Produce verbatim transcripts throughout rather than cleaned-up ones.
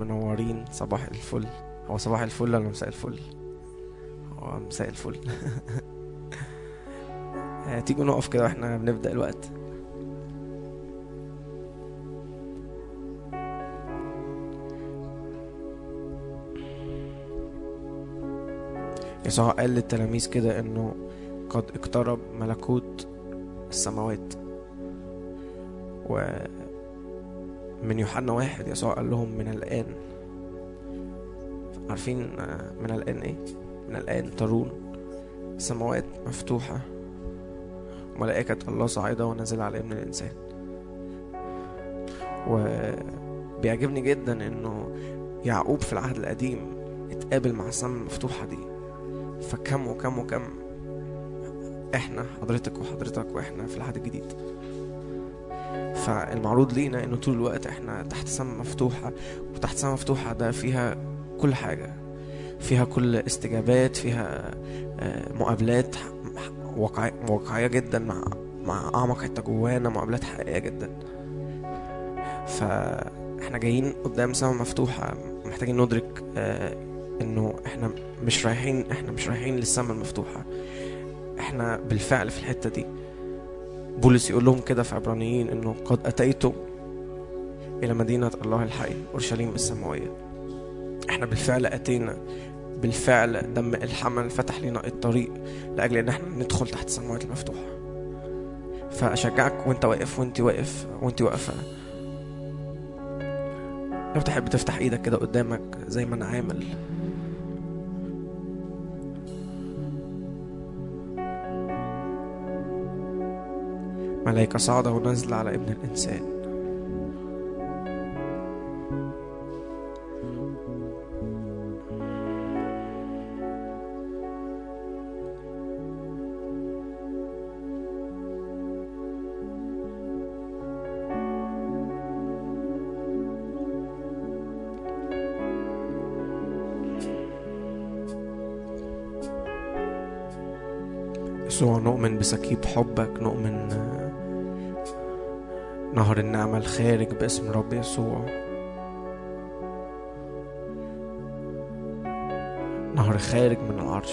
منورين. صباح الفل. هو صباح الفل ولا مساء الفل؟ هو مساء الفل. تيجوا نقف كده واحنا بنبدأ الوقت. يسوع قال للتلاميذ كده انه قد اقترب ملكوت السماوات. ومن يوحنا واحد يسوع قال لهم من الآن، عارفين من الآن ايه؟ من الآن ترون السماوات مفتوحة وملائكة الله صاعدة ونازل على ابن الإنسان. وبيعجبني جدا انه يعقوب في العهد القديم اتقابل مع السماء المفتوحة دي، فكم وكم وكم احنا، حضرتك وحضرتك واحنا في العهد الجديد. فالمعروض لينا انه طول الوقت احنا تحت سماء مفتوحة، وتحت سماء مفتوحة ده فيها كل حاجة، فيها كل استجابات، فيها مقابلات واقعية جدا مع مع اعمق حتة جوانا، مقابلات حقيقية جدا. فاحنا جايين قدام سماء مفتوحة، محتاجين ندرك انه احنا مش رايحين احنا مش رايحين للسماء المفتوحة، احنا بالفعل في الحتة دي. بولس يقول لهم كده في عبرانيين انه قد اتيتم الى مدينة الله الحي اورشليم السماوية. احنا بالفعل اتينا، بالفعل دم الحمل فتح لنا الطريق لاجل ان احنا ندخل تحت السماوات المفتوحة. فاشجعك وانت واقف وانت واقف وانت واقفة، لو تحب تفتح ايدك كده قدامك زي ما انا عامل. ملائكة صاعدة ونازلة على ابن الإنسان. يسوع نؤمن بسكيب حبك، نؤمن نهر النعمة الخارج باسم رب يسوع، نهر خارج من العرش.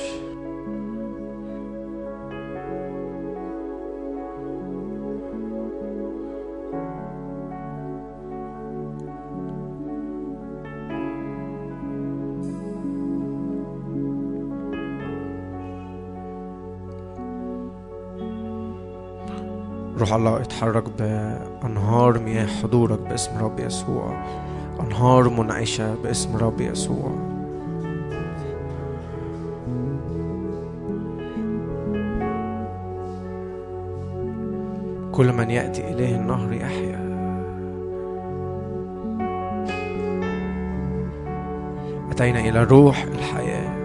روح الله اتحرك بأنهار مياه حضورك باسم رب يسوع، أنهار منعشة باسم رب يسوع. كل من يأتي إليه النهر يحيا. أتينا إلى روح الحياة.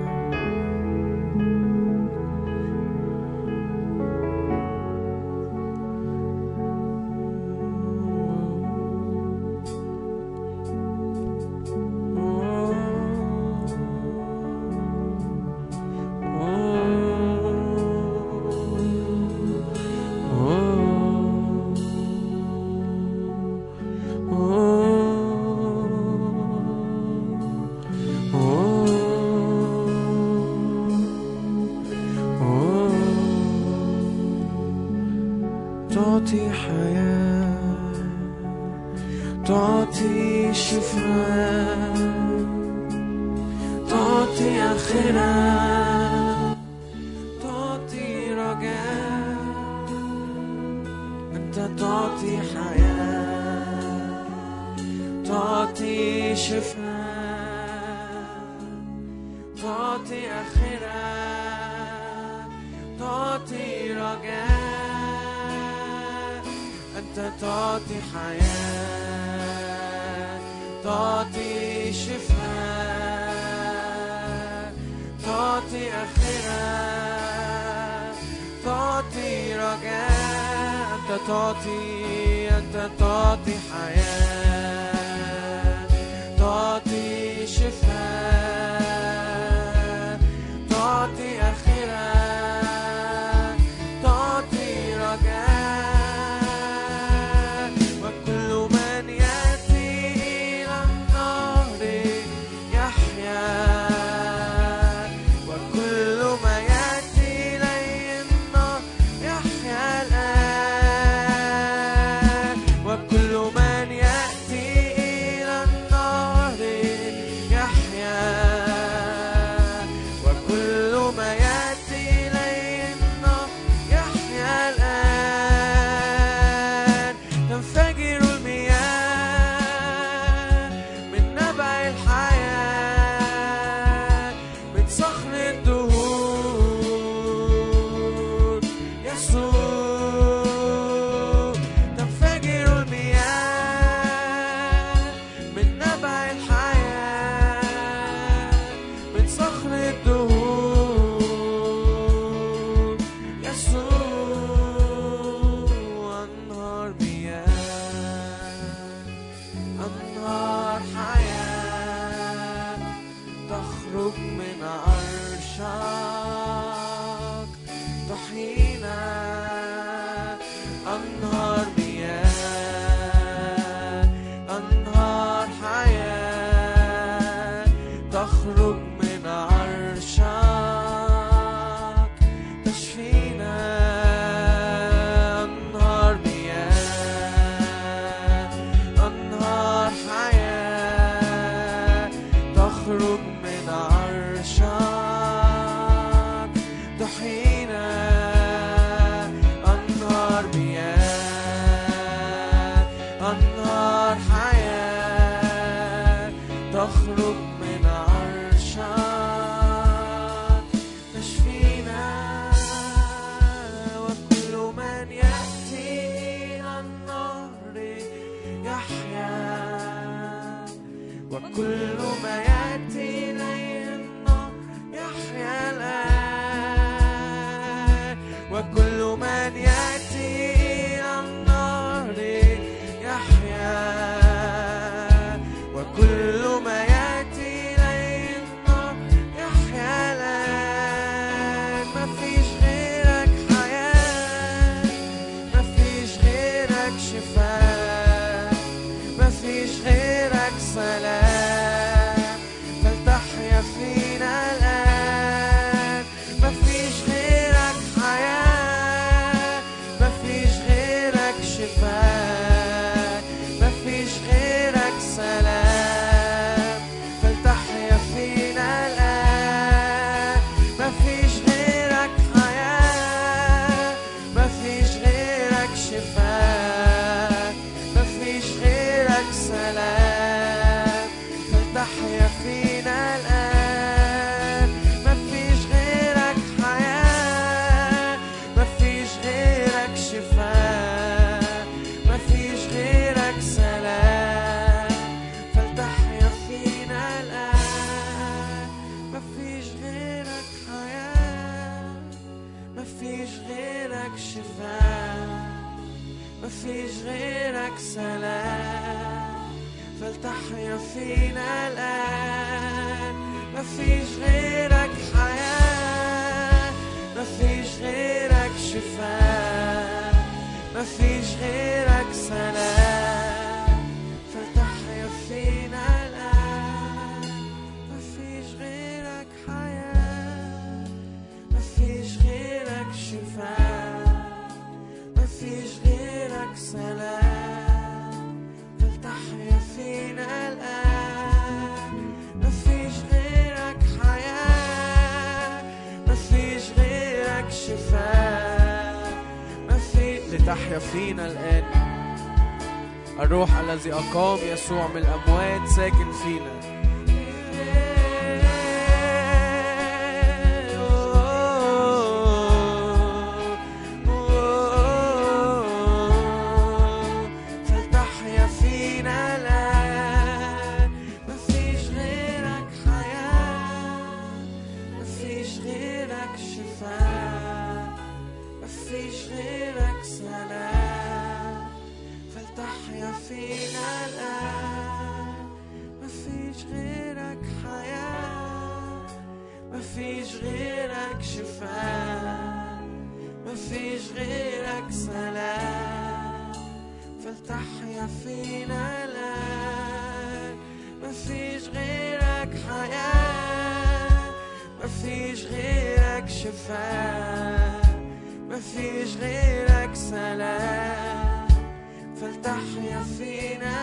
تعطي حياة، تعطي شفاء، تعطي آخرة، تعطي رجاء. أنت تعطي حياة، تعطي شفاء، تعطي آخرة، تعطي رجاء. أنت تعطي حياة، تعطي شفاء، تعطي آخرة، تعطي رجاء. أنت تعطي أنت تعطي حياة، تعطي شفاء، تعطي آخرة، تعطي رجاء. وكل من يأتي إلى النهر تخرج من عرشك تحيينا أنهار مياه أنهار حياة تخرج من عرشك تشفينا أنهار مياه أنهار حياة تخرج من عرشك تحيينا أنهار مياه أنهار حياة تخرج من عرشك تشفينا وكل من يأتي إلى النهر يحيا وكل ما يأتي إليه النهر يحيا الآن وكل من يأتي إلى النهر يحيا وكل ما يأتي إليه النهر يحيا الآن ما فيش غيرك حياة ما فيش غيرك شفاء ما فيش غيرك سلام فلتحيا فينا الآن ما فيش غيرك حياة ما فيش غيرك شفاء ما فيش غيرك سلام فلتحيا فينا الآن ما فيش غيرك حياة ما فيش غيرك شفاء ما فيش غيرك سلام فلتحيا فينا الآن ما فيش غيرك حياة ما فيش غيرك شفاء ما فيش غيرك سلام فلتحيا فينا الآن ما فيش غيرك حياة ما فيش غيرك شفاء ما فيش غيرك سلام فلتحيا فينا الآن ما فيش غيرك حياة ما فيش غيرك شفاء ما فيش غيرك سلام فلتحيا فينا الآن ما فيش غيرك حياة ما فيش غيرك شفاء ما فيش غيرك سلام فلتحيا فينا الآن ما فيش غيرك حياة ما فيش غيرك شفاء ما في لتحيا فينا الآن الروح الذي أقام يسوع من الأموات ساكن فينا فلتحيا فينا الآن ما فيش غيرك حياة ما فيش غيرك شفاء ما فيش غيرك سلام فلتحيا فينا الآن ما فيش غيرك حياة ما فيش غيرك شفاء ما فيش غيرك سلام فلتحيا فينا الآن ما فيش غيرك حياة ما فيش غيرك شفاء ما فيش غيرك سلام فلتحيا فينا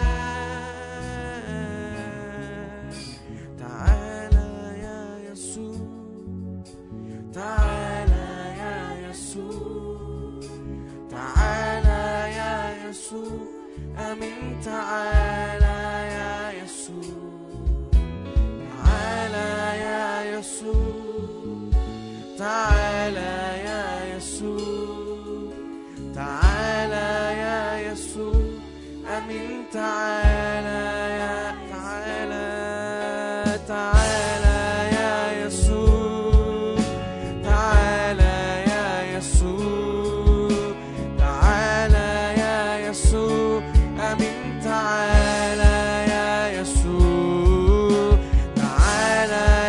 الآن تعالى يا يسوع تعالى يا يسوع تعالى يا يسوع آمين تعالى يا يسوع تعالى يا يسوع تعالى يا يسوع تعالى يا يسوع آمين تعالى يا تعالى تعالى يا يسوع تعالى يا يسوع تعالى يا يسوع آمين تعالى يا يسوع تعالى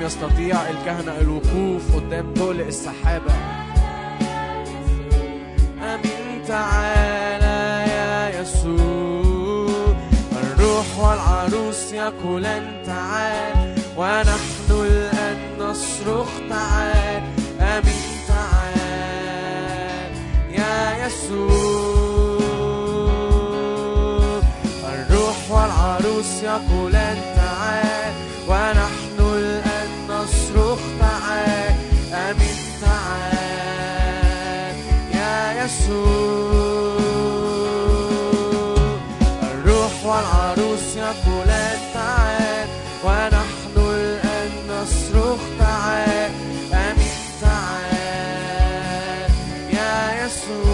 يستطيع الكهنة الوقوف قدام طول السحابة. آمين تعالى يا يسوع، الروح والعروس يقولان تعال، ونحن الآن نصرخ تعال. آمين تعال يا يسوع، الروح والعروس يقولان تعال، ونحن الآن نصرخ تعال. آمين تعال يا يسوع، الروح والعروس يقولان تعال، ونحن الآن نصرخ تعال. آمين تعال يا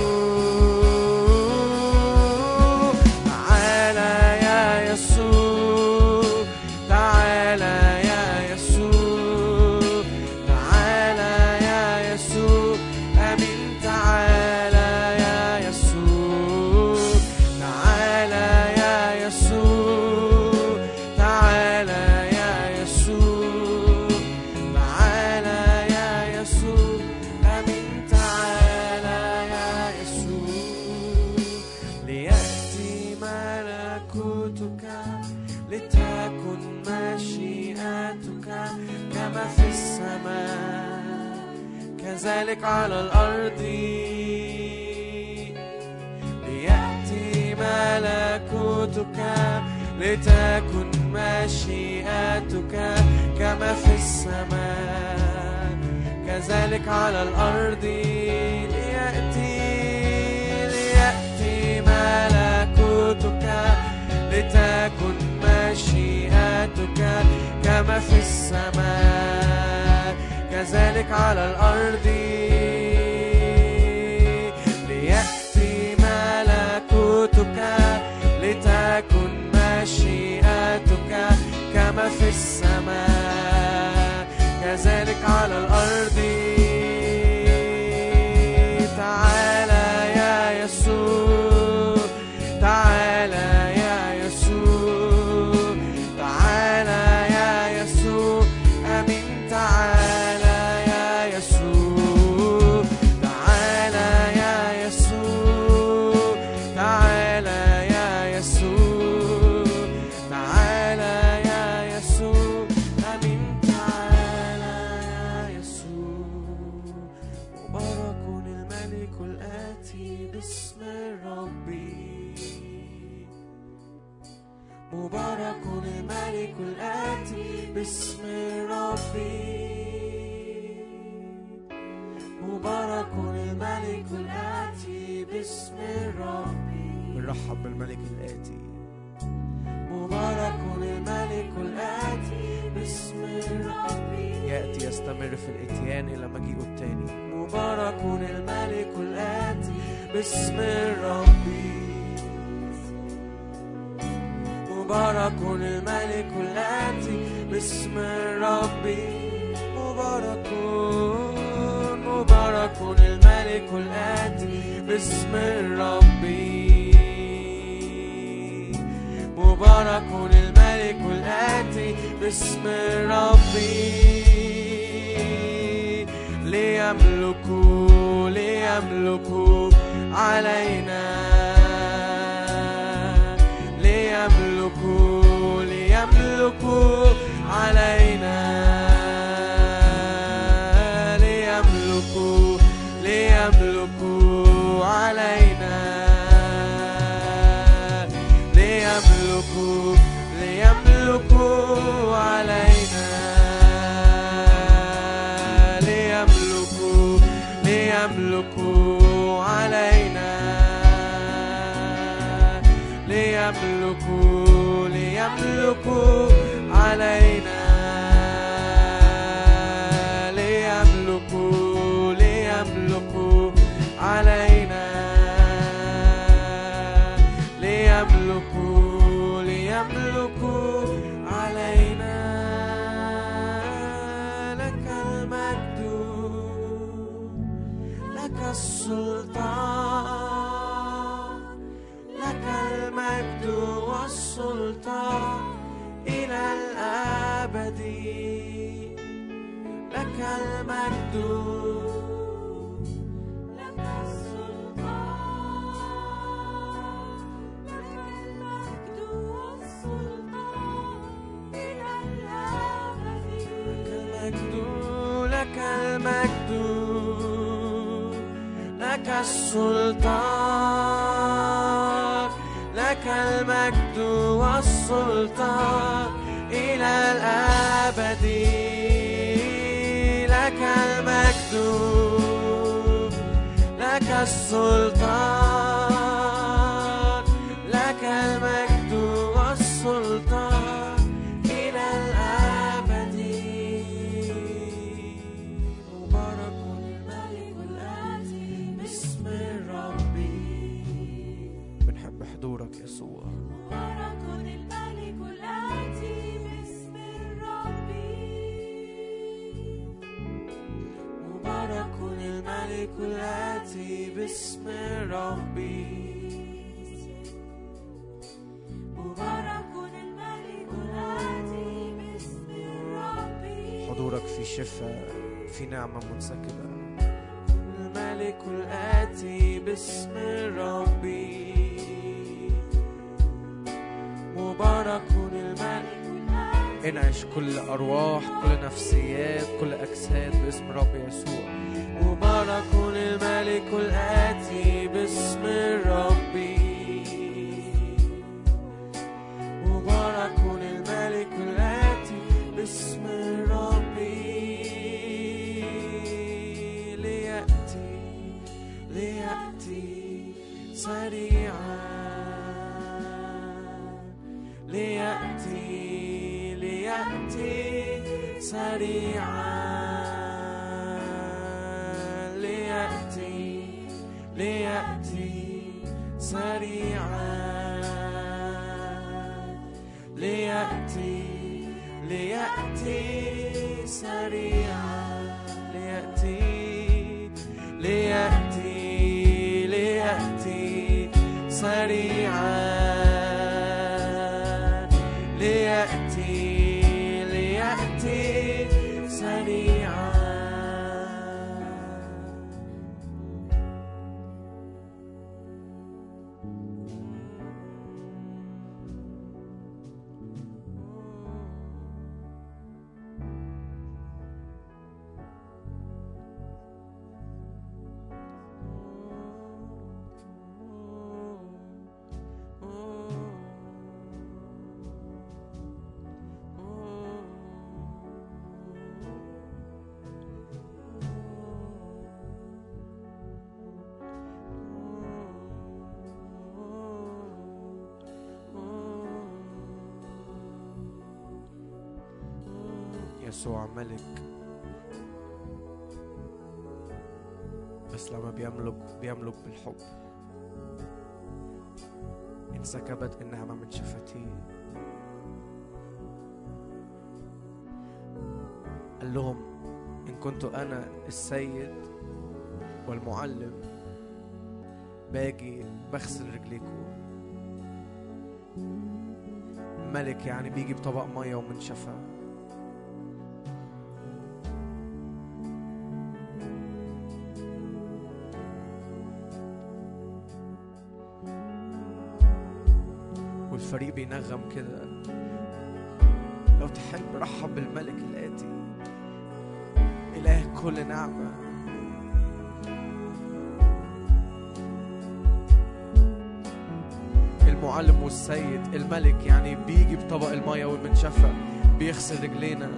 يسوع، تعالى يا يسوع، تعالى يا يسوع، تعالى يا يسوع. آمين تعالى يا يسوع، تعالى يا يسوع، تعالى يا يسوع، تعالى يا يسوع. آمين تعالى يا يسوع، ليأتي ملكوتك، لتكن مشيئتك كما في السماء كذلك على الأرض. ليأتي ملكوتك، لتكن مشيئتك كما في السماء كذلك على الأرض. ليأتي ليأتي ملكوتك، لتكن مشيئتك كما في السماء كذلك على الأرض. ليأتي ملكوتك، لتكن مشيئتك كما في السماء كذلك على الأرض. تعالى يا يسوع، تعالى يا يسوع، تعالى يا يسوع. آمين تعالى يا يسوع، تعالى يا يسوع، تعالى يا يسوع، تعالى يا يسوع. آمين تعالى يا يسوع. مبارك الملك الآتي باسم الرب، مبارك الملك الآتي باسم الرب، مبارك الملك الآتي باسم الرب. بنرحب بالملك الآتي. مبارك الملك الآتي باسم الرب، يأتي يستمر في الإتيان إلى مجيئه الثاني. مبارك الملك الآتي باسم الرب، مبارك الملك الآتي باسم الرب. مبارك مبارك الملك الآتي باسم الرب، مبارك الملك الآتي باسم الرب. ليملكوا ليملكوا علينا، ليملكوا ليملكوا علينا، ليملكوا ليملكوا علينا، ليملكوا ليملكوا علينا، ليملكوا ليملكوا علينا، ليملكوا ليملكوا علينا، ليملكوا ليملكوا علينا، ليملكوا ليملكوا علينا. لك المجد، لك السلطان، لك المجد والسلطان إلى الأبد. لك المجد لك المجد لك السلطان لك المجد والسلطان إلى الأبد لك المجد لك السلطان لك المجد والسلطان إلى الأبد مبارك الملك الآتي باسم الرب. بنحب حضورك يسوع. مبارك الملك الآتي باسم الرب. مبارك الملك الآتي باسم الرب. مبارك الملك الآتي باسم الرب. حضورك في شفاء، في نعمة منسكبة. الملك الآتي باسم الرب. مبارك الملك. انعش كل أرواح، كل نفسيات، كل أجساد باسم رب يسوع. مبارك الملك الآتي باسم الرب. مبارك الملك الآتي باسم الرب. ليأتي ليأتي سريعا ليأتي ليأتي سريعا ليأتي ليأتي سريعا ليأتي ليأتي سريعا ليأتي ليأتي ليأتي سريعا ليأتي ليأتي سريعا. يسوع ملك، بس لما بيملك بيملك بالحب. انسكبت النعمة من شفتيه. قال لهم إن كنت أنا السيد والمعلم باجي بغسل رجليكم. ملك يعني بيجي بطبق مية ومن شفا. والفريق بينغم كده. لو تحب رحب بالملك الآتي، إله كل نعمة. المعلم والسيد الملك يعني بيجي بطبق المية والمنشفة بيغسل رجلينا.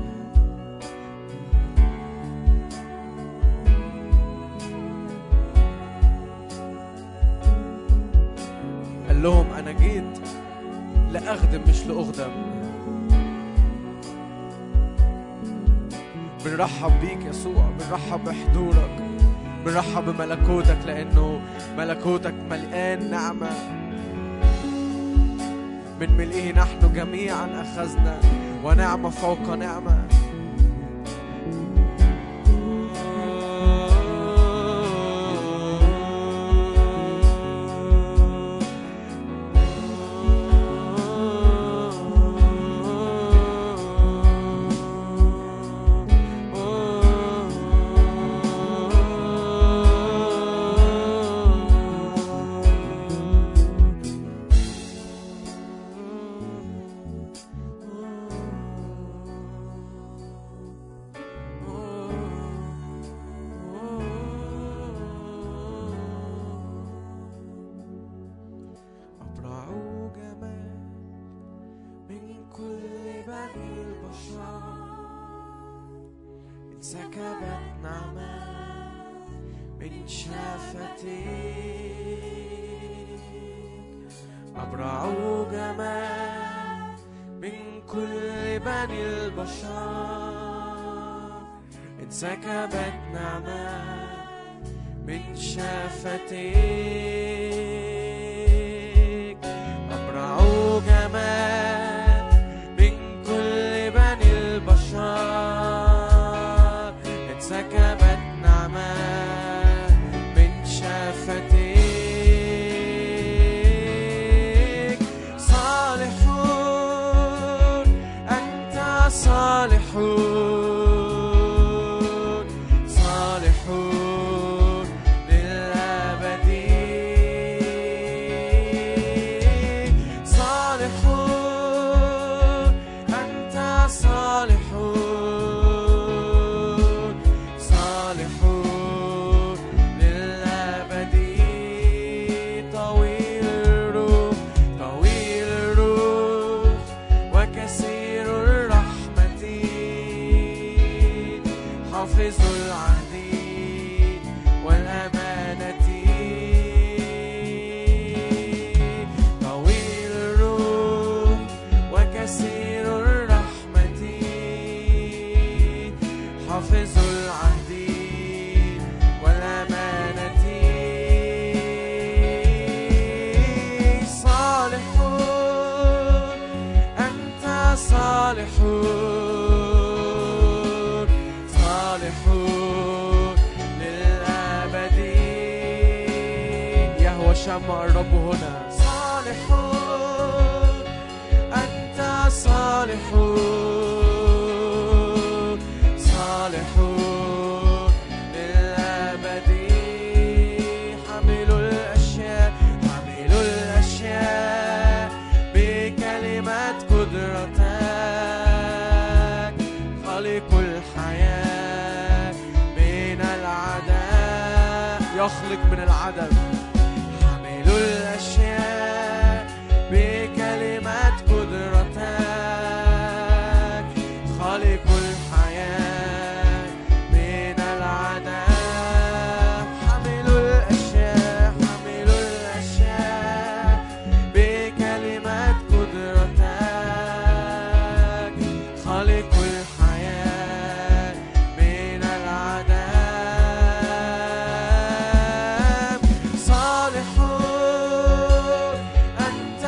قال لهم أنا جيت لأخدم مش لأخدم. بنرحب بيك يسوع، بنرحب بحضورك، بنرحب بملكوتك، لأنه ملكوتك مليان نعمة. من ملئه نحن جميعا أخذنا، ونعمة فوق نعمة. Oh انسكبت نعمة من شفتيك، أبرع جمال من كل بني البشر. انسكبت نعمة من شفتيك، أبرع جمال من كل بني البشر. انسكبت نعمة من شفتيك. صالحون أنت صالحون، صالحون للأبد. صالحون أنت صالحون، صالحون للأبد. طويل الروح طويل الروح وكثير الرحمة، حافظ العهد والأمانة. طويل الروح وكثير الرحمة، حافظ العهد والأمانة. صالحون أنت صالحون، صالحون للأبد. يهوى شمع الرب هنا. صالحون أنت صالحون، صالحون للأبد. حملوا الأشياء حملوا الأشياء بكلمات قدرتك، خالق الحياة من العدم. يخلق من العدم. حملوا الأشياء بكلمات قدرتك، خالق الحياة من العدم. حملوا الأشياء حملوا الأشياء بكلمات قدرتك، خالق الحياة من العدم. صالحون أنت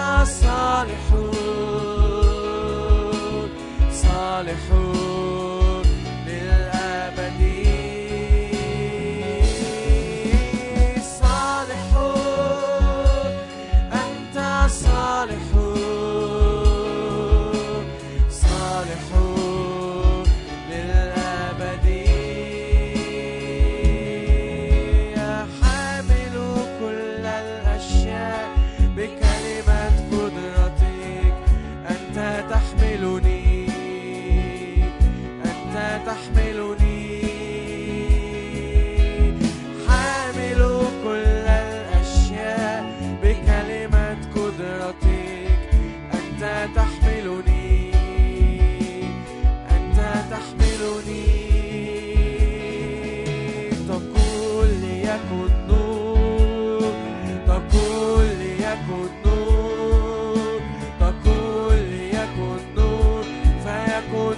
صالحون، صالحون للأبد. صالحون أنت صالحون، صالحون للأبد. يا حامل كل الأشياء بكلمة قدرتك، أنت تحملني أنت تحملني. حامل كل الأشياء بكلمة قدرتك، أنت تحملني أنت تحملني. تقول ليكن نور تقول ليكن نور تقول ليكن نور فيكن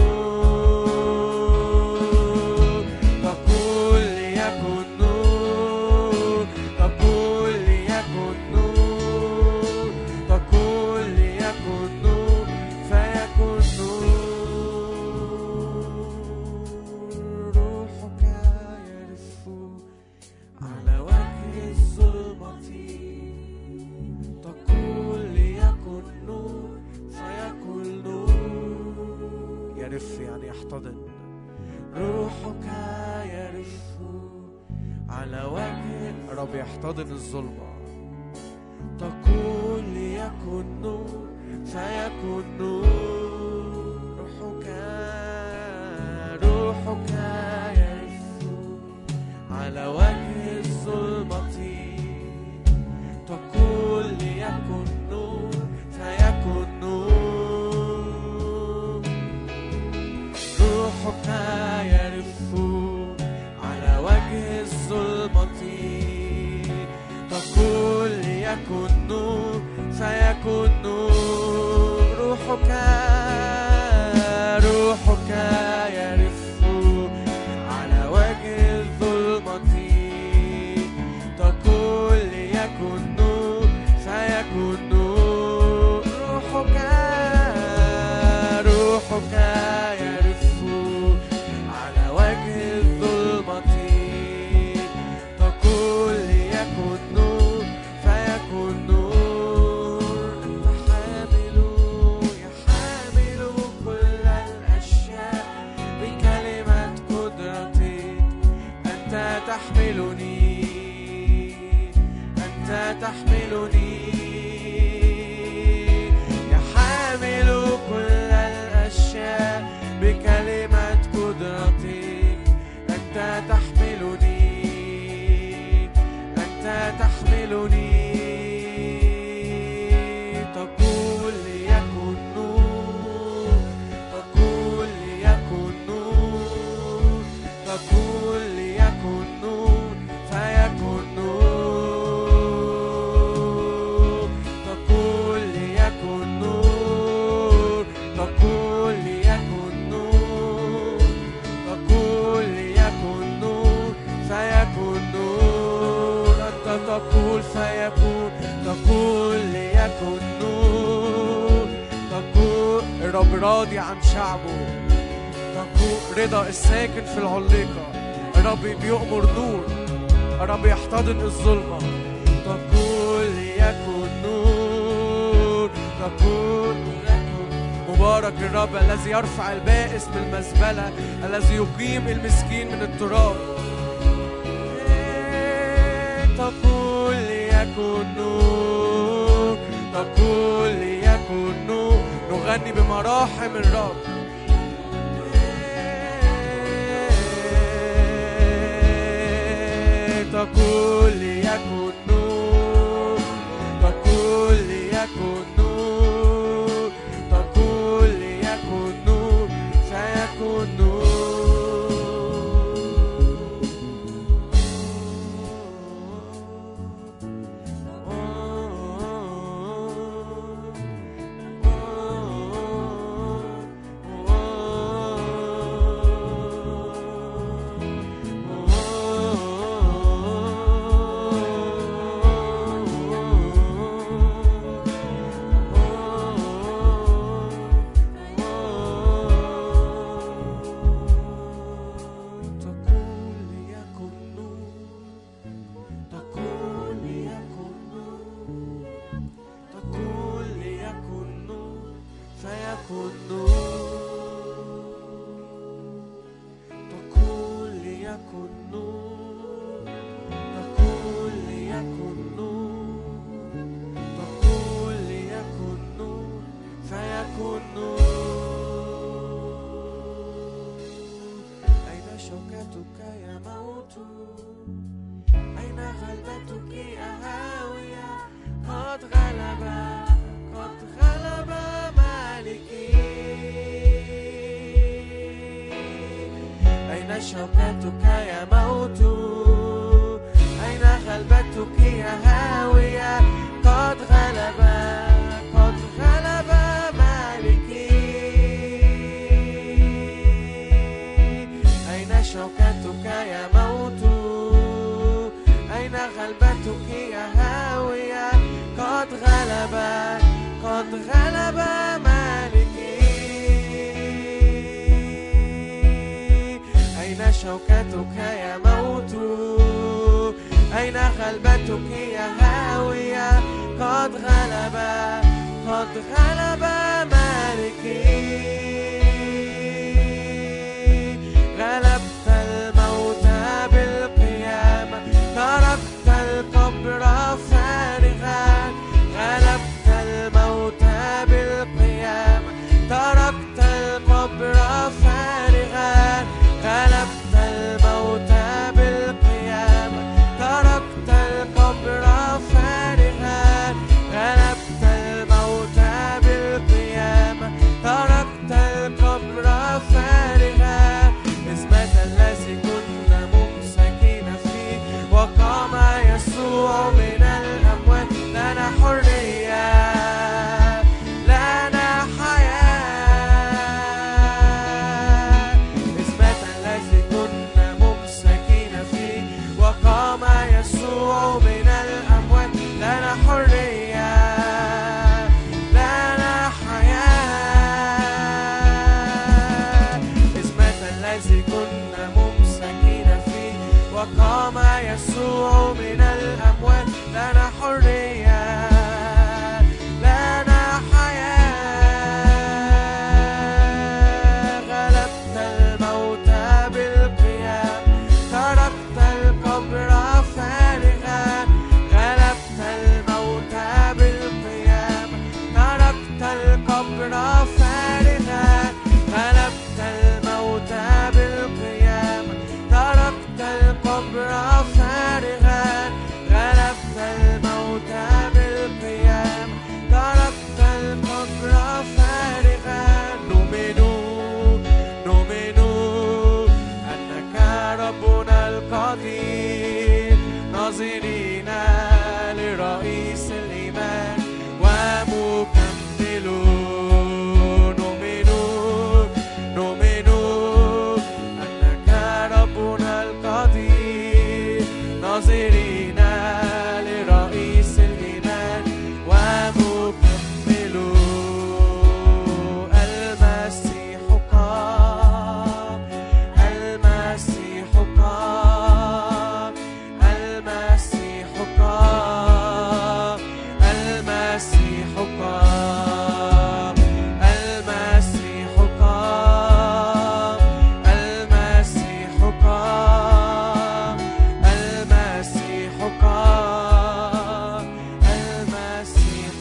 نور. تقول ليكن نور تقول ليكن نور تقول ليكن نور فيكن نور. روحك يرف على وجه الظلمة، تقول ليكن نور فيكن نور. يرف يعني يحتضن. روحك يرف على وجه الرب يحتضن الظلمة، تقول ليكن نور فيكن نور. روحك روحك يرف على وجه الظلمة، تقول ليكن نور فيكن نور. روحك يرف روحك روحك يرف على وجه الظلمة تقول ليكن نور فيكون نور روحك روحك يرف على وجه الظلمة تقول ليكن نور فيكون نور أنت حامل يا حامل كل الأشياء بكلمة قدرتك أنت تحملني أنت تحملني يا حامل كل الأشياء بكلمة قدرتك أنت تحملني أنت تحملني تقول ليكن نور تقول ليكن نور تقول ليكن نور فيكون نور تقول ليكن نور تقول ليكن نور تقول ليكن نور فيكون نور أنت تقول فيكون تقول ليكن نور تقول الرب راضي عن شعبه تقول رضا الساكن في العليقة الرب بيؤمر نور الرب يحتضن الظلمة تقول ليكن نور تقول ليكن مبارك الرب الذي يرفع البائس من المزبلة الذي يقيم المسكين من التراب تقول ليكن نور تقول ليكن نور نغني بمراحم الرب تقول ليكن نور تقول ليكن نور تقول ليكن نور فيكون نور شوكتك يا موت أين غلبتك يا هاوية قد غلب قد غلب مالكي أين شوكتك يا موت أين غلبتك يا هاوية قد غلب قد غلب مالكي أين شوكتك يا موت أين غلبتك يا هاوية قد غلب قد غلب مالكي غلبت الموت بالقيامة تركت القبر فارغا غلبت الموت بالقيامة تركت القبر فارغا غلبت الموت بالقيامة تركت القبر فارغا غلبت الموت بالقيامة تركت القبر فارغا، غلبت الموت بالقيامة. تركت القبر فارغا، غلبت الموت بالقيامة. تركت القبر فارغا. نؤمن نؤمن أنك ربنا القدير، ناظرين لرئيس الإيمان ومكمل. نؤمن نؤمن أنك ربنا القدير، ناظرين لرئيس الإيمان ومكمل. المسيح قام، المسيح قام، المسيح قام، المسيح قام، المسيح قام، المسيح قام، المسيح قام، المسيح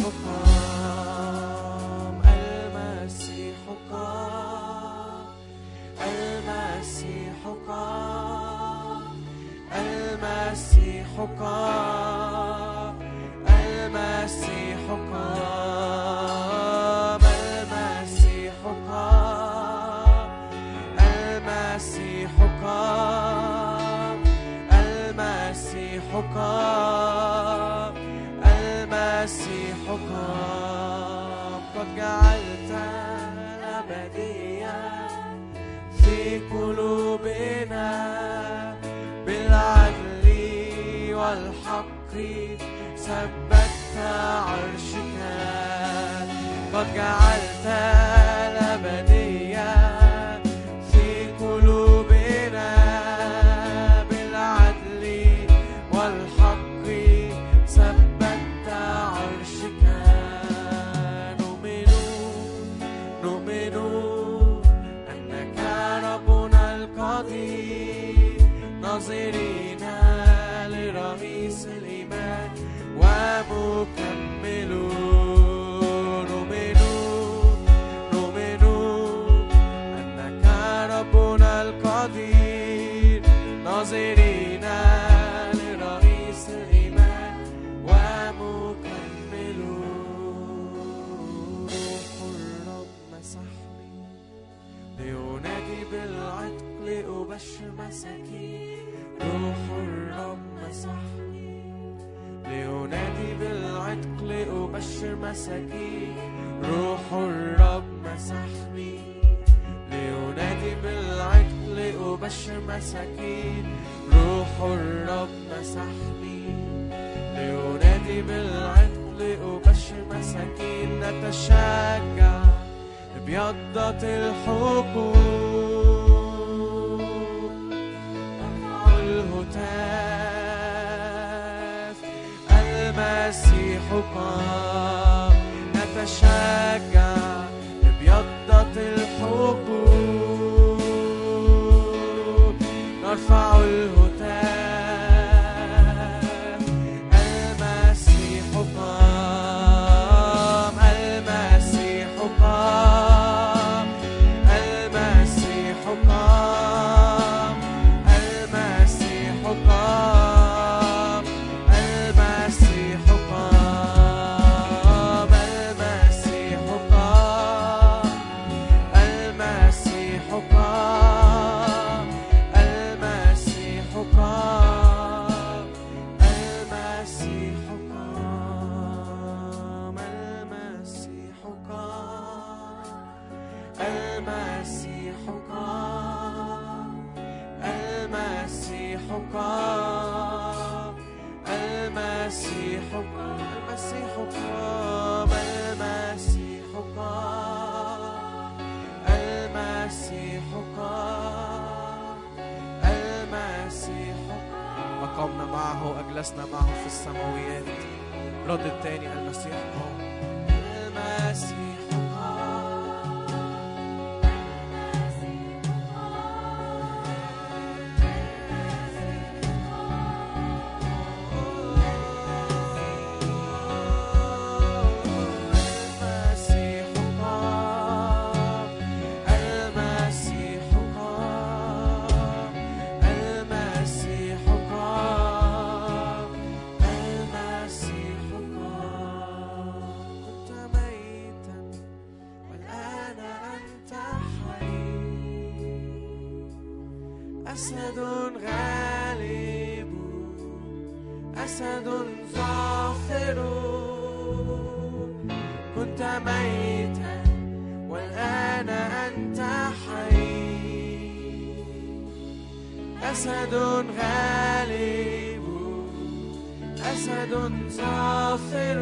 قام، المسيح قام، المسيح قام، المسيح قام، المسيح قام، المسيح قام، المسيح قام، المسيح قام، المسيح قام. قد جعلت الأبدية في قلوبنا، بالعدل والحق ثبت عرشك. قد جعلت الأبدية في قلوبنا، بالعدل والحق ثبت عرشك. نؤمن نؤمن أنك ربنا القدير، ناظرين لرئيس الإيمان ومكمل. نؤمن نؤمن أنك ربنا القدير، ناظرين لرئيس الإيمان ومكمل. روح الرب مسحني لينادي بالعتق، لأبشر مساكين. روح الرب مسحني لينادي بالعتق، لأبشر مساكين. روح الرب مسحني لينادي بالعتق، لأبشر مساكين. روح الرب مسحني لينادي بالعتق، لأبشر مساكين. نتشجع بيضة الحقوق، نرفع الهتاف، المسيح قام. نتشجع بيضة الحقوق، نرفع الهتاف، المسيح قام، المسيح قام، المسيح قام، المسيح قام، المسيح قام، المسيح قام، المسيح قام، المسيح قام، المسيح قام، المسيح قام، المسيح قام، المسيح قام، المسيح قام، المسيح قام، المسيح قام، المسيح قام، المسيح قام. أقمنا معه وأجلسنا معه في السماويات. رد التاني، المسيح قام، المسيح المسيح أسد غالب أسد ظافر كنت ميتا والآن أنت حي أسد غالب أسد ظافر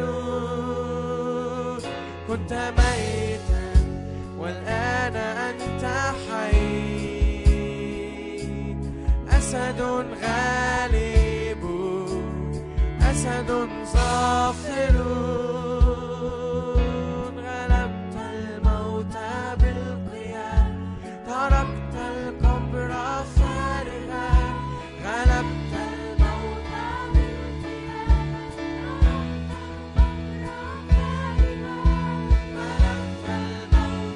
كنت ميتا والآن أنت حي أسد غالب أسد ظافر غلبت الموت بالقيام تركت القبر فارغا غلبت الموت بالقيام غلبت الموت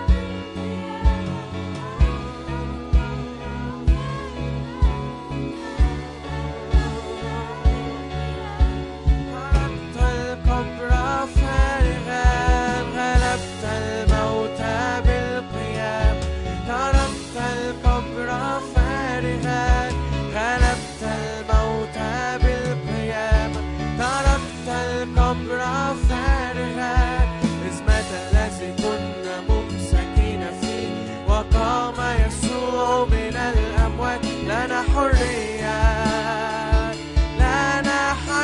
بالقيام تركت القبر فارغا غلبت الموت بالقيام تركت القبر فارغا إذ مات الذي كنا ممسكين فيه وقام يسوع من الأموات لنا حرية لنا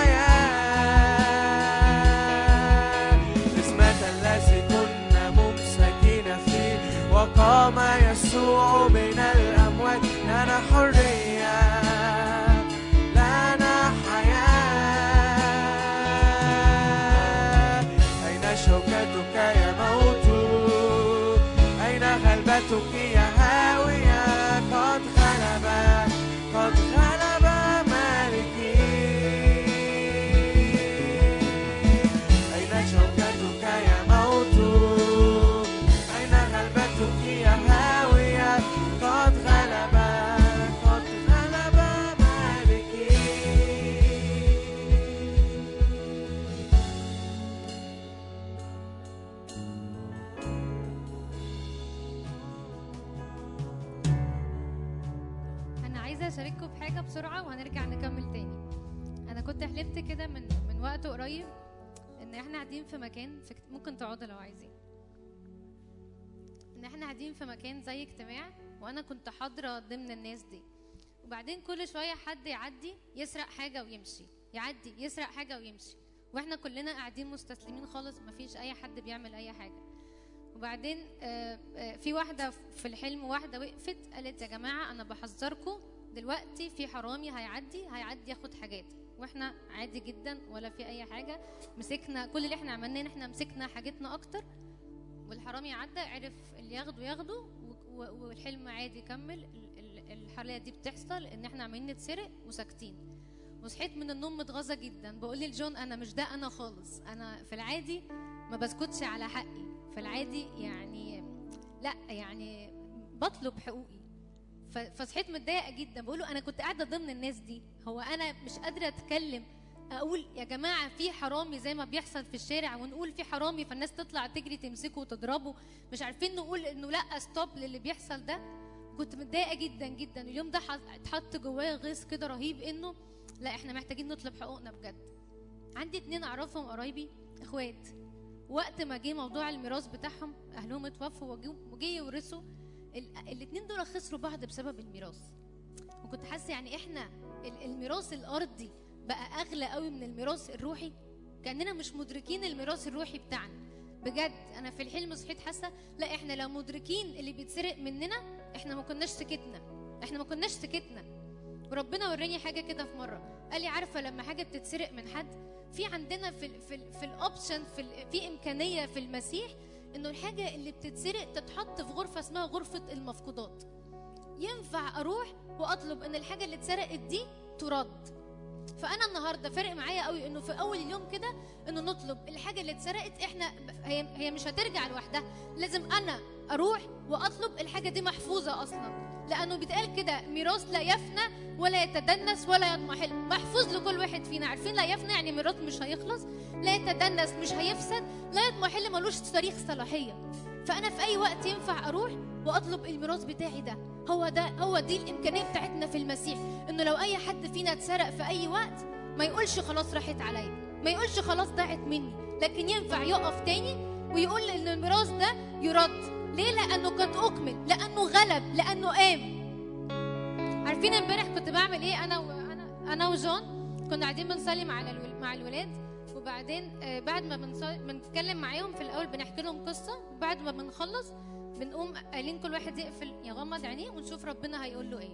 حياة إذ مات الذي كنا ممسكين فيه وقام يسوع من الأموات لنا حرية لنا حياة أين شوكتك يا موت أين غلبتك يا هاوية قد غلب قد غلب مالكي أين شوكتك يا موت أين غلبتك يا هاوية قد غلب قد غلب مالكي أنا عايزة أشارككم بحاجة بسرعة وهنرجع نكمل تاني. أنا كنت حلمت كده من من وقت قريب إن إحنا قاعدين في مكان في ممكن تقعدوا لو عايزين. إن إحنا قاعدين في مكان زي اجتماع وأنا كنت حاضرة ضمن الناس دي. وبعدين كل شوية حد يعدي يسرق حاجة ويمشي، يعدي يسرق حاجة ويمشي، وإحنا كلنا قاعدين مستسلمين خالص، مفيش أي حد بيعمل أي حاجة. وبعدين آه، آه، في واحدة في الحلم، واحدة وقفت قالت يا جماعة أنا بحذركم دلوقتي في حرامي هيعدي هيعدي ياخد حاجات، واحنا عادي جدا ولا في أي حاجة. مسكنا كل اللي احنا عملناه إن احنا مسكنا حاجتنا أكتر، والحرامي عدى عرف اللي ياخده ياخده، والحلم عادي كمل. الحالة دي بتحصل إن احنا عمالين نتسرق وساكتين. وصحيت من النوم متغاظة جدا، بقول لجون أنا مش ده أنا خالص، أنا في العادي ما بسكتش على حقي، في العادي يعني لا يعني بطلب حقوقي. فصحيت متضايقه جدا، بقول له انا كنت قاعده ضمن الناس دي، هو انا مش قادره اتكلم اقول يا جماعه في حرامي زي ما بيحصل في الشارع، ونقول في حرامي فالناس تطلع تجري تمسكه وتضربه، مش عارفين نقول انه لا ستوب للي بيحصل ده. كنت متضايقه جدا جدا. اليوم ده اتحط جوايا غيظ كده رهيب، انه لا احنا محتاجين نطلب حقوقنا بجد. عندي اتنين اعرفهم قرايبي اخوات، وقت ما جه موضوع الميراث بتاعهم اهلهم اتوفوا وجي يورثوا، الاتنين دول خسروا بعض بسبب الميراث. وكنت حاسه يعني احنا الميراث الارضي بقى اغلى قوي من الميراث الروحي، كاننا مش مدركين الميراث الروحي بتاعنا بجد. انا في الحلم صحيت حاسه لا احنا لو مدركين اللي بيتسرق مننا احنا ما كناش سكتنا، احنا ما كناش سكتنا. وربنا وراني حاجه كده في مره، قال لي عارفه لما حاجه بتتسرق من حد، في عندنا في ال في ال في الاوبشن في, في امكانيه في المسيح انه الحاجه اللي بتتسرق تتحط في غرفه اسمها غرفه المفقودات. ينفع اروح واطلب ان الحاجه اللي اتسرقت دي ترد. فانا النهارده فارق معايا قوي انه في اول اليوم كده انه نطلب الحاجه اللي اتسرقت، احنا هي هي مش هترجع لوحدها، لازم انا اروح واطلب الحاجه دي محفوظه اصلا، لانه بيتقال كده ميراث لا يفنى ولا يتدنس ولا يضمحل، محفوظ لكل واحد فينا. عارفين لا يفنى يعني ميراث مش هيخلص، لا يتدنس مش هيفسد، لا يضمحل ملوش تاريخ صلاحيه. فانا في اي وقت ينفع اروح واطلب الميراث بتاعي ده. هو ده هو دي الامكانيه بتاعتنا في المسيح، انه لو اي حد فينا اتسرق في اي وقت ما يقولش خلاص راحت عليا، ما يقولش خلاص ضاعت مني، لكن ينفع يقف تاني ويقول ان الميراث ده يرد. ليه؟ لانه قد اكمل، لانه غلب، لانه قام. عارفين امبارح كنت بعمل ايه؟ انا وانا انا وجون كنا قاعدين بنصلي مع مع الولاد، وبعدين بعد ما بنتكلم معاهم في الاول بنحكي لهم قصه، وبعد ما بنخلص بنقوم قايلين كل واحد يقفل يغمض عينيه ونشوف ربنا هيقول له ايه.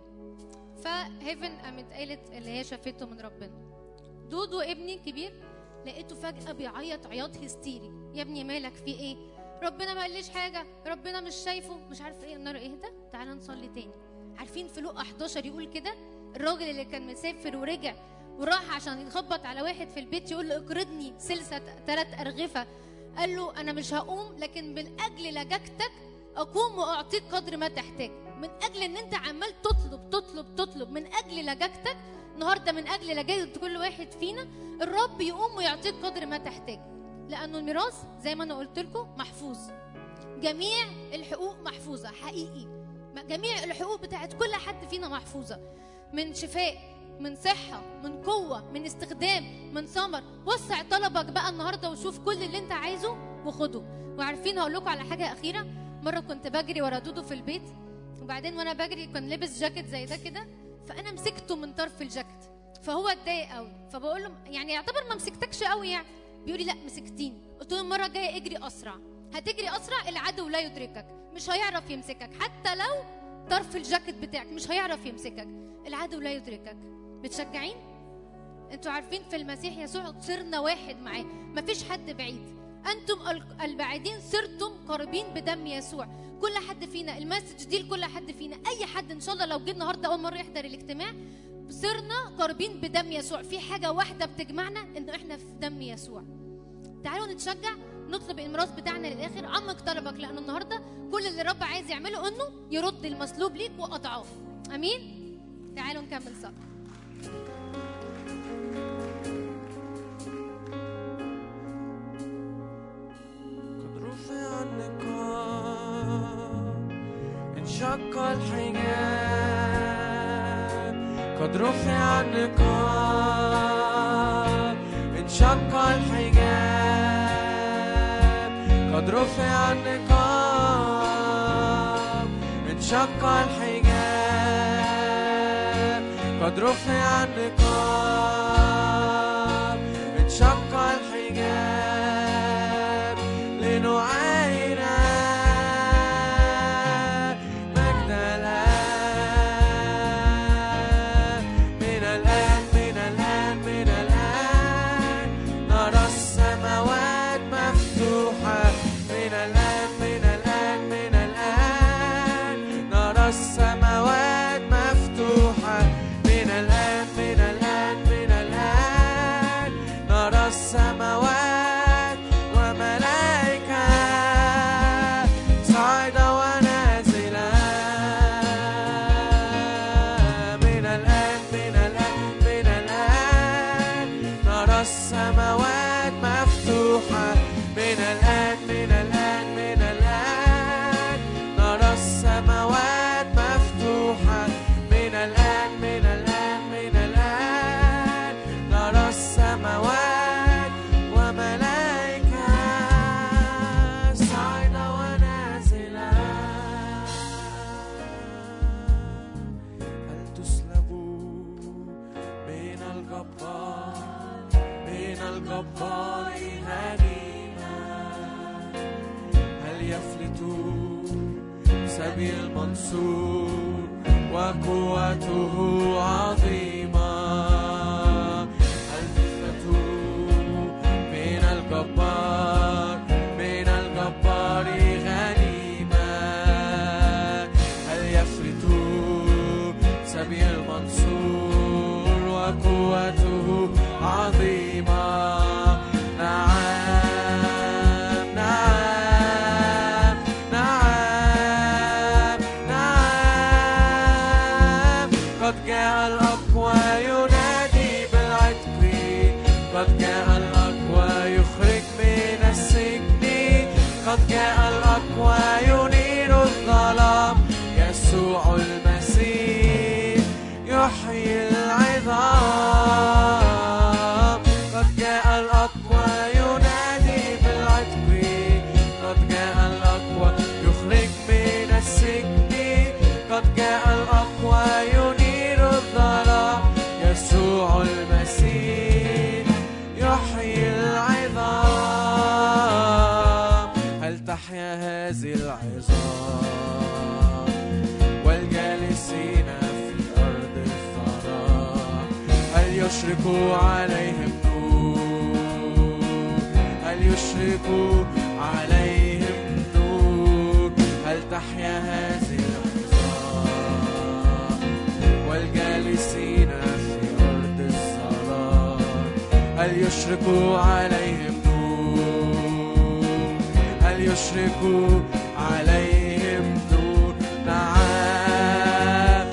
فهيفن قامت قالت اللي هي شافته من ربنا. دودو ابني الكبير لقيته فجاه بيعيط عياط هستيري، يا ابني مالك في ايه؟ ربنا ما قاليش حاجه، ربنا مش شايفه، مش عارفه ايه. قلنا له اهدى تعالى نصلي تاني. عارفين في لقا احداشر يقول كده، الراجل اللي كان مسافر ورجع وراح عشان يخبط على واحد في البيت يقول له اقرضني سلسة ثلاث أرغفة، قال له أنا مش هقوم، لكن من أجل لجاجتك أقوم وأعطيك قدر ما تحتاج. من أجل إن أنت عمال تطلب تطلب تطلب من أجل لجاجتك، النهارده من أجل لجاجة كل واحد فينا الرب يقوم ويعطيك قدر ما تحتاج، لأنه الميراث زي ما أنا قلت لكم محفوظ. جميع الحقوق محفوظة حقيقي، جميع الحقوق بتاعت كل حد فينا محفوظة، من شفاء، من صحة، من قوة، من استخدام، من ثمر. وسع طلبك بقى النهاردة وشوف كل اللي انت عايزه وخده. وعارفين هقول لكم على حاجة أخيرة، مرة كنت بجري ورا دودو في البيت، وبعدين وانا بجري كان لابس جاكيت زي ده كده، فأنا مسكته من طرف الجاكيت، فهو اتضايق قوي، فبقول له يعني يعتبر ما مسكتكش قوي يعني، بيقول لي لا مسكتيني. قلت له المرة الجاية اجري أسرع، هتجري أسرع العدو لا يدركك، مش هيعرف يمسكك، حتى لو طرف الجاكيت بتاعك مش هيعرف يمسكك، العدو لا يدركك. بتشجعين؟ انتوا عارفين في المسيح يسوع صرنا واحد معاه، مفيش حد بعيد. انتم البعيدين صرتم قريبين بدم يسوع. كل حد فينا، المسج دي لكل حد فينا، اي حد ان شاء الله لو جه النهارده اول مره يحضر الاجتماع، صرنا قريبين بدم يسوع. في حاجه واحده بتجمعنا، انه احنا في دم يسوع. تعالوا نتشجع نطلب الميراث بتاعنا للاخر. عمق طلبك، لانه النهارده كل اللي الرب عايز يعمله انه يرد المسلوب ليك واضعاف. امين. تعالوا نكمل صلاه. قد رفع النقاب انشق الحجاب، قد رفع النقاب انشق الحجاب، قد رفع النقاب انشق الحجاب، قد رفع النقاب انشق الحجاب، لنعاين مجد الآن. من الآن من الآن من الآن نرى السماوات مفتوحة. من الآن من الآن من الآن نرى السماوات مفتوحة. من الآن من الآن من الآن نرى السماوات وملائكة صاعدة ونازلة. من الآن من الآن من الآن نرى السماوات مفتوحة. من الآن من الآن من الآن نرى السماوات مفتوحة. من الآن من الآن من الآن نرى السماوات وملائكة صاعدة ونازلة. هل تسلبوا من الجبار من الجبار غنيمة؟ هل يفلتوا سبي المنصور وقوته عظيمة؟ هل تفلتوا من الجبار من الجبار غنيمة؟ هل يفلتوا سبي المنصور وقوته عظيمة؟ نعم نعم نعم نعم. قد جاء الأقوى ينادي بالعتق، قد جاء الأقوى يخرج من السجن، قد جاء الأقوى ينير الظلام. يسوع المسيح يحيي العظام. قد جاء الأقوى ينادي بالعتق، قد جاء الأقوى يخرج من السجن، قد جاء الأقوى ينير الظلام. يسوع المسيح يحيي العظام. هل تحيا هذه العظام والجالسين في أرض الظلام؟ هل يشرق عليهم نور؟ هل يشرق عليهم نور؟ هل تحيا هذه العظام والجالسين في أرض الظلام؟ هل يشرق عليهم نور؟ هل يشرق عليهم نور؟ نعم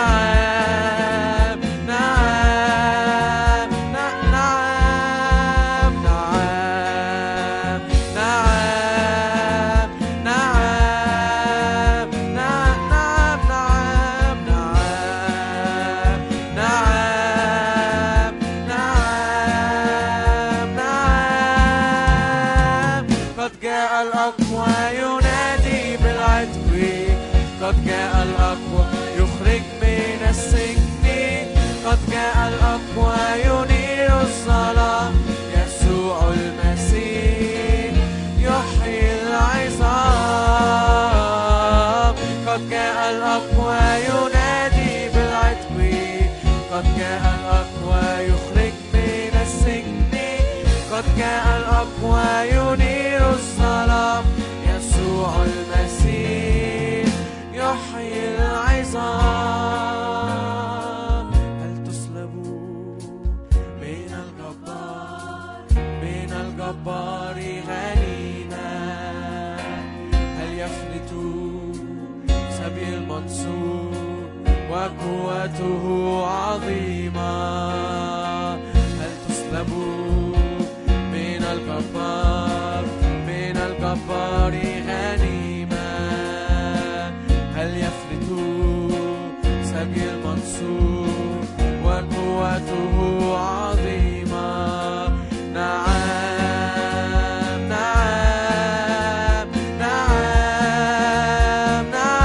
نعم نعم نعم نعم نعم نعم نعم نعم نعم نعم نعم نعم. قد جاء الأقوى ينادي بالعتق، قد جاء الأقوى يخرج من السجن، قد جاء الأقوى ينير الظلام. يسوع المسيح يحيي العظام. قد جاء الأقوى ينادي بالعتق، قد جاء الأقوى يخرج من السجن، قد جاء الأقوى ينير الظلام. يسوع المسيح يحيي العظام. هل تصلبوا من الجبار، من الجبار غنينا؟ هل يفلتوا سبي المنصور وقوته عظيمة؟ هل تصلبوا من الجبار، من الجبار غنيمة؟ هل يفلتوا سبي المنصور وقوته عظيمة؟ نعم نعم نعم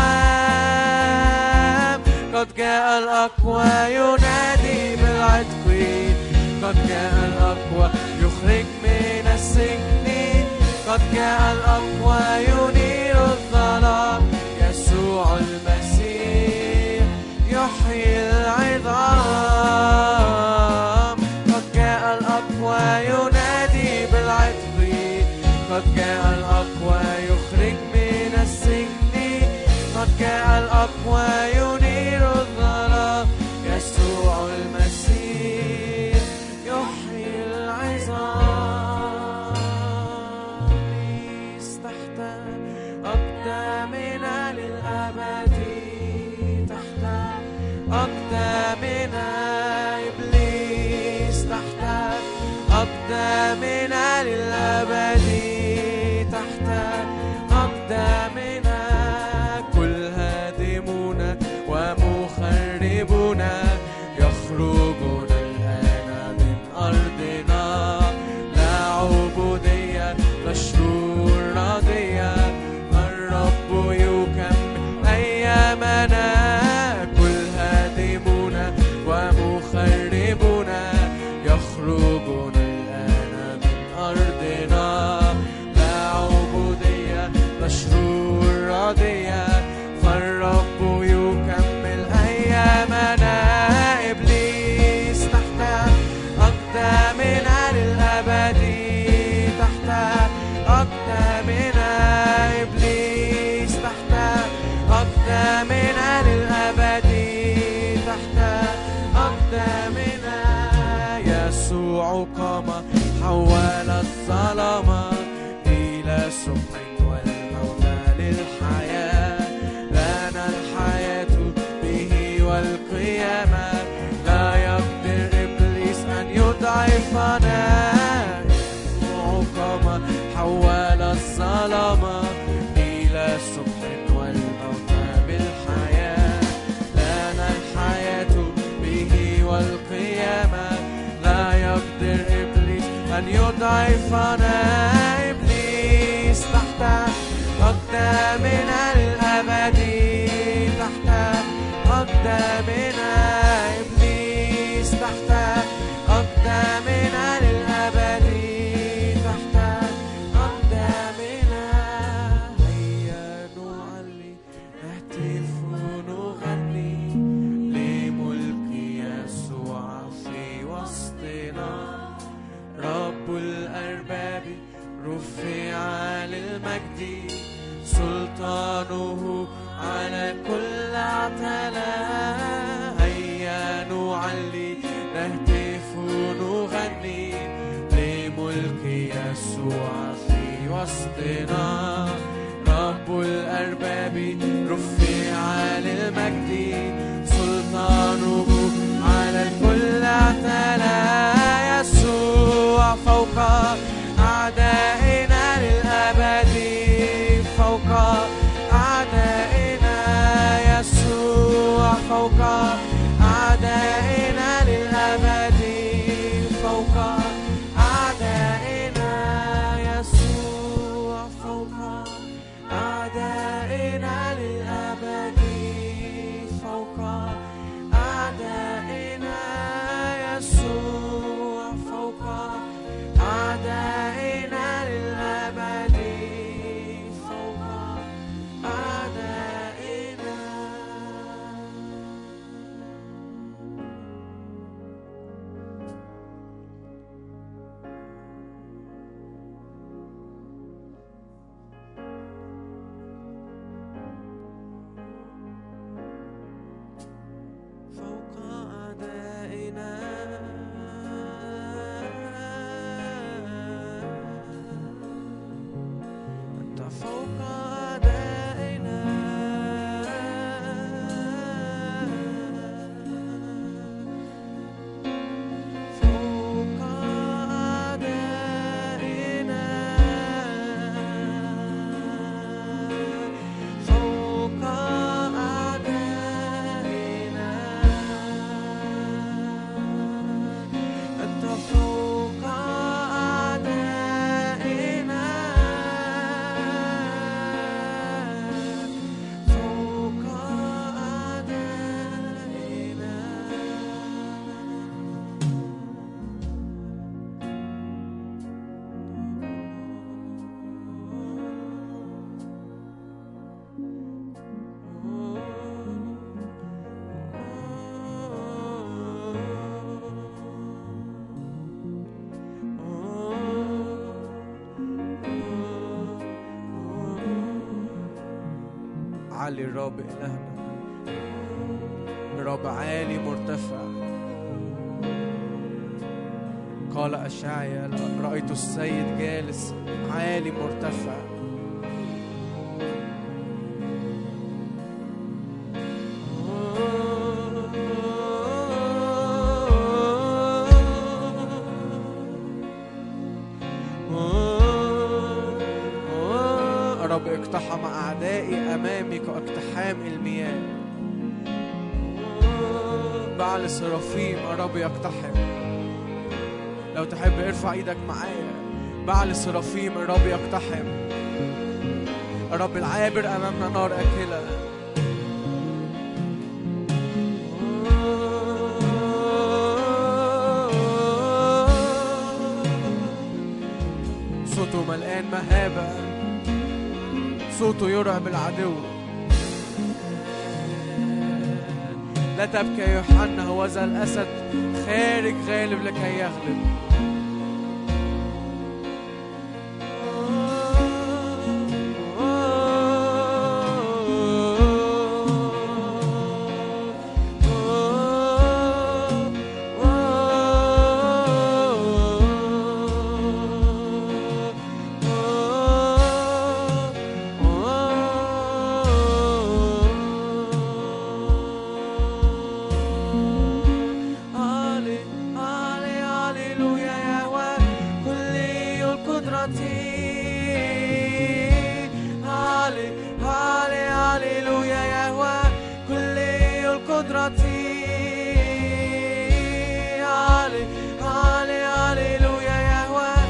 نعم. قد جاء الأقوى ينادي بالعتق، قد جاء الأقوى يخرج من السجن، قد جاء الأقوى ينير الظلام. يسوع المسيح يحيي العظام. قد جاء الأقوى ينادي بالعتق، قد جاء الأقوى يخرج من السجن، قد جاء الأقوى ينير الظلام. يسوع المسيح يحيي العظام. تحت أقدامنا للأبد، تحت أقدامنا إبليس، تحت أقدامنا للأبد، تحت أقدامنا. كل هادمون ومخربون يخرجون الآن من أرضنا. لا عبودية لا شرور راضية، الرب يكمل أيامنا. كل هادمون ومخربون يخرجون الآن من أرضنا. لا عبودية لا شرور راضية، فالرب يكمل أيامنا. إبليس تحت أقدامنا للأبد، تحت أقدامنا. إبليس تحت أقدامنا للأبد، تحت أقدامنا. يسوع قام حول الظلام إلى الصبح والموت للحياة. لن يضعفنا إبليس تحت أقدامنا الأبد، تحت أقدامنا إبليس، تحت أقدامنا للأبد، تحت أقدامنا. هيا نعلي نهتف ونغني لملك يسوع في وسطنا. رب الأرباب رفع للمجد، سلطانه على كل اعتلى. هيا نعلي نهتف ونغني لملك يسوع في وسطنا. رب الأرباب رفع للمجد، سلطانه على كل اعتلى. يسوع فوق أعدائنا للأبد، فوق أعدائنا. يسوع فوق أعدائنا للأبد، فوق أعدائنا. يسوع فوق أعدائنا للأبد، فوق أعدائنا. يسوع فوق أعدائنا للأبد، فوق أعدائنا. فوق أعدائنا. أنت فوق أعدائنا. فوق أعدائنا. فوق أعدائنا. أنت فوق أعدائنا. فوق أعدائنا. علي الرب إلهنا، الرب عالي مرتفع. قال أشعيا رأيت السيد جالس عالي مرتفع. رب اقتحم أعدائي أمامي كاقتحام المياه. بعل سرافيم الرب يقتحم. لو تحب ارفع ايدك معايا. بعل سرافيم الرب يقتحم. الرب العابر أمامنا نار أكلة. صوته ملقان مهابة، صوته يرعب العدو. لا تبكي يا يوحنا، هوذا الأسد خارج غالب لكي يغلب. هالي هالي هاليلويا يهوه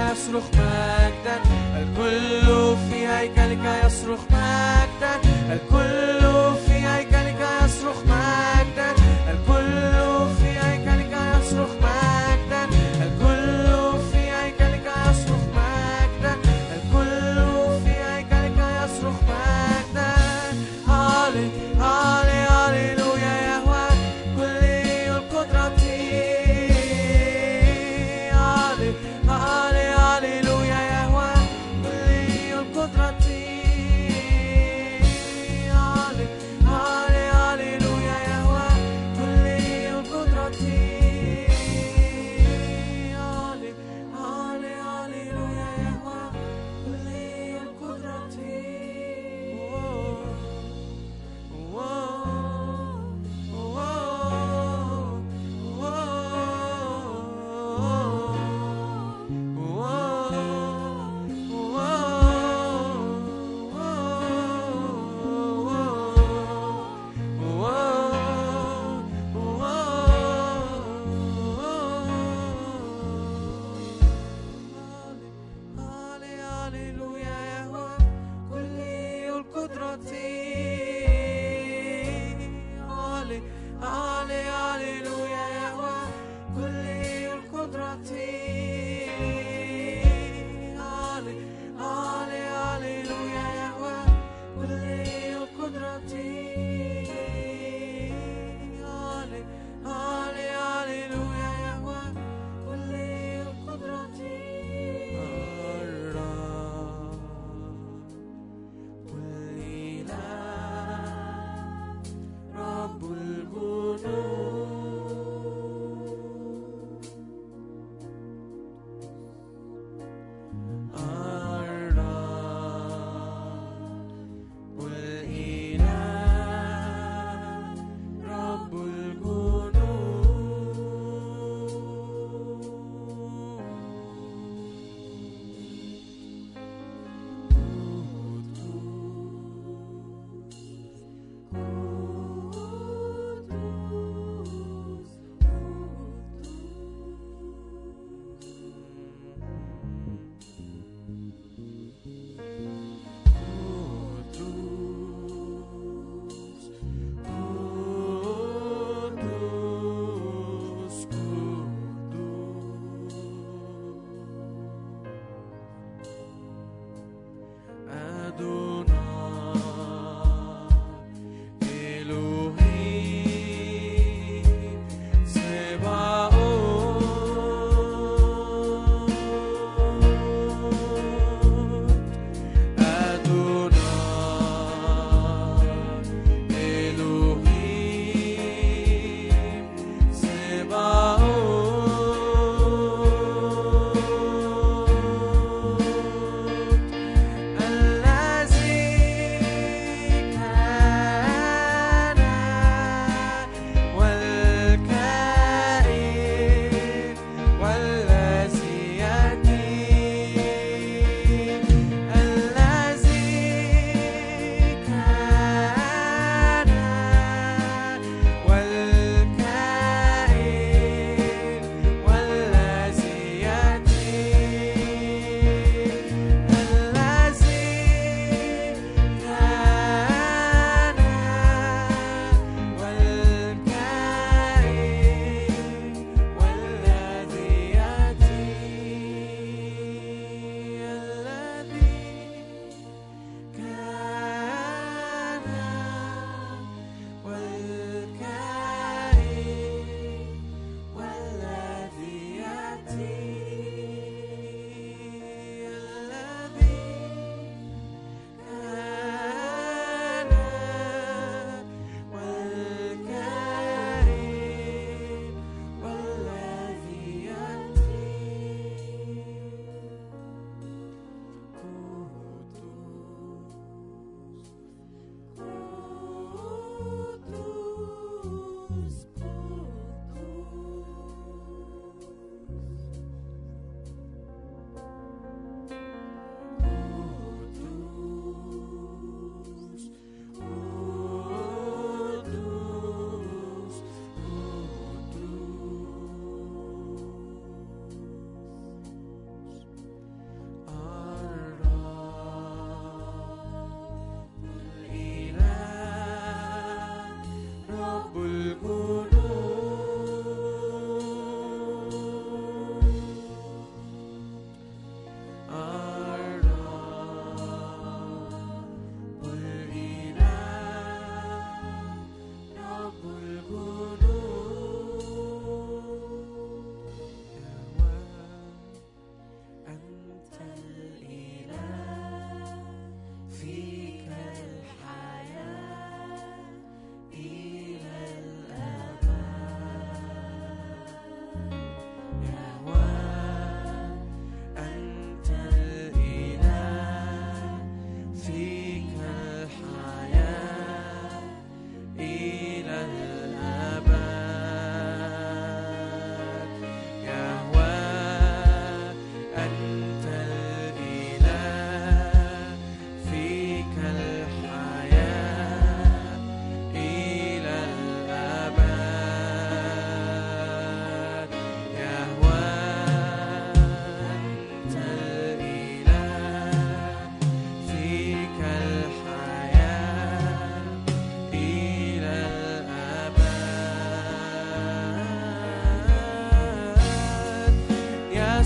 يصرخ مجدا، الكل في هيكلك يصرخ مجدا، الكل في هيكلك يصرخ مجدا، الكل في هيكلك يصرخ مجدا، الكل في هيكلك يصرخ مجدا، الكل في هيكلك يصرخ مجدا. هالي هالي هاليلويا يهوه كلي القدرة، هالي هالي هاليلويا يهوه كلي القدرة، هالي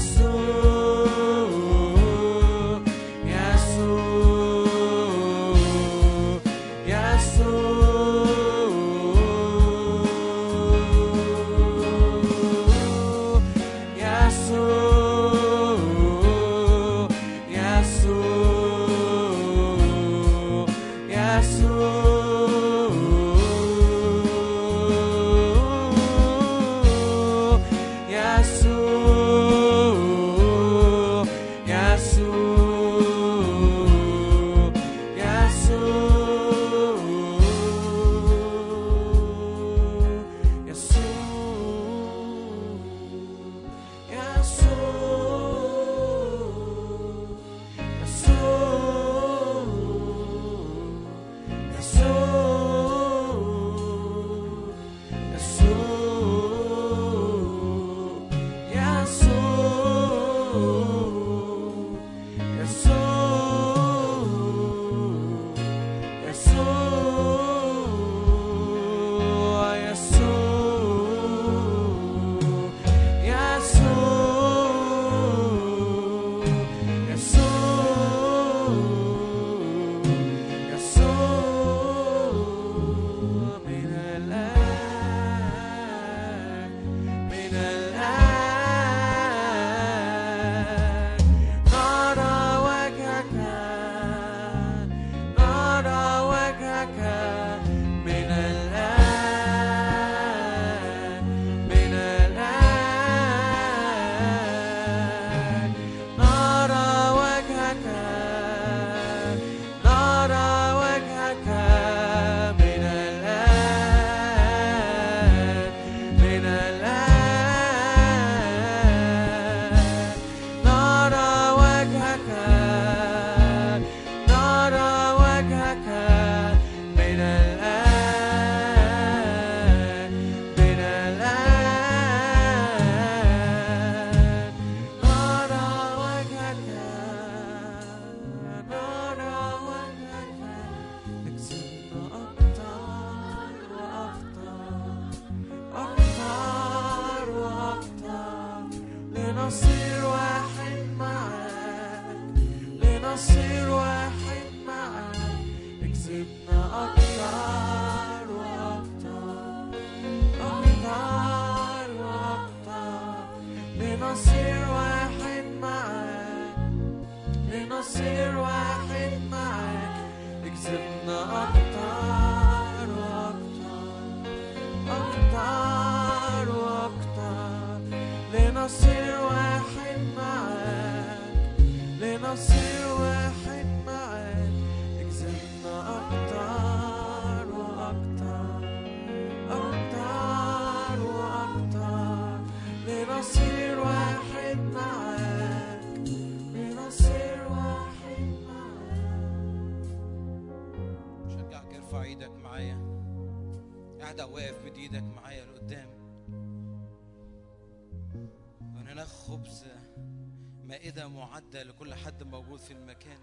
معدة لكل حد موجود في المكان.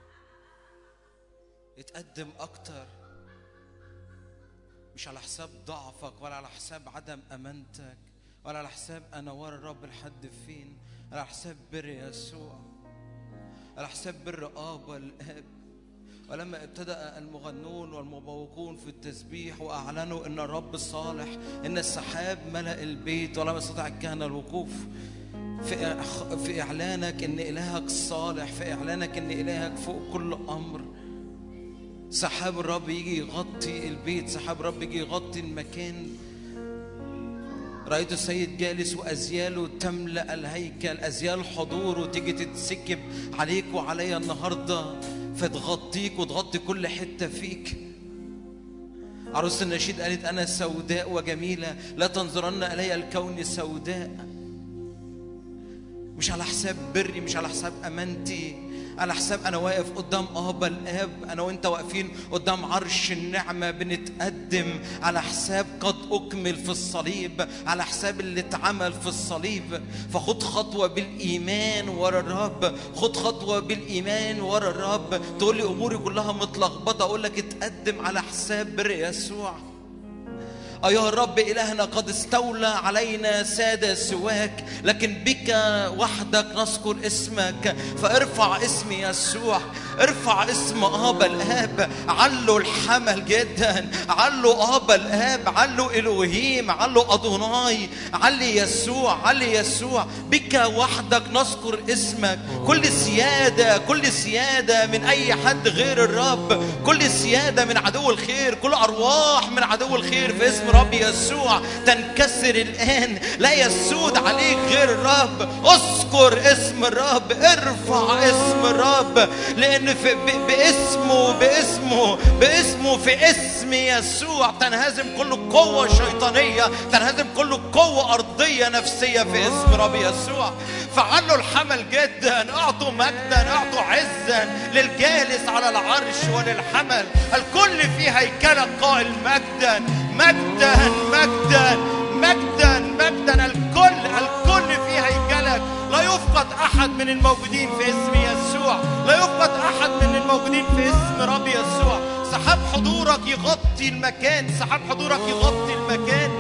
اتقدم أكتر، مش على حساب ضعفك ولا على حساب عدم أمانتك ولا على حساب أنا ورا الرب لحد فين، على حساب بر يسوع، على حساب بر آبا الآب. ولما ابتدأ المغنون والمبوقون في التسبيح وأعلنوا إن الرب صالح، إن السحاب ملأ البيت ولم يستطع الكهنة الوقوف في في إعلانك إن إلهك صالح، في إعلانك إن إلهك فوق كل أمر. سحاب الرب يجي يغطي البيت، سحاب الرب يجي يغطي المكان. رأيت السيد جالس وأزياله تملأ الهيكل، أزيال حضوره تيجي تتسكب عليك وعليا النهاردة فتغطيك وتغطي كل حتة فيك. عروس النشيد قالت أنا سوداء وجميلة، لا تنظرن إلي الكون سوداء. مش على حساب بري، مش على حساب أمانتي، على حساب أنا واقف قدام آبا الآب. أنا وأنت واقفين قدام عرش النعمة بنتقدم على حساب قد أكمل في الصليب، على حساب اللي اتعمل في الصليب. فخد خطوة بالإيمان ورا الرب، خد خطوة بالإيمان ورا الرب. تقول لي أموري كلها متلخبطة، أقول لك اتقدم على حساب بر يسوع. أيها الرب إلهنا قد استولى علينا سادة سواك، لكن بك وحدك نذكر اسمك. فارفع اسم يسوع، ارفع اسم آبا الآب. علوا الحمل جدا، علوا آبا الآب، علوا إلوهيم، علوا أدوناي، علي يسوع، علي يسوع. بك وحدك نذكر اسمك. كل سيادة، كل سيادة من أي حد غير الرب، كل سيادة من عدو الخير، كل أرواح من عدو الخير في اسم رب يسوع تنكسر الآن. لا يسود عليك غير الرب. اذكر اسم الرب، ارفع اسم الرب، لأن في باسمه باسمه باسمه في اسم يسوع تنهزم كل قوة شيطانية، تنهزم كل قوة أرضية نفسية في اسم رب يسوع. فعلوا الحمل جدا، اعطوا مجدا، اعطوا عزا للجالس على العرش وللحمل. الكل في هيكلك قائل مجدا مجدا مجدا مجدا مجدا. الكل الكل في هيكلك. لا يفقد أحد من الموجودين في اسم يسوع، لا يفقد أحد من الموجودين في اسم رب يسوع. سحاب حضورك يغطي المكان، سحاب حضورك يغطي المكان.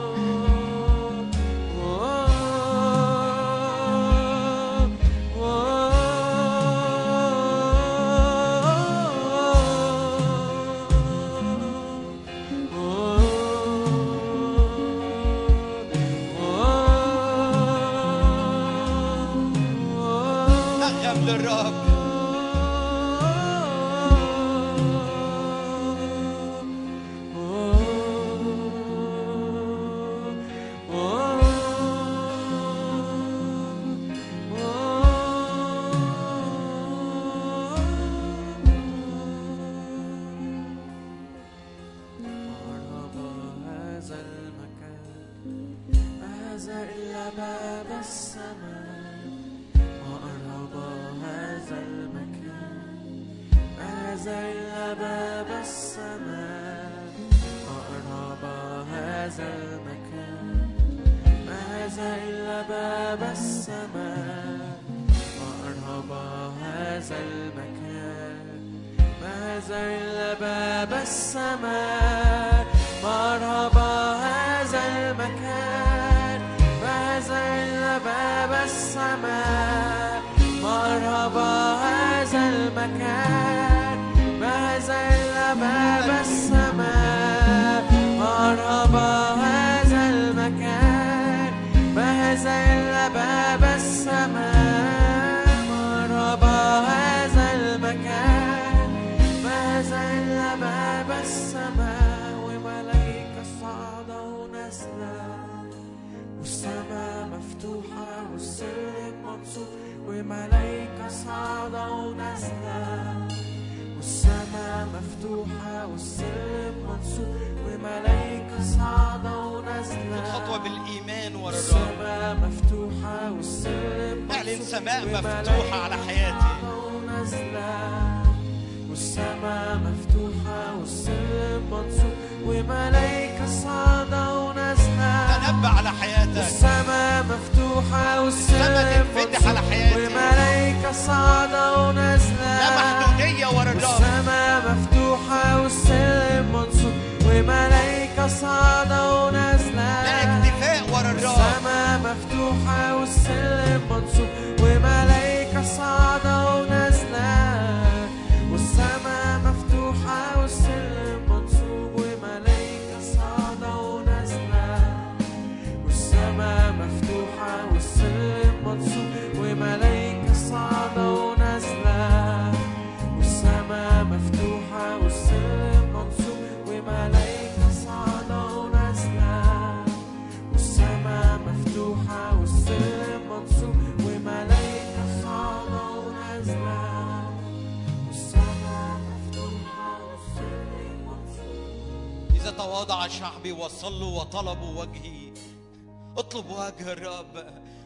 تواضع شعبي وصلوا وطلبوا وجهي. اطلب وجه الرب،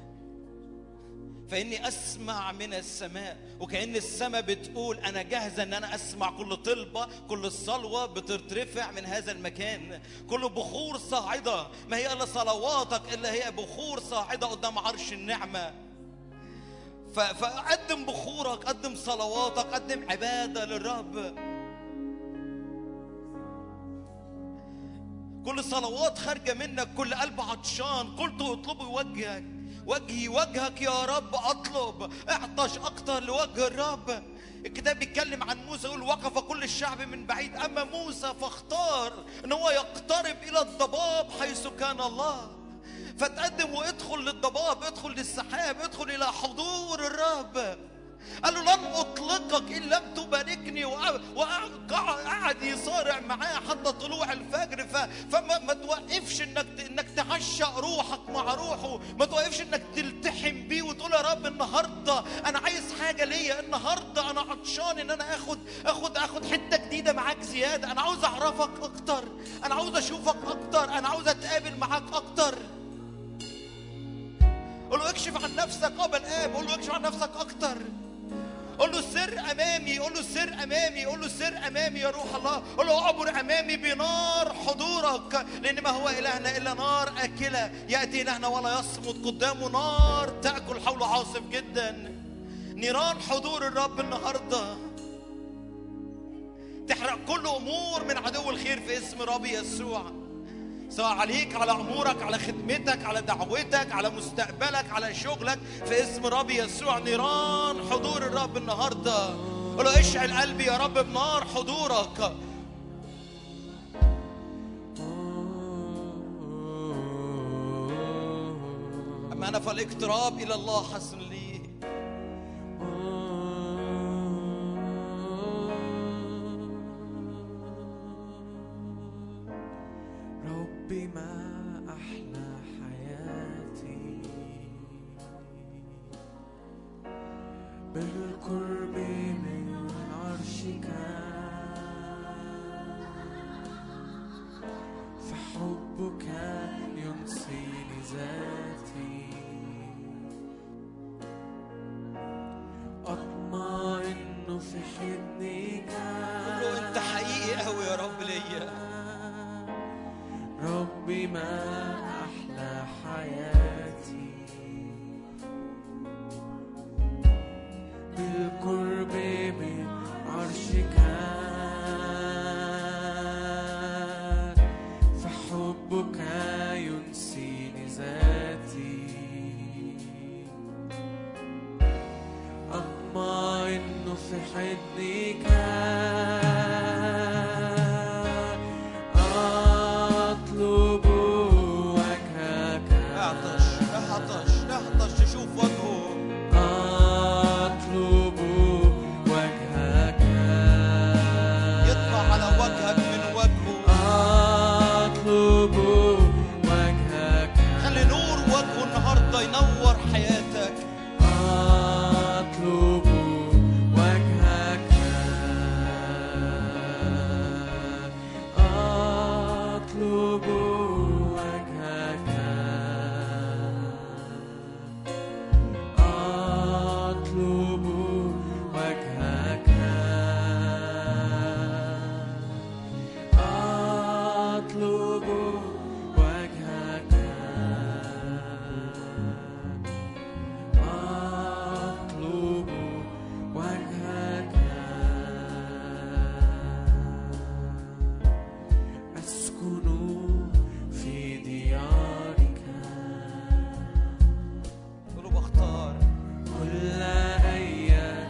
فإني أسمع من السماء. وكأن السماء بتقول أنا جاهزة أن أنا أسمع كل طلبة، كل صلوة بترتفع من هذا المكان، كل بخور صاعدة. ما هي إلا صلواتك إلا هي بخور صاعدة قدام عرش النعمة. فقدم بخورك، قدم صلواتك، قدم عبادة للرب. كل صلوات خارجة منك، كل قلب عطشان قلت اطلبوا وجهك، وجهي وجهك يا رب أطلب. اعطش أكتر لوجه الرب. الكتاب بيتكلم عن موسى يقول وقف كل الشعب من بعيد، أما موسى فاختار ان هو يقترب إلى الضباب حيث كان الله. فتقدم وادخل للضباب، ادخل للسحاب، ادخل إلى حضور الرب. قال له لن أطلقك إن لم تباركني، وقعد يصارع معاه حتى طلوع الفجر. فما ما توقفش إنك إنك تعشق روحك مع روحه، ما توقفش إنك تلتحم بيه وتقول يا رب النهارده أنا عايز حاجة ليا، النهارده أنا عطشان إن أنا آخد آخد آخد حتة جديدة معاك زيادة، أنا عاوز أعرفك أكتر، أنا عاوز أشوفك أكتر، أنا عاوز أتقابل معاك أكتر. قول له اكشف عن نفسك قبل الآب، قول له اكشف عن نفسك أكتر. قول له السر أمامي، قول له السر أمامي، قول له السر أمامي يا روح الله. قول له أعبر أمامي بنار حضورك، لأن ما هو إلهنا إلا نار آكلة. يأتي إلهنا ولا يصمد، قدامه نار تأكل حوله عاصف جدا. نيران حضور الرب النهارده تحرق كل أمور من عدو الخير في اسم ربي يسوع، سواء عليك، على أمورك، على خدمتك، على دعوتك، على مستقبلك، على شغلك، في اسم ربي يسوع. نيران حضور الرب النهارده. قل له اشعل قلبي يا رب بنار حضورك. أما أنا فالاقتراب إلى الله حسن لي. ربي ما أحلى حياتي بالقرب من عرشك، فحبك ينسيني ذاتي، أطمئن في حضنك. قل له أنت حقيقي أوي يا رب ليا. ربي ما أحلى حياتي بالقرب من عرشك، فحبك ينسيني ذاتي، أطمئن في حضنك. ينور حياتك. أطلب وجهك، أطلب وجهك، أطلب وجهك، أطلب وجهك، أطلب وجهك. أسكن في ديارك، قولوا بختار كل أيام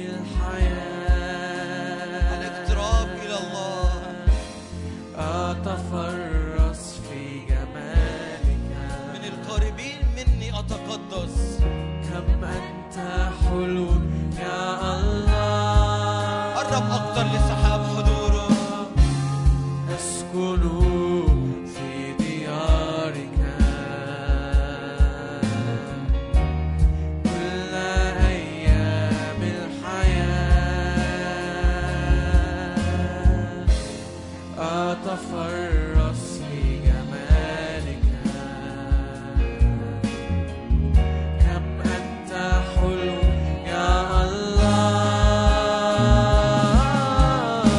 الحياة، الاقتراب إلى الله، أتفرس في جمالك، من القريبين مني أتقدس. كم أنت حلو يا الله، قرب أكتر لسحاب حضوره. أسكن في ديارك، كل أيام الحياة، أتفرس في جمالك، كم أنت حلو يا الله.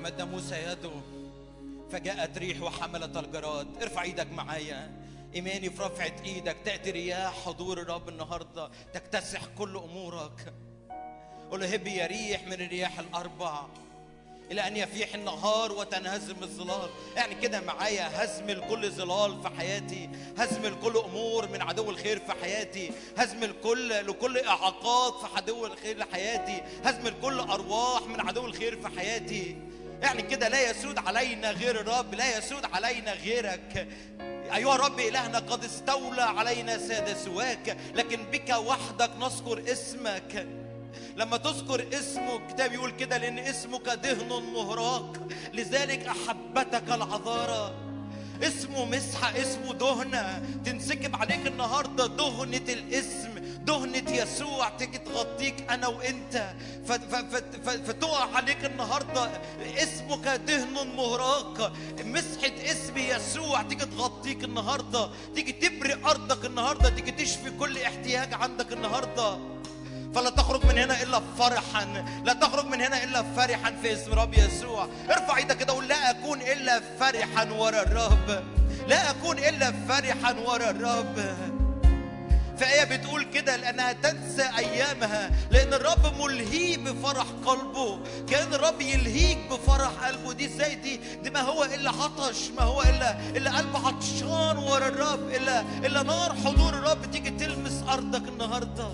مد موسى يده فجاءت ريح وحملت الجراد. ارفع ايدك معايا. ايماني في رفعة ايدك تأتي رياح حضور الرب النهارده تكتسح كل امورك. قول له هبي يا ريح من الرياح الاربع الى ان يفيح النهار وتنهزم الظلال. يعني كده معايا هزم الكل ظلال في حياتي، هزم الكل امور من عدو الخير في حياتي، هزم الكل لكل اعاقات في عدو الخير لحياتي، هزم الكل ارواح من عدو الخير في حياتي. يعني كده لا يسود علينا غير الرب، لا يسود علينا غيرك. أيها الرب إلهنا قد استولى علينا سادة سواك، لكن بك وحدك نذكر اسمك. لما تذكر اسمه الكتاب يقول كده لأن اسمك دهن مهراق لذلك أحبتك العذارى. اسمه مسحة، اسمه دهنة تنسكب عليك النهاردة، دهنة الاسم، دهنة يسوع تيجي تغطيك أنا وإنت، فتقع عليك النهاردة. اسمك دهن مهراق، مسحة اسم يسوع تيجي تغطيك النهاردة، تيجي تبرئ أرضك النهاردة، تيجي تشفي كل احتياج عندك النهاردة. فلا تخرج من هنا إلا فرحا، لا تخرج من هنا إلا فرحا في اسم رب يسوع. ارفع ايدك كده وقول لا أكون إلا فرحا ورا الرب، لا أكون إلا فرحا ورا الرب. فآية بتقول كده لأنها تنسى أيامها، لأن الرب ملهي بفرح قلبه. كأن الرب يلهيك بفرح قلبه. دي ازاي؟ دي دي ما هو إلا عطش، ما هو إلا إلا قلب عطشان ورا الرب، إلا إلا نار حضور الرب تيجي تلمس أرضك النهاردة.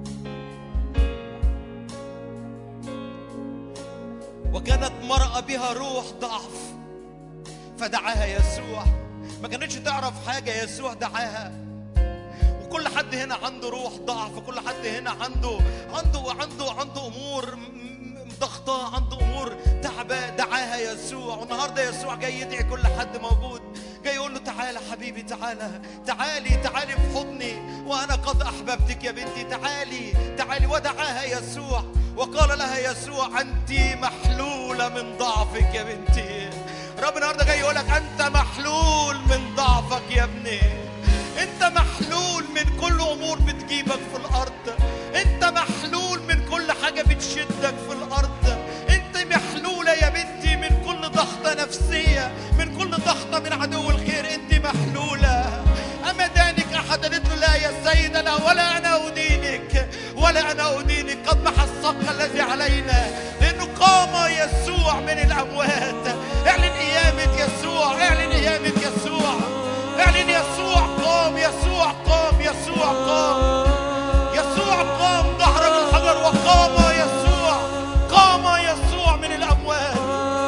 وكانت مرأة بها روح ضعف فدعاها يسوع. ما كانتش تعرف حاجة، يسوع دعاها. وكل حد هنا عنده روح ضعف، كل حد هنا عنده عنده عنده عنده امور ضغطة، عنده امور تعبة، دعاها يسوع. والنهارده يسوع جاي يدعي كل حد موجود، جاي يقول له تعالى حبيبي، تعالى تعالي تعالي في حضني وانا قد احببتك يا بنتي، تعالي تعالي. ودعاها يسوع وقال لها يسوع انت محلولة من ضعفك يا بنتي. رب النهارده جاي يقول لك انت محلول من ضعفك يا ابني، انت محلول من كل امور بتجيبك في الارض، انت محلول من كل حاجه بتشدك في الارض، انت محلوله يا بنتي من كل ضغطه نفسيه، من كل ضغطه من عدو الخير، انت محلوله. اما دانك احد قالت له لا يا سيد لا، ولا انا ادينك ولا انا ادينك، قد محى الصدق الذي علينا لانه قام يسوع من الاموات. اعلن قيامه يسوع، اعلن قيامه يسوع، اعلن يسوع قام، يسوع قام، يسوع قام، يسوع قام. دحرج الحجر وقام يسوع، قام يسوع من الأموات.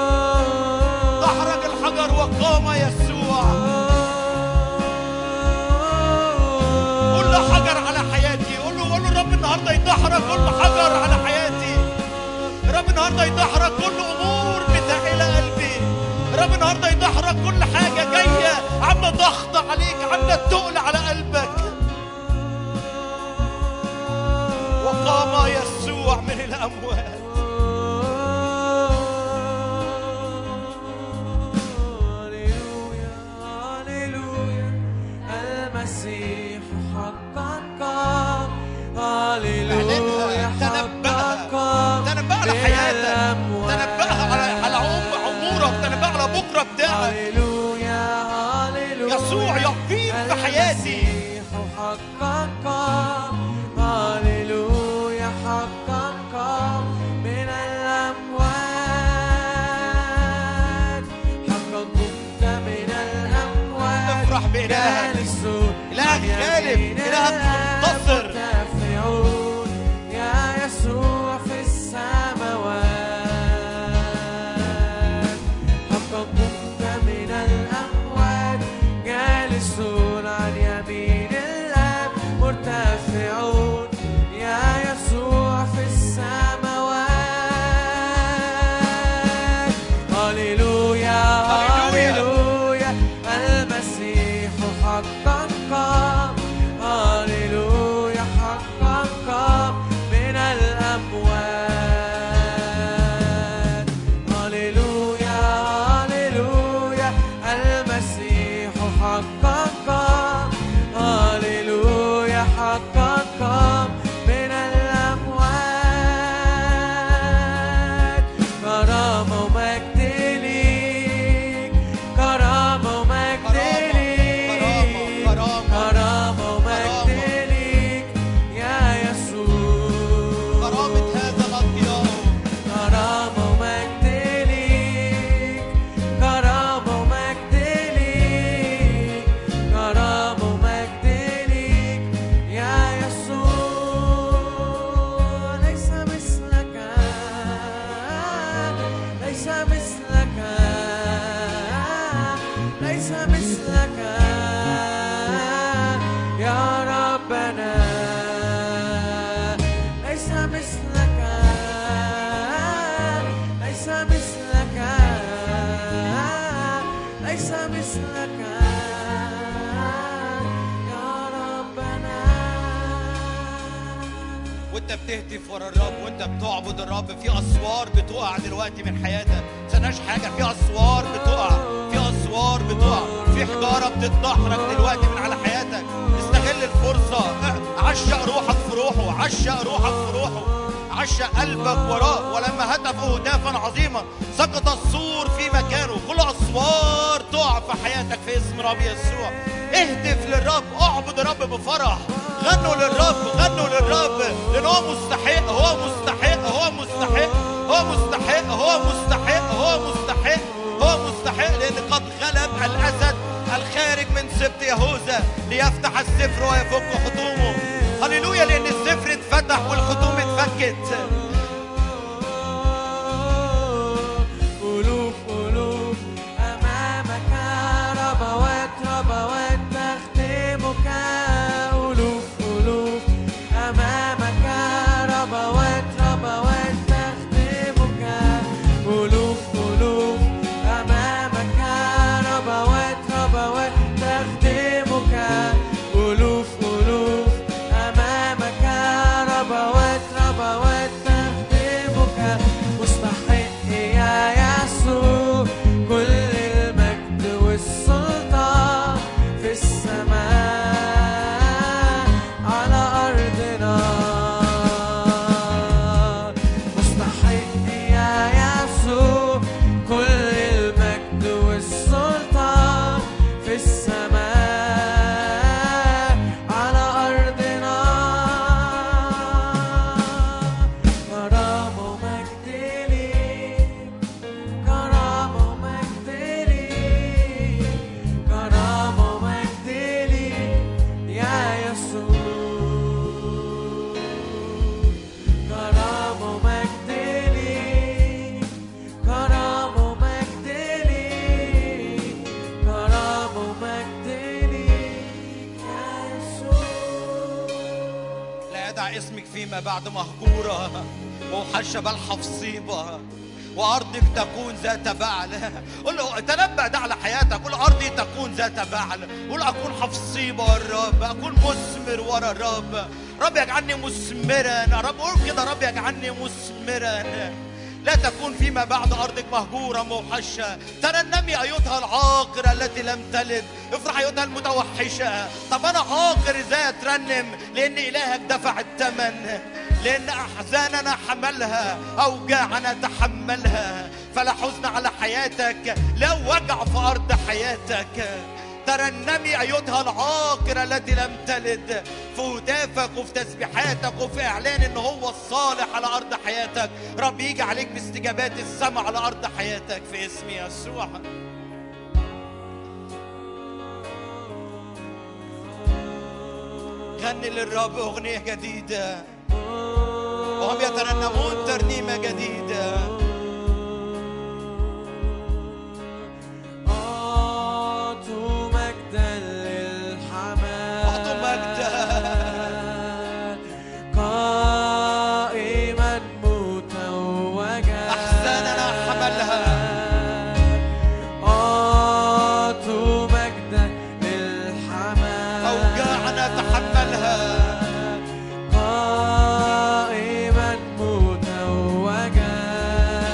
دحرج الحجر وقام يسوع. قول له حجر على حياتي، قول له قول له الرب النهارده يدحرج كل حجر على حياتي. الرب النهارده يدحرج كل أمور متعلة قلبي. الرب النهارده يدحرج كل حاجة جاية عاملة ضغط عليك، عاملة تقل على قلبك. وقام يسوع من الأموات. هللويا هللويا المسيح حقا قام. هللويا حقا قام. تنبأ على حياتك، تنبأ على على عمرك، تنبأ على بكرة بتاعك. يسوع يقيم في حياتي. حقا قام. هللويا حقا قام من الأموات. حقا قمت من الأموات. افرح بإلهك، إلهك غالب، إلهك منتصر. يا يسوع في السماوات. حقا قمت من الأموات، جالسون عن يمين الآب مرتفع. ليس مثلك ليس مثلك يا ربنا ليس مثلك ليس مثلك ليس مثلك يا ربنا. وانت بتهتف ورا الرب وانت بتعبد الرب، في اسوار بتقع دلوقتي من حياتك. ما تنساش حاجه، في اسوار بتقع، في اسوار بتقع، في حجاره بتتدحرج دلوقتي من على حياتك. استغل الفرصه، عشق روحك في روحه، عشق روحك في روحه، عشق قلبك وراه. ولما هتفوا هتافا عظيما سقط السور في مكانه. كل اسوار تقع في حياتك في اسم رب يسوع. اهتف للرب، اعبد الرب بفرح، غنوا للرب، غنوا للرب، لأن هو مستحق، هو مستحق، هو مستحق، هو مستحق، هو مستحق، هو مستحق، هو مستحق، لأن قد غلب الأسد الخارج من سبط يهوذا ليفتح السفر ويفك حطومه. هللويا، لأن السفر اتفتح والحطوم اتفكت. ألوف ألوف أمامك ربوات ربوات تخدمك. ألوف ألوف أمامك ربوات ربوات تخدمك. ألوف ألوف أمامك ربوات ربوات تخدمك. ألوف ألوف أمامك ربوات ربوات تخدمك. مستحق يا يسوع كل المجد والسلطان في السماء على أرضنا. مستحق يا يسوع كل المجد والسلطان في السماء على أرضنا. كرم ومجد ليك، كرم ومجد ليك، كرم ومجد ليك يا يسوع. كرم ومجد ليك، كرم ومجد ليك، كرم ومجد ليك يا يسوع. لا يدع اسمك فيما بعد مهجورة وحشة بل حفصيبة، وأرضك تكون ذات بعل. قل له تنبأ ده على حياتك، قل أرضي تكون ذات بعل، قل أكون حفصيبة ورا الرب، أكون مثمر ورا الرب. رب يجعلني مثمرا، رب قول كده، رب يجعلني مثمرا. لا تكون فيما بعد أرضك مهجورة موحشة. ترنمي أيتها العاقرة التي لم تلد، افرح أيتها المتوحشة. طب أنا عاقر إزاي أترنم؟ لأن إلهك دفع الثمن، لأن أحزاننا حملها، أوجاعنا تحملها. فلا حزن على حياتك، لا وجع في أرض حياتك. ترنمي أيتها العاقرة التي لم تلد، في هتافك وفي تسبيحاتك وفي إعلان إن هو الصالح على أرض حياتك. رب يجي عليك باستجابات السماء على أرض حياتك في اسم يسوع. غني للرب أغنية جديدة وهم يترنمون ترنيمة جديدة. أعطوا مجدا للحمام، أعطوا مجدا قائما متوجا، أحزاننا حملها. أعطوا مجدا للحمام، أوجاعنا تحملها. قائما متوجا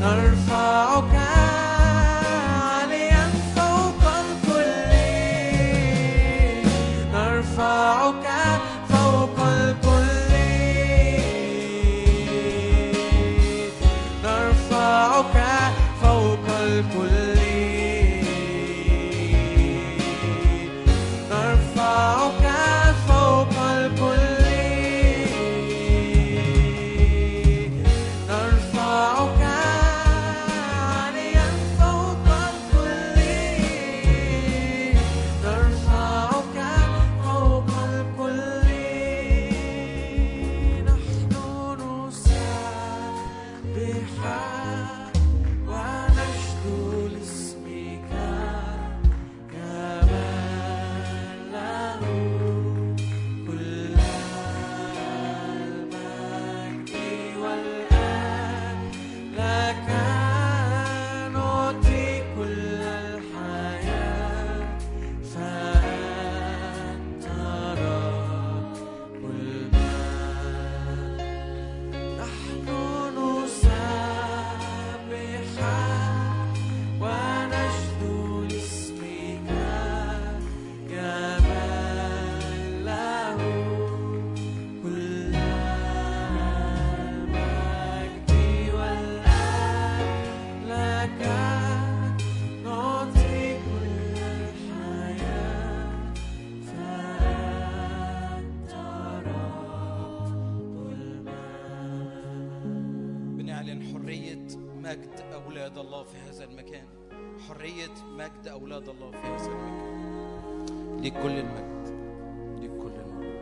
نرفعك عاليا فوق الكل نرفعك فوق الكل نرفعك فوق الكل نرفعك فوق الكل نرفعك عاليا فوق الكل نرفعك فوق الكل نحن نسبح ونشد لاسمك كمال له كل المجد والآن لك نعطي كل الحياة فأنت رب المجد نحن نسبح ونشد لاسمك كمال له كل المجد والآن لك نعطي كل الحياة فأنت رب المجد. بنعلن حرية مجد أولاد الله في هذا المكان، حرية مجد أولاد الله في هذا المكان. ليك كل المجد، ليك كل المجد.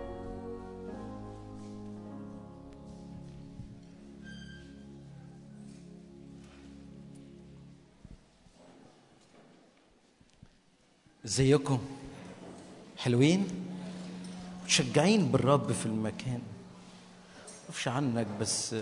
ازيكم؟ حلوين؟ متشجعين بالرب في المكان. معرفش عنك بس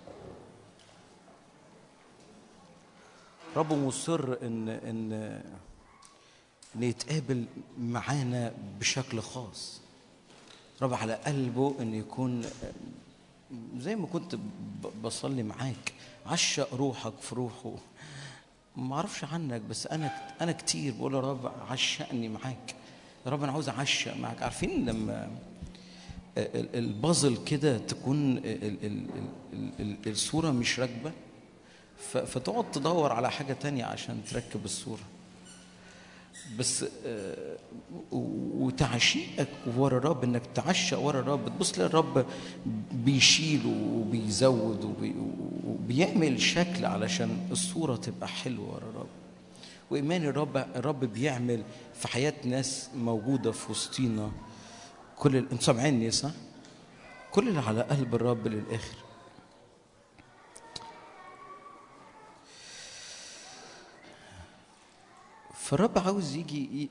رب مصر ان ان ان يتقابل معانا بشكل خاص. رب على قلبه ان يكون زي ما كنت بصلي معاك، عشق روحك في روحه. ما اعرفش عنك بس انا انا كتير بقول يا رب عشقني معاك، يا رب انا عاوز اعشق معاك. عارفين لما البازل كده تكون الصوره مش راكبه فتقعد تدور على حاجه تانية عشان تركب الصوره، بس وتعشيقك ورا الرب، انك تعشق ورا الرب، تبص للرب بيشيل وبيزود وبيعمل شكل علشان الصوره تبقى حلوه ورا الرب. وايمان الرب الرب بيعمل في حياه ناس موجوده في وسطينا. كل ال... انتوا سامعيني صح؟ كل اللي على قلب الرب للاخر. فالرب عاوز يجي ي...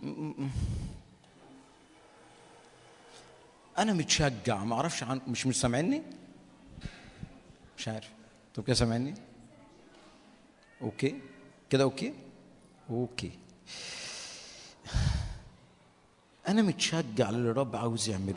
انا متشجع، ما اعرفش عن مش مش سامعيني؟ مش عارف. طب كده سامعيني؟ اوكي كده اوكي اوكي انا متشجع للي الرب عاوز يعمله.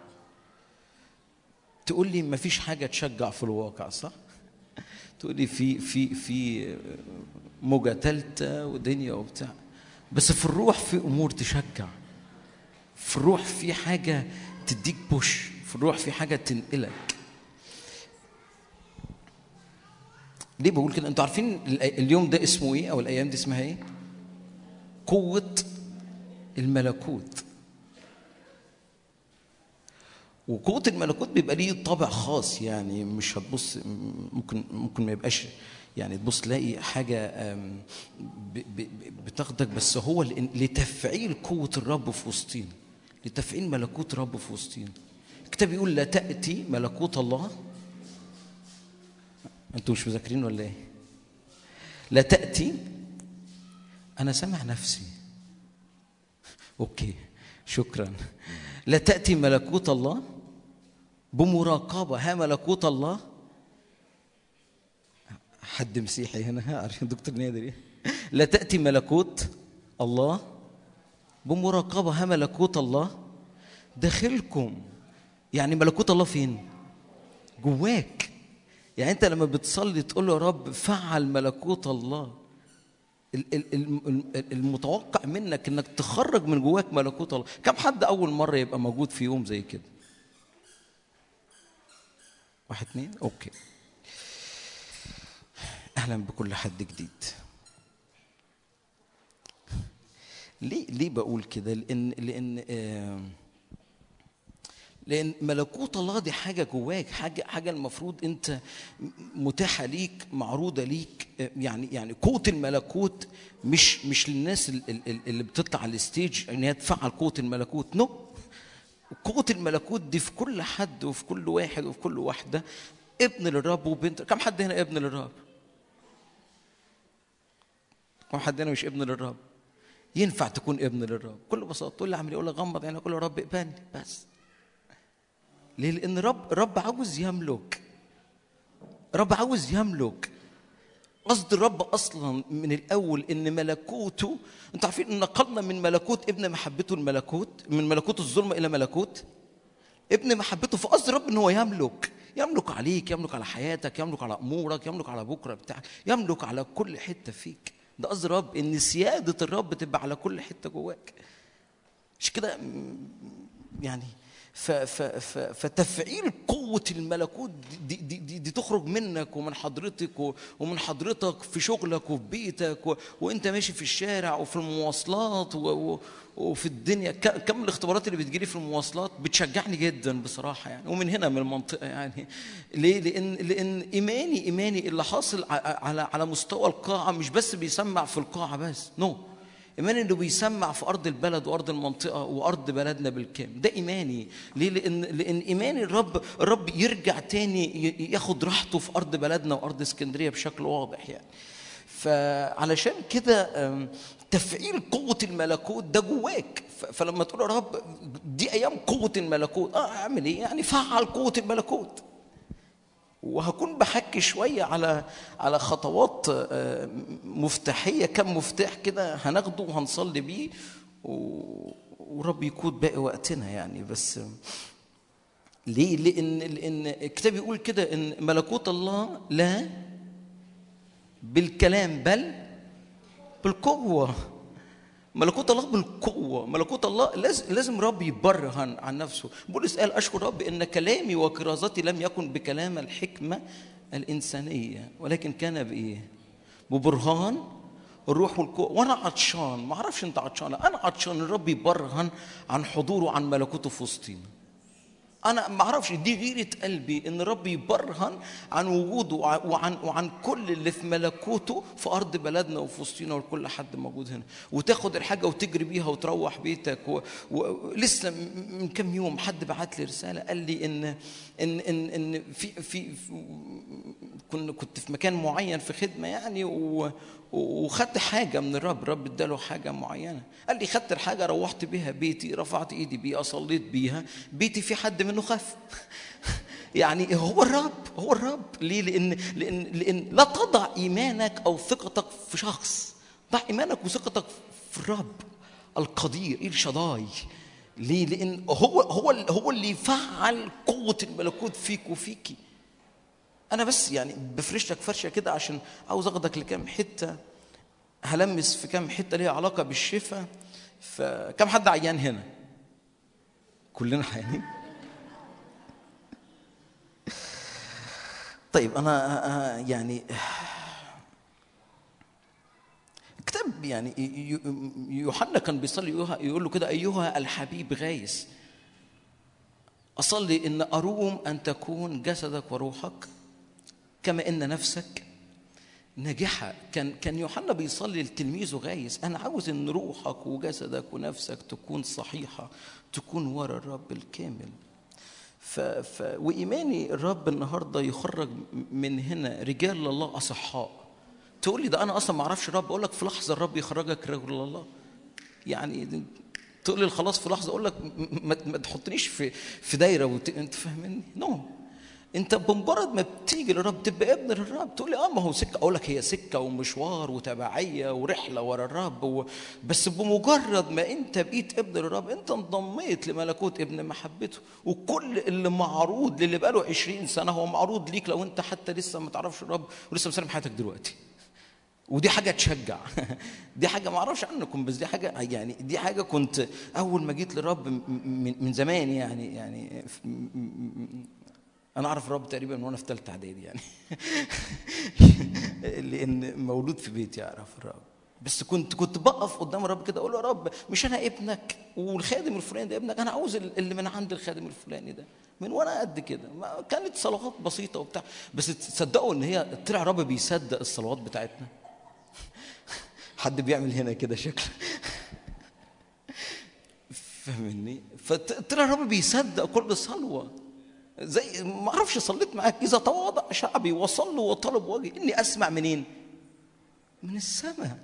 تقول لي ما فيش حاجه تشجع في الواقع صح؟ تقول لي في في في موجه ثالثه ودنيا وبتاع، بس في الروح في امور تشجع، في الروح في حاجه تديك بوش، في الروح في حاجه تنقلك. ليه بقول كده؟ انتوا عارفين اليوم ده اسمه ايه او الايام دي اسمها ايه؟ قوه الملكوت. وقوة الملكوت بيبقى ليه طابع خاص، يعني مش هتبص ممكن ممكن ما يبقاش يعني تبص تلاقي حاجة بتاخدك، بس هو لتفعيل قوة الرب في وسطين، لتفعيل ملكوت الرب في وسطين. الكتاب يقول لا تأتي ملكوت الله. انتوا مش مذاكرين ولا ايه؟ لا تأتي. انا سامع نفسي. اوكي شكرا. لا تأتي ملكوت الله بمراقبة. ها ملكوت الله. حد مسيحي هنا عارفين دكتور نادر ايه؟ لا تأتي ملكوت الله بمراقبة. ها ملكوت الله داخلكم. يعني ملكوت الله فين؟ جواك. يعني انت لما بتصلي تقول له يا رب فعل ملكوت الله، المتوقع منك انك تخرج من جواك ملكوت الله. كم حد اول مره يبقى موجود في يوم زي كده؟ واحد اتنين، اوكي. اهلا بكل حد جديد. ليه ليه بقول كده؟ لان لان آه لأن ملكوت الله دي حاجة جواك، حاجة حاجة المفروض أنت متاحة ليك، معروضة ليك. يعني يعني قوة الملكوت مش مش للناس اللي بتطلع على الستيج إن هي تفعل قوة الملكوت، نو. قوة الملكوت دي في كل حد وفي كل واحد وفي كل واحدة، ابن للرب وبنت. كم حد هنا ابن للرب؟ كم حد هنا مش ابن للرب؟ ينفع تكون ابن للرب بكل بساطة. تقول لي اعمل ايه؟ اقول لك غمض عينك اقول له رب اقبلني بس. ليه؟ لأن رب رب عاوز يملك. رب عاوز يملك. قصد الرب أصلا من الأول إن ملكوته، أنتوا عارفين إن نقلنا من ملكوت ابن محبته الملكوت، من ملكوت الظلمة إلى ملكوت ابن محبته. فقصد الرب إن هو يملك، يملك عليك، يملك على حياتك، يملك على أمورك، يملك على بكرة بتاعك، يملك على كل حتة فيك. ده قصد الرب، إن سيادة الرب تبقى على كل حتة جواك. مش كده يعني؟ فتفعيل قوة الملكوت دي, دي, دي, دي تخرج منك ومن حضرتك ومن حضرتك في شغلك وفي بيتك وانت ماشي في الشارع وفي المواصلات وفي الدنيا. كم الاختبارات اللي بتجيلي في المواصلات بتشجعني جدا بصراحة يعني، ومن هنا من المنطقة يعني. ليه؟ لأن لأن إيماني إيماني اللي حاصل على على مستوى القاعة مش بس بيسمع في القاعة بس، نو. إيماني إنه بيسمع في أرض البلد وأرض المنطقة وأرض بلدنا بالكامل. ده إيماني. ليه؟ لأن لأن إيماني الرب الرب يرجع تاني ياخد راحته في أرض بلدنا وأرض اسكندرية بشكل واضح يعني. فعلشان كده تفعيل قوة الملكوت ده جواك. فلما تقول يا رب دي أيام قوة الملكوت، آه أعمل إيه؟ يعني فعل قوة الملكوت. وهكون بحكي شوية على على خطوات مفتاحية، كم مفتاح كده هناخده وهنصلي بيه ورب يكون باقي وقتنا يعني. بس ليه؟ لأن لأن الكتاب يقول كده إن ملكوت الله لا بالكلام بل بالقوة. ملكوت الله بالقوة. ملكوت الله لازم لازم رب يبرهن عن نفسه. بولس قال أشكر رب إن كلامي وكرازتي لم يكن بكلام الحكمة الإنسانية ولكن كان بإيه؟ ببرهان الروح والقوة. وأنا عطشان، ما أعرفش أنت عطشان، أنا عطشان الرب يبرهن عن حضوره عن ملكوته في وسطينا. أنا ما أعرفش، دي غيرة قلبي إن الرب يبرهن عن وجوده وعن وعن كل اللي في ملكوته في أرض بلدنا وفي وسطينا وكل حد موجود هنا، وتاخد الحاجة وتجري بيها وتروح بيتك. ولسه من كم يوم حد بعت لي رسالة قال لي إن إن إن إن في في كنت في مكان معين في خدمة يعني وخدت حاجة من الرب، الرب اداله حاجة معينة. قال لي خدت الحاجة روحت بيها بيتي، رفعت ايدي بيها، صليت بيها، بيتي في حد منه خف. يعني هو الرب، هو الرب. ليه؟ لأن لأن لأن لا تضع إيمانك أو ثقتك في شخص، ضع إيمانك وثقتك في الرب القدير إل شداي. ليه؟ لأن هو هو هو اللي يفعل قوة الملكوت فيك وفيكي. أنا بس يعني بفرش لك فرشة كده عشان عاوز أخدك لكام حتة، هلمس في كام حتة ليها علاقة بالشفاء. فكم حد عيان هنا؟ كلنا عيانين. طيب أنا يعني كتاب يعني يوحنا كان بيصلي يقول له كده أيها الحبيب غايس أصلي إن أروم أن تكون جسدك وروحك كما إن نفسك ناجحة. كان كان يوحنا بيصلي لتلميذه غايس أنا عاوز إن روحك وجسدك ونفسك تكون صحيحة، تكون ورا الرب الكامل. ف ف وإيماني الرب النهارده يخرج من هنا رجال الله أصحاء. تقول لي ده أنا أصلا ما أعرفش الرب، أقول لك في لحظة الرب يخرجك رجل الله. يعني تقول لي خلاص في لحظة، أقول لك ما تحطنيش في في دايرة وت... أنت فاهمني؟ نو. انت بمجرد ما بتيجي للرب تبقى ابن للرب. تقول لي اه ما هو سكه، اقول لك هي سكه ومشوار وتبعيه ورحله ورا الرب و... بس بمجرد ما انت بقيت ابن للرب انت انضميت لملكوت ابن محبته، وكل اللي معروض للي بقاله عشرين سنه هو معروض ليك لو انت حتى لسه ما تعرفش الرب ولسه مسلم حياتك دلوقتي. ودي حاجه تشجع. دي حاجه ما اعرفش عنكم بس دي حاجه يعني دي حاجه كنت اول ما جيت للرب من, من زمان يعني يعني انا اعرف الرب تقريبا وانا في ثالثه اعدادي يعني لان مولود في بيتي يعرف الرب. بس كنت كنت بقف قدام الرب كده اقول له يا رب مش انا ابنك والخادم الفلاني ده ابنك، انا عاوز اللي من عند الخادم الفلاني ده. من وانا قد كده كانت صلوات بسيطه وبتاع، بس تصدقوا ان هي طلع الرب بيصدق الصلوات بتاعتنا. حد بيعمل هنا كده شكل فهمني؟ فطلع الرب بيصدق كل صلوه. زي ما اعرفش صليت معاك اذا تواضع شعبي وصلوا وطلب وجهي اني اسمع منين؟ من السماء.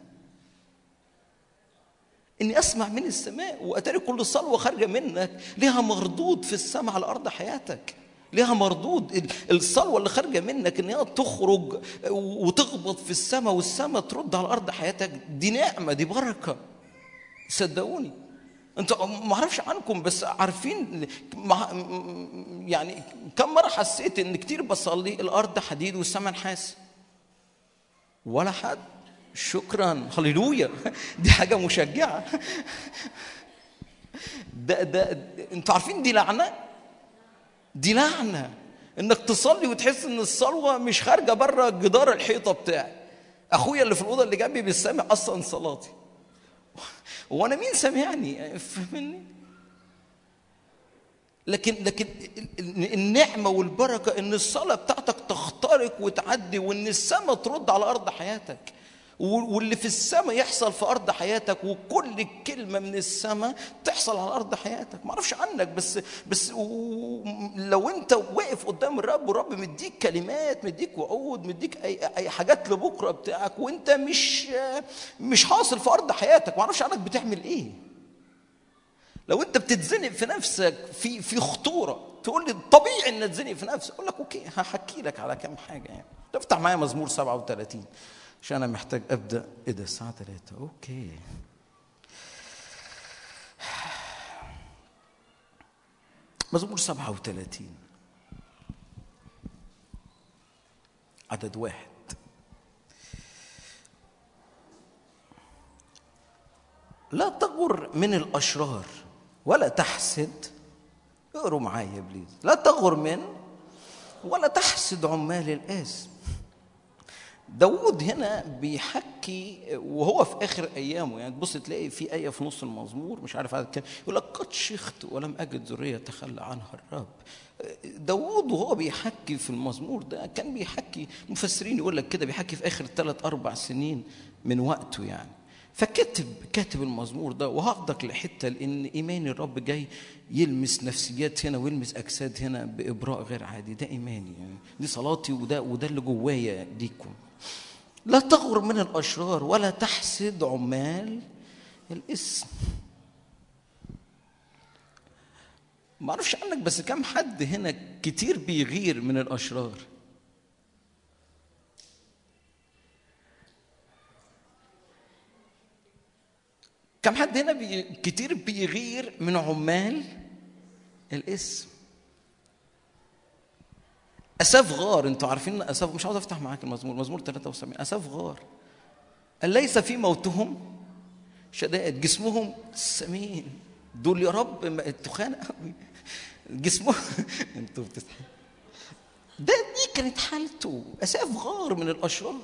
اني اسمع من السماء واتاري كل صلوه خارجه منك ليها مردود في السماء على ارض حياتك. ليها مردود. الصلوه اللي خارجه منك ان هي تخرج وتخبط في السماء والسماء ترد على ارض حياتك. دي نعمه، دي بركه، صدقوني. انتوا ما اعرفش عنكم بس عارفين يعني كم مره حسيت ان كتير بصلي الارض حديد والسماء نحاس ولا حد. شكرا هللويا. دي حاجه مشجعه. ده ده انتوا عارفين دي لعنه. دي لعنه انك تصلي وتحس ان الصلوه مش خارجه بره جدار الحيطه بتاعي. اخويا اللي في الاوضه اللي جنبي بيسمع اصلا صلاتي وانا مين سامعني؟ فهمني؟ لكن لكن النعمه والبركه ان الصلاه بتاعتك تخترق وتعدي وان السماء ترد على ارض حياتك واللي في السماء يحصل في ارض حياتك وكل كلمه من السماء تحصل على ارض حياتك. ما اعرفش عنك بس بس لو انت واقف قدام الرب والرب مديك كلمات مديك وعود مديك اي اي حاجات لبكره بتاعك وانت مش مش حاصل في ارض حياتك، ما اعرفش عنك بتعمل ايه. لو انت بتتزنق في نفسك في في خطوره تقول لي طبيعي ان اتزنق في نفسي، اقول لك اوكي هحكي لك على كام حاجه. يعني تفتح معايا مزمور سبعة وثلاثين عشان انا محتاج ابدا. ايه ده الساعه ثلاثة؟ اوكي. مزمور سبعة وثلاثين عدد واحد. لا تغر من الاشرار ولا تحسد. اقروا معايا يا بليز. لا تغر من ولا تحسد عمال الآثم. داود هنا بيحكي وهو في آخر أيامه. يعني تبص تلاقي في آية في نص المزمور مش عارف عدد كام يقول لك قد شخت ولم أجد ذرية تخلى عنها الرب. داود وهو بيحكي في المزمور ده كان بيحكي، مفسرين يقول لك كده بيحكي في آخر ثلاث أربع سنين من وقته يعني. فكتب كاتب المزمور ده وهاخدك لحته لان ايمان الرب جاي يلمس نفسيات هنا ويلمس اجساد هنا بابراء غير عادي. ده ايماني يعني، دي صلاتي وده وده اللي جوايا ليكم. لا تغر من الاشرار ولا تحسد عمال الاسم. ما اعرفش عنك بس كم حد هنا كتير بيغير من الاشرار. كم حد هنا بي... كتير بيغير من عمال الاسم. أساف غار. انتوا عارفين أساف، مش عاوز افتح معاك المزمور، مزمور ثلاثة وسبعين. أساف غار أليس في موتهم شدائد جسمهم سمين. دول يا رب التخان قوي جسمهم انتوا بتضحكوا. ده دي كانت حالته. أساف غار من الأشرار.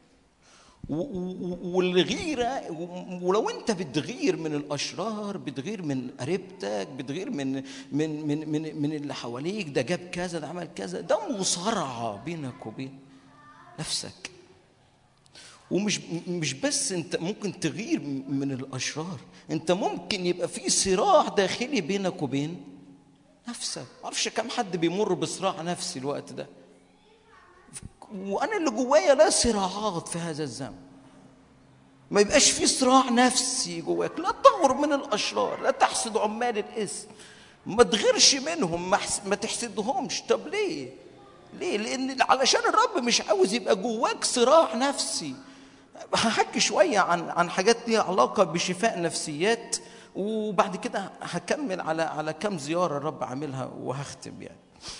والغيرة، ولو انت بتغير من الاشرار بتغير من قريبتك بتغير من من من من, من اللي حواليك، ده جاب كذا ده عمل كذا، ده مصارعة بينك وبين نفسك. ومش مش بس انت ممكن تغير من الاشرار، انت ممكن يبقى في صراع داخلي بينك وبين نفسك. معرفش كم حد بيمر بصراع نفسي الوقت ده، وانا اللي جوايا لا صراعات في هذا الزمن. ما يبقاش في صراع نفسي جواك. لا تغر من الاشرار، لا تحسد عمال الاسم. ما تغيرش منهم، ما تحسدهمش. طب ليه؟ ليه؟ لان علشان الرب مش عاوز يبقى جواك صراع نفسي. هحكي شويه عن عن حاجات ليها علاقه بشفاء نفسيات، وبعد كده هكمل على على كم زياره الرب عاملها وهختم. يعني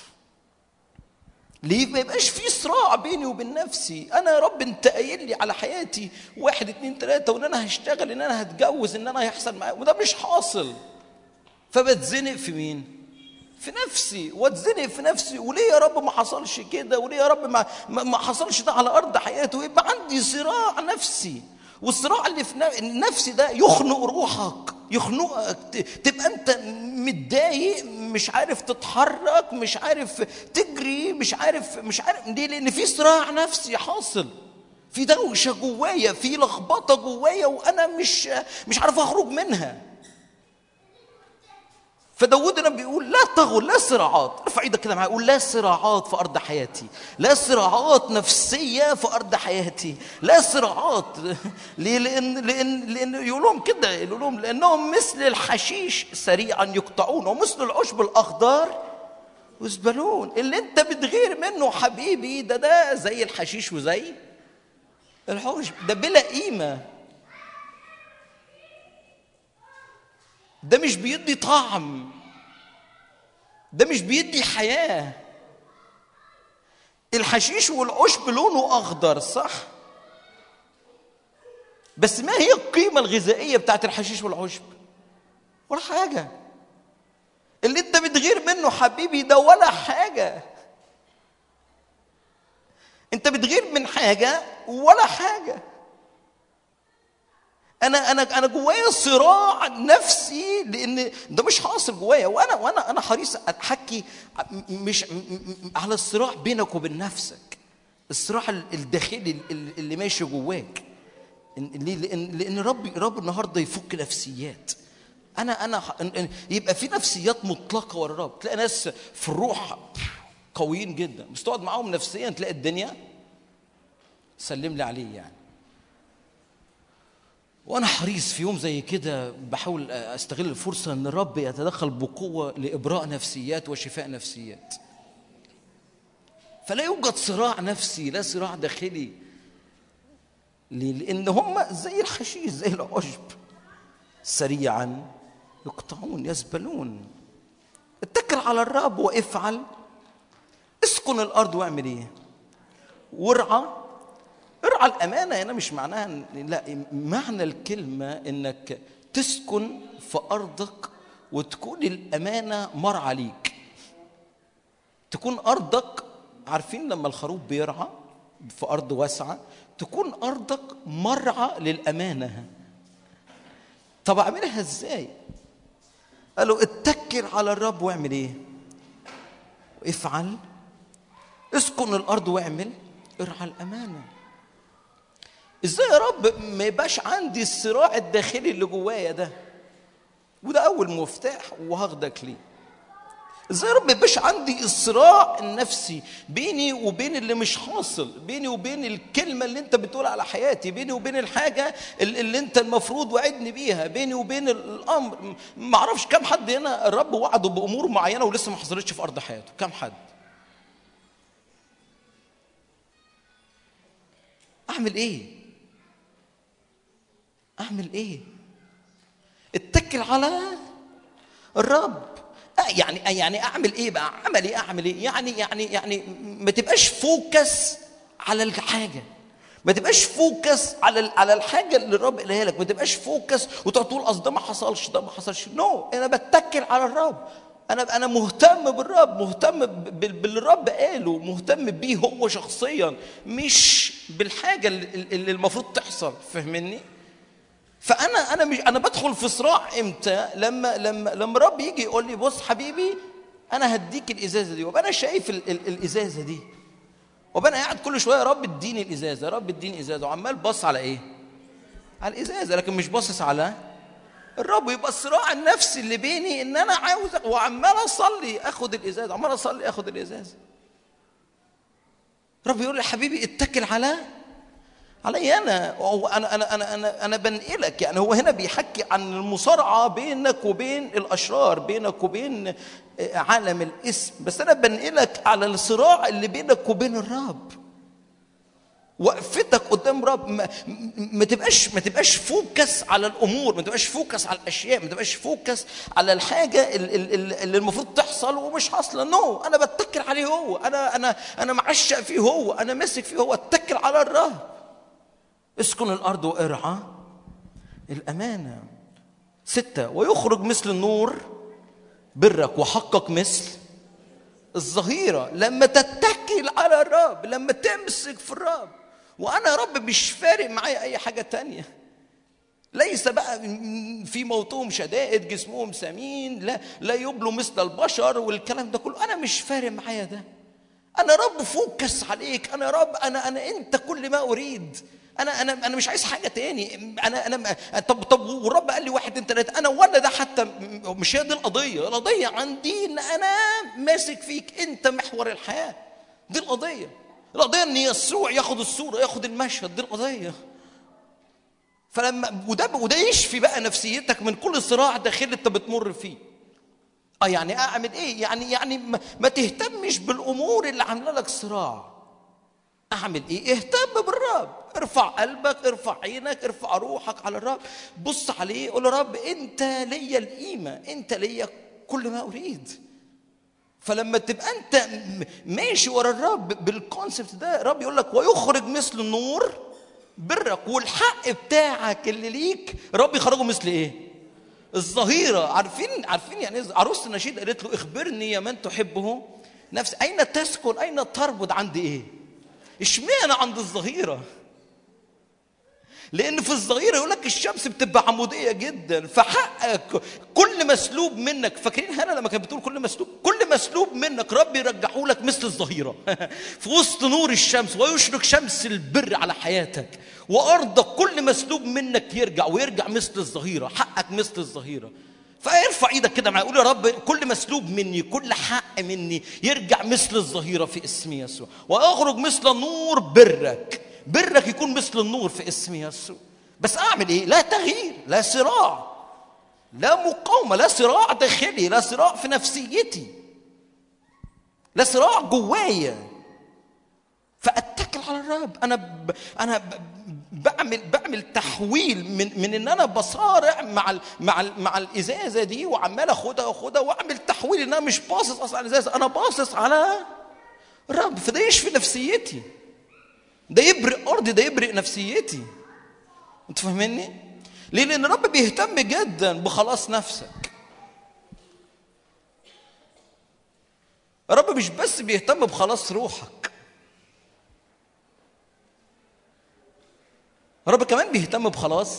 ليه ما يبقاش في صراع بيني وبين نفسي؟ انا يا رب انت قايل لي على حياتي واحد اتنين تلاته، وان انا هشتغل، ان انا هتجوز، ان انا هيحصل معايا، وده مش حاصل. فبتزنق في مين؟ في نفسي. واتزنق في نفسي، وليه يا رب ما حصلش كده؟ وليه يا رب ما ما حصلش ده على ارض حياتي؟ ويبقى عندي صراع نفسي. والصراع اللي في النفس ده يخنق روحك، يخنقك، تبقى انت متضايق، مش عارف تتحرك، مش عارف تجري، مش عارف مش عارف ليه؟ لان في صراع نفسي حاصل، في دوشه جوايا، في لخبطه جوايا، وانا مش مش عارف اخرج منها. فداود هنا بيقول لا تغل، لا صراعات. ارفع ايدك كده معايا، قول لا صراعات في ارض حياتي، لا صراعات نفسيه في ارض حياتي، لا صراعات. ليه؟ لان لان لان يقول لهم كده، يقول لهم لانهم مثل الحشيش سريعا يقطعون، ومثل العشب الاخضر يسبلون. اللي انت بتغير منه حبيبي ده ده زي الحشيش وزي العشب، ده بلا قيمه، ده مش بيدي طعم، ده مش بيدي حياة. الحشيش والعشب لونه أخضر صح؟ بس ما هي القيمة الغذائية بتاعت الحشيش والعشب؟ ولا حاجة. اللي انت بتغير منه حبيبي ده ولا حاجة. انت بتغير من حاجة ولا حاجة. انا انا انا جوايا صراع نفسي، لان ده مش حاصل جوايا، وانا وانا انا حريص اتحكي مش على الصراع بينك وبين نفسك، الصراع الداخلي اللي ماشي جواك. لان لان رب رب النهارده يفك نفسيات. انا انا يبقى في نفسيات مطلقه ورا الرب. تلاقي ناس في الروح قويين جدا، بس تقعد معاهم نفسيا تلاقي الدنيا سلم لي عليه يعني. وانا حريص في يوم زي كده بحاول استغل الفرصه ان الرب يتدخل بقوه لابراء نفسيات وشفاء نفسيات. فلا يوجد صراع نفسي، لا صراع داخلي، لان هم زي الحشيش زي العشب سريعا يقطعون يسبلون. اتكل على الرب وافعل، اسكن الارض واعمل ايه؟ وارعى. ارعى الامانه هنا مش معناها، لا، معنى الكلمه انك تسكن في ارضك وتكون الامانه مرعى ليك. تكون ارضك، عارفين لما الخروف بيرعى في ارض واسعه، تكون ارضك مرعى للامانه. طب اعملها ازاي؟ قالوا اتكل على الرب واعمل ايه؟ افعل، اسكن الارض واعمل، ارعى الامانه. ازاي يا رب ما يبقاش عندي الصراع الداخلي اللي جوايا ده؟ وده اول مفتاح وهاخدك ليه. ازاي يا رب ما يبقاش عندي الصراع النفسي بيني وبين اللي مش حاصل، بيني وبين الكلمه اللي انت بتقول على حياتي، بيني وبين الحاجه اللي انت المفروض وعدني بيها، بيني وبين الامر. ما اعرفش كم حد هنا الرب وعده بامور معينه ولسه ما حصلتش في ارض حياته. كم حد؟ اعمل ايه؟ اعمل ايه؟ اتكل على الرب. يعني يعني اعمل ايه بقى؟ اعمل ايه؟ اعمل ايه؟ يعني يعني يعني ما تبقاش فوكس على الحاجه، ما تبقاش فوكس على على الحاجه اللي الرب قالها لك، ما تبقاش فوكس وتقعد تقول اصل ده ما حصلش، ده ما حصلش. نو no. انا بتكل على الرب، انا انا مهتم بالرب، مهتم باللي الرب قاله، مهتم بيه هو شخصيا، مش بالحاجه اللي المفروض تحصل. فهمني؟ فانا انا مش انا بدخل في صراع امتى؟ لما لما لما الرب يجي يقول لي بص حبيبي انا هديك الازازه دي، وابقى انا شايف ال ال الازازه دي، وابقى انا قاعد كل شويه يا رب اديني الازازه، يا رب اديني ازازه، وعمال باص على ايه؟ على الازازه، لكن مش باصص على الرب. يبقى الصراع النفسي اللي بيني ان انا عاوز وعمال اصلي اخد الازازه، عمال اصلي اخد الازازه. الرب يقول لي حبيبي اتكل على علي انا. انا انا انا انا, أنا بنقلك. يعني هو هنا بيحكي عن المصارعه بينك وبين الاشرار، بينك وبين عالم الاسم، بس انا بنقلك على الصراع اللي بينك وبين الرب. وقفتك قدام رب ما, ما تبقاش ما تبقاش فوكس على الامور، ما تبقاش فوكس على الاشياء، ما تبقاش فوكس على الحاجه اللي المفروض تحصل ومش حاصله. نو no. انا بتكل عليه هو، انا انا انا معشق فيه هو، انا ماسك فيه هو. اتكل على الرب. اسكن الارض وارعى الامانه. ستة، ويخرج مثل النور برك وحقك مثل الظهيره. لما تتكل على الرب، لما تمسك في الرب. وانا رب مش فارق معايا اي حاجه تانية. ليس بقى في موتهم شدائد، جسمهم سمين، لا لا يبلوا مثل البشر والكلام ده كله. انا مش فارق معايا ده. انا رب فوكس عليك. انا رب، انا انا انت كل ما اريد. انا انا انا مش عايز حاجه تاني. انا انا طب طب والرب قال لي واحد اتنين تلاته، انا ولا ده حتى مش هي دي القضيه. القضيه عندي ان انا ماسك فيك، انت محور الحياه. دي القضيه. القضيه ان يسوع ياخد الصوره، ياخد المشهد. دي القضيه. فلما وده وده يشفي بقى نفسيتك من كل صراع داخلي انت بتمر فيه. اه يعني اعمل ايه؟ يعني يعني ما, ما تهتمش بالامور اللي عامله لك صراع. اعمل ايه؟ اهتم بالرب. ارفع قلبك، ارفع عينك، ارفع روحك على الرب. بص عليه، قول يا رب انت ليا القيمه، انت ليا كل ما اريد. فلما تبقى انت ماشي ورا الرب بالكونسبت ده، الرب يقول لك ويخرج مثل النور برك، والحق بتاعك اللي ليك رب يخرجه مثل ايه؟ الظهيره. عارفين عارفين يعني عروسه النشيد قالت له اخبرني يا من تحبه نفس، اين تسكن، اين تربض، عند ايه؟ اشمعنى عند الظهيره؟ لان في الظهيره يقول لك الشمس بتبقى عموديه جدا، فحقك كل مسلوب منك. فاكرين هنا لما كانت بتقول كل مسلوب، كل مسلوب منك رب يرجعه لك مثل الظهيره في وسط نور الشمس، ويشرق شمس البر على حياتك وارضك. كل مسلوب منك يرجع ويرجع مثل الظهيره، حقك مثل الظهيره. فارفع ايدك كده معايا، قول يا رب كل مسلوب مني، كل حق مني يرجع مثل الظهيره في اسم يسوع. واخرج مثل النور برك، برك يكون مثل النور في اسم يسوع. بس اعمل ايه؟ لا تغيير، لا صراع، لا مقاومه، لا صراع داخلي، لا صراع في نفسيتي، لا صراع جوايا. فاتكل على الرب. انا ب... انا ب... بعمل بعمل تحويل من من ان انا بصارع مع ال مع ال مع الازازه دي وعمال اخدها واخدها، واعمل تحويل ان انا مش باصص اصلا على الازازه، انا باصص على الرب. فده يشفي نفسيتي، ده يبرئ ارضي، ده يبرئ نفسيتي. انت فاهميني؟ ليه؟ لان الرب بيهتم جدا بخلاص نفسك. الرب مش بس بيهتم بخلاص روحك، الرب كمان بيهتم بخلاص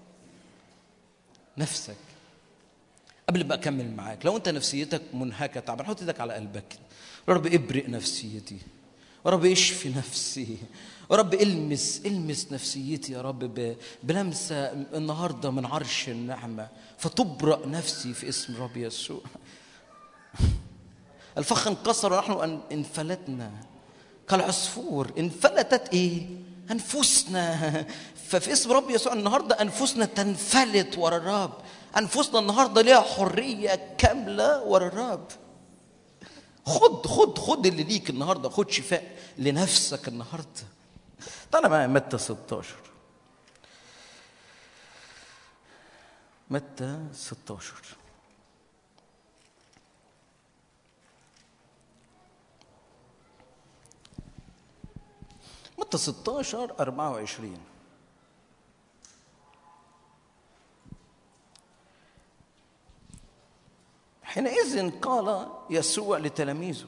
نفسك. قبل ما اكمل معاك، لو انت نفسيتك منهكه تعبان، حط ايدك على قلبك. يا رب ابرئ نفسيتي، يا رب اشفي نفسي، يا رب المس المس نفسيتي يا رب بلمسه النهارده من عرش النعمه، فتبرأ نفسي في اسم رب يسوع. الفخ انكسر ونحن انفلتنا كالعصفور، انفلتت ايه؟ انفسنا. ففي اسم رب يسوع النهارده انفسنا تنفلت ورا الرب، انفسنا النهارده ليها حريه كامله ورا الرب. خد خد خد اللي ليك النهارده، خد شفاء لنفسك النهارده. تعالى معايا متى ستاشر، متى ستاشر. متى ستاشر أربعة وعشرين. حينئذ قال يسوع لتلاميذه،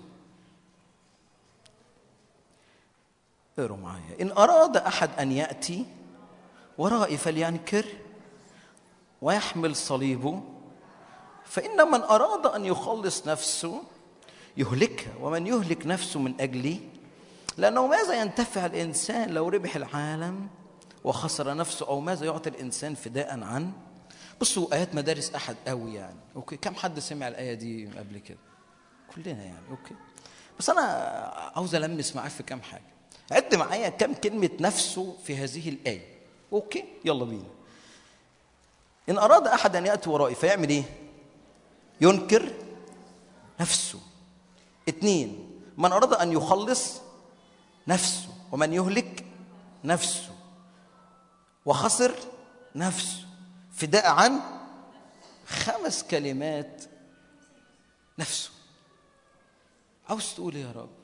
اقروا معايا، إن أراد أحد أن يأتي ورائي فلينكر ويحمل صليبه، فإن من أراد أن يخلص نفسه يهلكها، ومن يهلك نفسه من أجلي، لأنه ماذا ينتفع الإنسان لو ربح العالم وخسر نفسه، أو ماذا يعطي الإنسان فداء عنه؟ بصوا آيات مدارس أحد قوي يعني، أوكي؟ كم حد سمع الآية دي قبل كده؟ كلنا يعني، أوكي؟ بس أنا عاوز ألمس معاك في كم حاجة. عد معايا كم كلمة نفسه في هذه الآية. أوكي يلا بينا. إن أراد أحد أن يأتي ورائي فيعمل إيه؟ ينكر نفسه. اثنين، من أراد أن يخلص نفسه ومن يهلك نفسه وخسر نفسه فداء عن خمس كلمات نفسه. عاوز تقول يا رب؟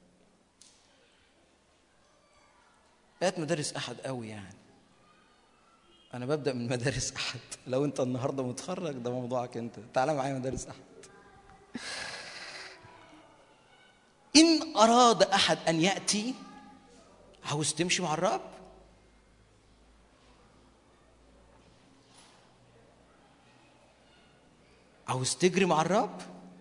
آيات مدارس أحد قوي يعني. أنا ببدأ من مدارس أحد. لو أنت النهاردة متخرج ده موضوعك أنت، تعال معايا مدارس أحد. إن أراد أحد أن يأتي، عاوز تمشي مع الرب؟ عاوز تجري مع الرب؟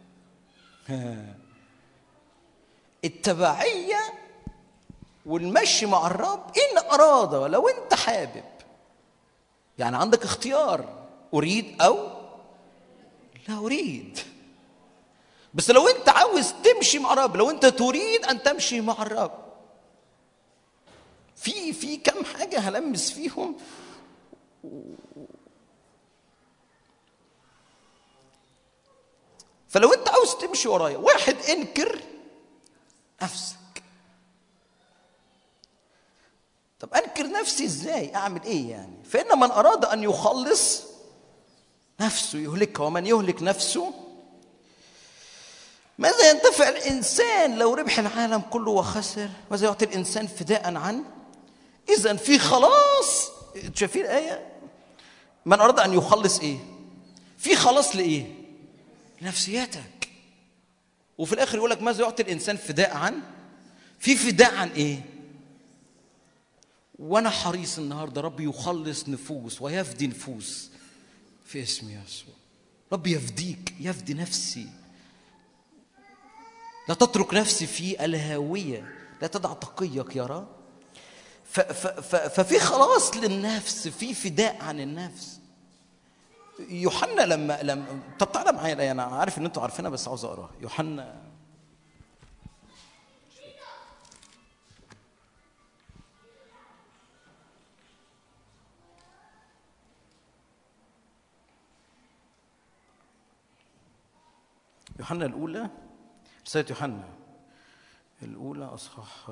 التبعية والمشي مع الرب إن أراد، لو أنت حابب يعني عندك اختيار، أريد أو لا أريد. بس لو أنت عاوز تمشي مع الرب، لو أنت تريد أن تمشي مع الرب، في في كم حاجة هلمس فيهم. فلو أنت عاوز تمشي ورايا، واحد، انكر نفسك. طب أنكر نفسي إزاي؟ أعمل إيه يعني؟ فإن من أراد أن يخلص نفسه يهلكها ومن يهلك نفسه. ماذا ينتفع الإنسان لو ربح العالم كله وخسر؟ ماذا يعطي الإنسان فداء عنه؟ إذن في خلاص. شايفين الآية؟ من أراد أن يخلص إيه؟ في خلاص لإيه؟ نفسيتك. وفي الآخر يقول لك ماذا يعطي الإنسان فداء عن؟ في فداء عن إيه؟ وأنا حريص النهاردة ربي يخلص نفوس ويفدي نفوس في اسم يسوع. ربي يفديك، يفدي نفسي. لا تترك نفسي في الهاوية، لا تدع تقيك يرى. ففي خلاص للنفس، في فداء عن النفس. يوحنا لما لما طب تعالى معايا الآية، أنا عارف إن أنتوا عارفينها بس عاوز أقراها. يوحنا يوحنا الأولى، رسالة يوحنا الأولى أصحاح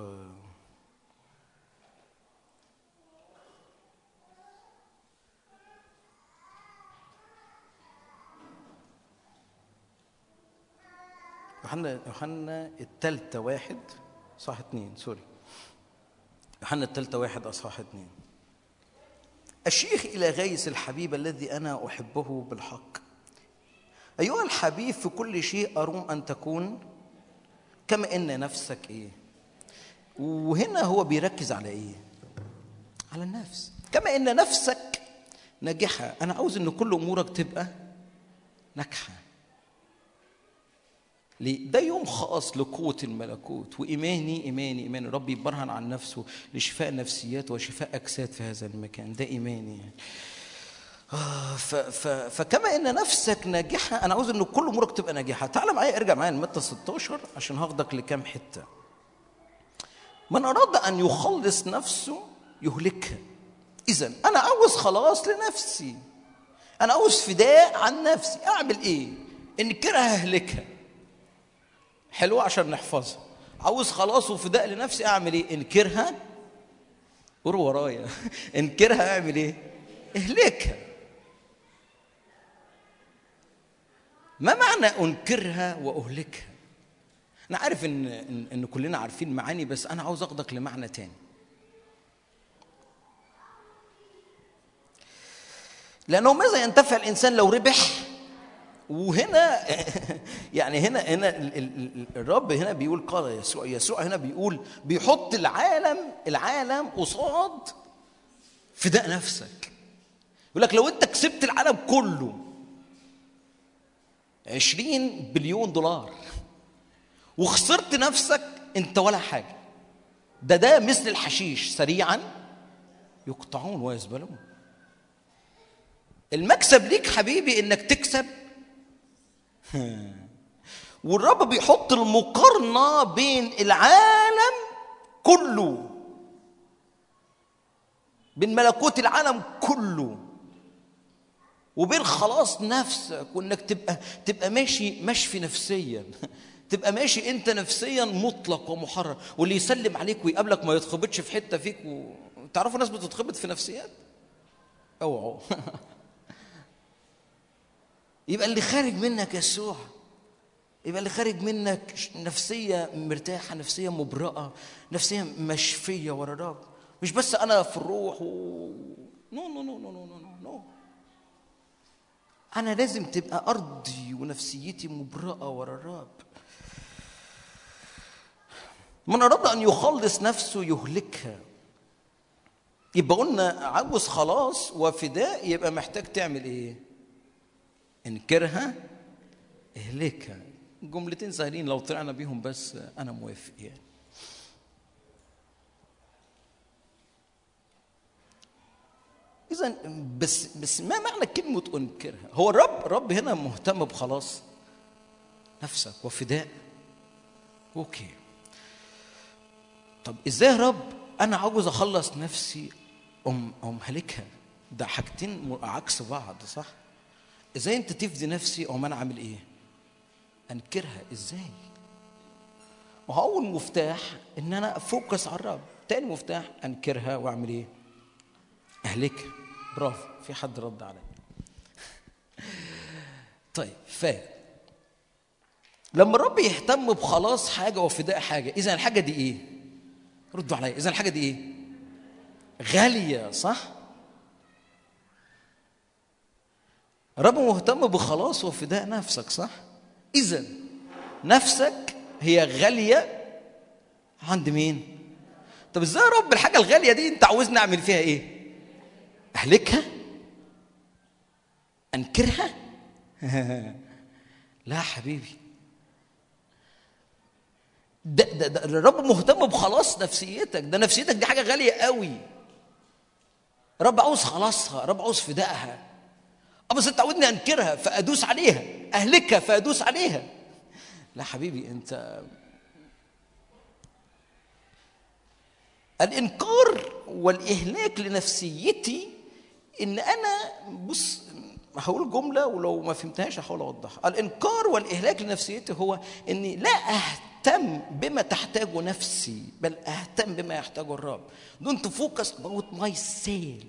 يوحنا يوحنا الثالثة واحد أصحاح اثنين، سوري يوحنا الثالثة واحد أصحاح اثنين. الشيخ إلى غيث الحبيب الذي أنا أحبه بالحق، أيها الحبيب في كل شيء أروم أن تكون كما إن نفسك إيه. وهنا هو بيركز على إيه؟ على النفس. كما إن نفسك ناجحة. أنا عاوز إن كل أمورك تبقى ناجحة. ليه؟ ده يوم خاص لقوة الملكوت. وإيماني إيماني إيماني ربي يبرهن عن نفسه لشفاء نفسيات وشفاء أجساد في هذا المكان. ده إيماني يعني. آه ف ف فكما إن نفسك ناجحة، أنا عاوز إن كل أمورك تبقى ناجحة. تعال معايا، ارجع معايا لمتى ستة عشر عشان هاخدك لكام حتة. من أراد أن يخلص نفسه يهلكها. إذن أنا عاوز خلاص لنفسي، أنا عاوز فداء عن نفسي. أعمل إيه؟ إنكرها أهلكها. حلوة عشان نحفظها. عاوز خلاص وفداء لنفسي، أعمل إيه؟ إنكرها. قول ورايا. إنكرها أعمل إيه؟ اهلكها. ما معنى أنكرها وأهلكها؟ أنا عارف إن, إن, إن كلنا عارفين معاني، بس أنا عاوز أخدك لمعنى تاني. لأنه ماذا ينتفع الإنسان لو ربح؟ وهنا يعني هنا هنا الرب هنا بيقول، قال يسوع يسوع هنا بيقول بيحط العالم العالم قصاد فداء نفسك. يقول لك لو أنت كسبت العالم كله عشرين بليون دولار وخسرت نفسك، أنت ولا حاجة. ده ده مثل الحشيش سريعا يقطعون ويزبلون. المكسب ليك حبيبي إنك تكسب. والرب بيحط المقارنة بين العالم كله، بين ملكوت العالم كله وبين خلاص نفسك، وانك تبقى تبقى ماشي مشفي نفسيا، تبقى ماشي انت نفسيا مطلق ومحرر، واللي يسلم عليك ويقابلك ما يتخبطش في حته فيك. وتعرفوا ناس بتتخبط في نفسيات؟ اوعوا. يبقى اللي خارج منك يسوع، يبقى اللي خارج منك نفسيه مرتاحه، نفسيه مبرأة، نفسيه مشفيه ورا الرب. مش بس انا في الروح و... نو نو نو نو نو نو نو انا لازم تبقى ارضي ونفسيتي مبرأة ورا الرب. من أراد أن يخلص نفسه يهلكها. يبقى قلنا عاوز خلاص وفداء، يبقى محتاج تعمل إيه؟ انكرها اهلكها. جملتين سهلين لو طلعنا بيهم بس أنا موافق يعني. إذن بس بس ما معنى كلمة انكرها؟ هو الرب الرب هنا مهتم بخلاص نفسك وفداء. أوكي. طب ازاي يا رب انا عاوز اخلص نفسي ام ام هلكها؟ ده حاجتين عكس بعض صح؟ ازاي انت تفدي نفسي ام انا عامل ايه؟ انكرها ازاي؟ وأول مفتاح ان انا افوكس على الرب، تاني مفتاح انكرها واعمل ايه؟ اهلكها. برافو، في حد رد عليا. طيب ف لما الرب يهتم بخلاص حاجه وفداء حاجه، اذا الحاجه دي ايه؟ ردوا عليا، اذا الحاجه دي ايه؟ غاليه صح؟ الرب مهتم بخلاص وفداء نفسك صح؟ اذا نفسك هي غاليه عند مين؟ طب ازاي يا رب الحاجه الغاليه دي انت عاوزني اعمل فيها ايه؟ اهلكها؟ انكرها؟ لا حبيبي، ده, ده, ده الرب مهتم بخلاص نفسيتك. ده نفسيتك دي حاجه غاليه قوي. الرب عاوز خلاصها، الرب عاوز فدائها. اه بس انت عاوزني انكرها فادوس عليها، اهلكها فادوس عليها. لا حبيبي، انت الانكار والاهلاك لنفسيتي ان انا بص هقول جمله ولو ما فهمتهاش هحاول اوضحها. الانكار والاهلاك لنفسيتي هو اني لا اهتم بما تحتاجه نفسي، بل اهتم بما يحتاجه الرب. دونت فوكس اباوت ماي سيلف.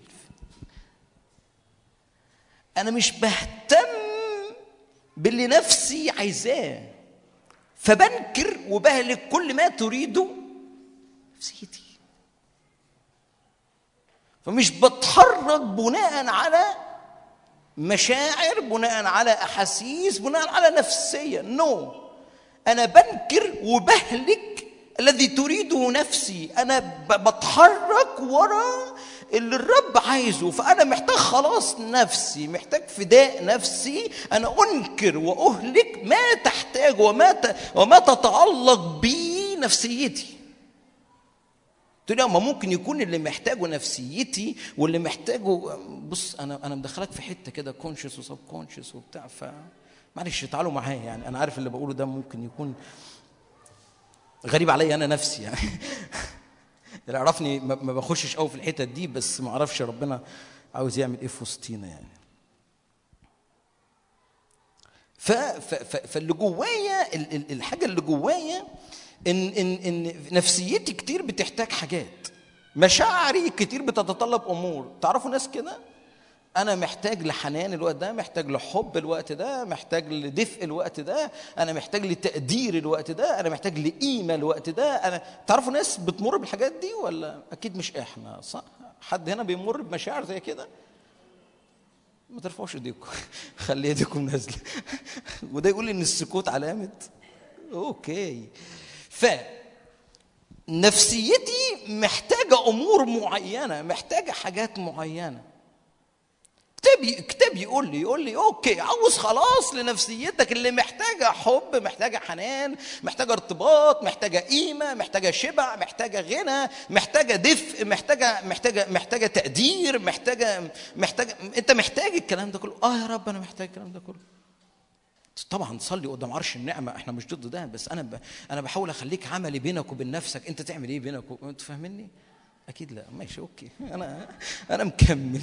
انا مش بهتم باللي نفسي عايزاه، فبنكر وبهلك كل ما تريده نفسيتي. فمش بتحرك بناء على مشاعر، بناء على احاسيس، بناء على نفسيه. نو no. انا بنكر وبهلك الذي تريده نفسي. انا بتحرك ورا اللي الرب عايزه. فانا محتاج خلاص نفسي، محتاج فداء نفسي. انا انكر واهلك ما تحتاج وما وما تتعلق بي نفسيتي. تقول لي ما ممكن يكون اللي محتاجه نفسيتي واللي محتاجه بص انا انا مدخلك في حته كده كونشس وسب كونشس وبتاع، فمعلش تعالوا معايا. يعني انا عارف اللي بقوله ده ممكن يكون غريب عليا انا نفسي يعني. اللي يعرفني ما بخشش قوي في الحتت دي، بس ما اعرفش ربنا عاوز يعمل ايه في وسطينا يعني. ف فاللي جوايا الحاجه اللي جوايا ان ان ان نفسيتي كتير بتحتاج حاجات، مشاعري كتير بتتطلب امور. تعرفوا ناس كده، انا محتاج لحنان الوقت ده، محتاج لحب الوقت ده، محتاج لدفء الوقت ده، انا محتاج لتقدير الوقت ده، انا محتاج لقيمه الوقت ده. انا تعرفوا ناس بتمر بالحاجات دي ولا اكيد مش احنا صح؟ حد هنا بيمر بمشاعر زي كده؟ ما ترفعوش ايديكم، خلي ايديكم نازله. وده يقول ان السكوت علامه اوكي. ف نفسيتي محتاجه امور معينه، محتاجه حاجات معينه. كتاب كتاب يقول لي يقول لي اوكي عاوز خلاص لنفسيتك اللي محتاجه حب، محتاجه حنان، محتاجه ارتباط، محتاجه قيمه، محتاجه شبع، محتاجه غنى، محتاجه دفء، محتاجه محتاجه محتاجه تقدير، محتاجه محتاجه انت محتاج الكلام ده كله. اه يا رب انا محتاج الكلام ده كله. طبعا صلي قدام عرش النعمه، احنا مش ضد ده، بس انا ب... انا بحاول اخليك عملي بينك وبين نفسك. انت تعمل ايه بينك و... انت فاهمني؟ اكيد لا، ماشي اوكي، انا انا مكمل.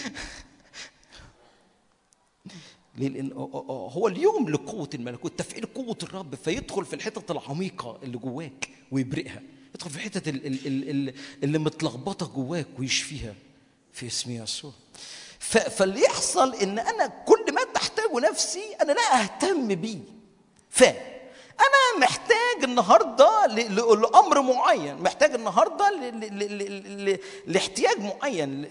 ليه؟ لان هو اليوم لقوه الملكوت، تفعيل قوه الرب، فيدخل في الحتت العميقه اللي جواك ويبرئها، يدخل في الحتت اللي, اللي متلخبطه جواك ويشفيها في اسم يسوع. فاللي يحصل ان انا كل ما تحتاجه نفسي انا لا اهتم بيه. فانا محتاج النهارده لامر معين، محتاج النهارده لاحتياج معين،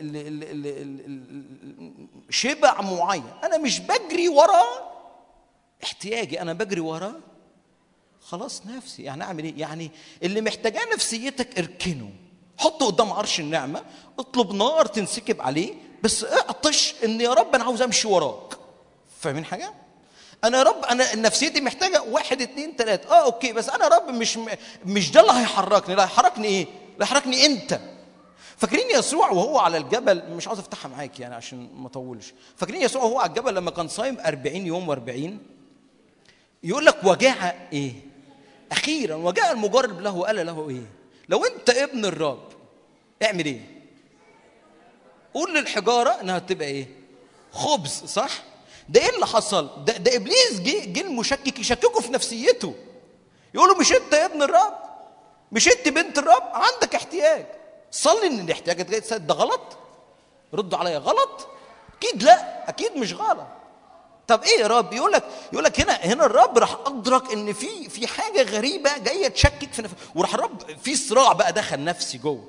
شبع معين. انا مش بجري ورا احتياجي، انا بجري ورا خلاص نفسي. يعني اعمل ايه؟ يعني اللي محتاجاه نفسيتك اركنه، حطه قدام عرش النعمه، اطلب نار تنسكب عليه، بس اعطش ان يا رب انا عاوز امشي وراك. فاهمين حاجه؟ انا يا رب انا نفسيتي محتاجه واحد اتنين تلاته، اه اوكي، بس انا يا رب مش مش ده اللي هيحركني، اللي هيحركني ايه؟ اللي هيحركني انت. فاكرين يسوع وهو على الجبل، مش عاوز افتحها معاك يعني عشان ما اطولش. فاكرين يسوع وهو على الجبل لما كان صايم أربعين يوم وأربعين، يقول لك وجاء ايه؟ اخيرا وجاء المجرب له وقال له ايه؟ لو انت ابن الرب اعمل ايه؟ قول للحجاره انها تبقى ايه؟ خبز. صح؟ ده ايه اللي حصل؟ ده, ده ابليس جه جه المشكك يشككه في نفسيته، يقول له مش انت يا ابن الرب؟ مش انت بنت الرب؟ عندك احتياج، صلي ان الاحتياجات جايه تسد. ده غلط؟ ردوا عليا، غلط؟ اكيد لا، اكيد مش غلط. طب ايه يا رب؟ يقول لك يقول لك هنا هنا الرب راح ادرك ان في في حاجه غريبه جايه تشكك في نفسه، وراح الرب في صراع بقى دخل نفسي جوه.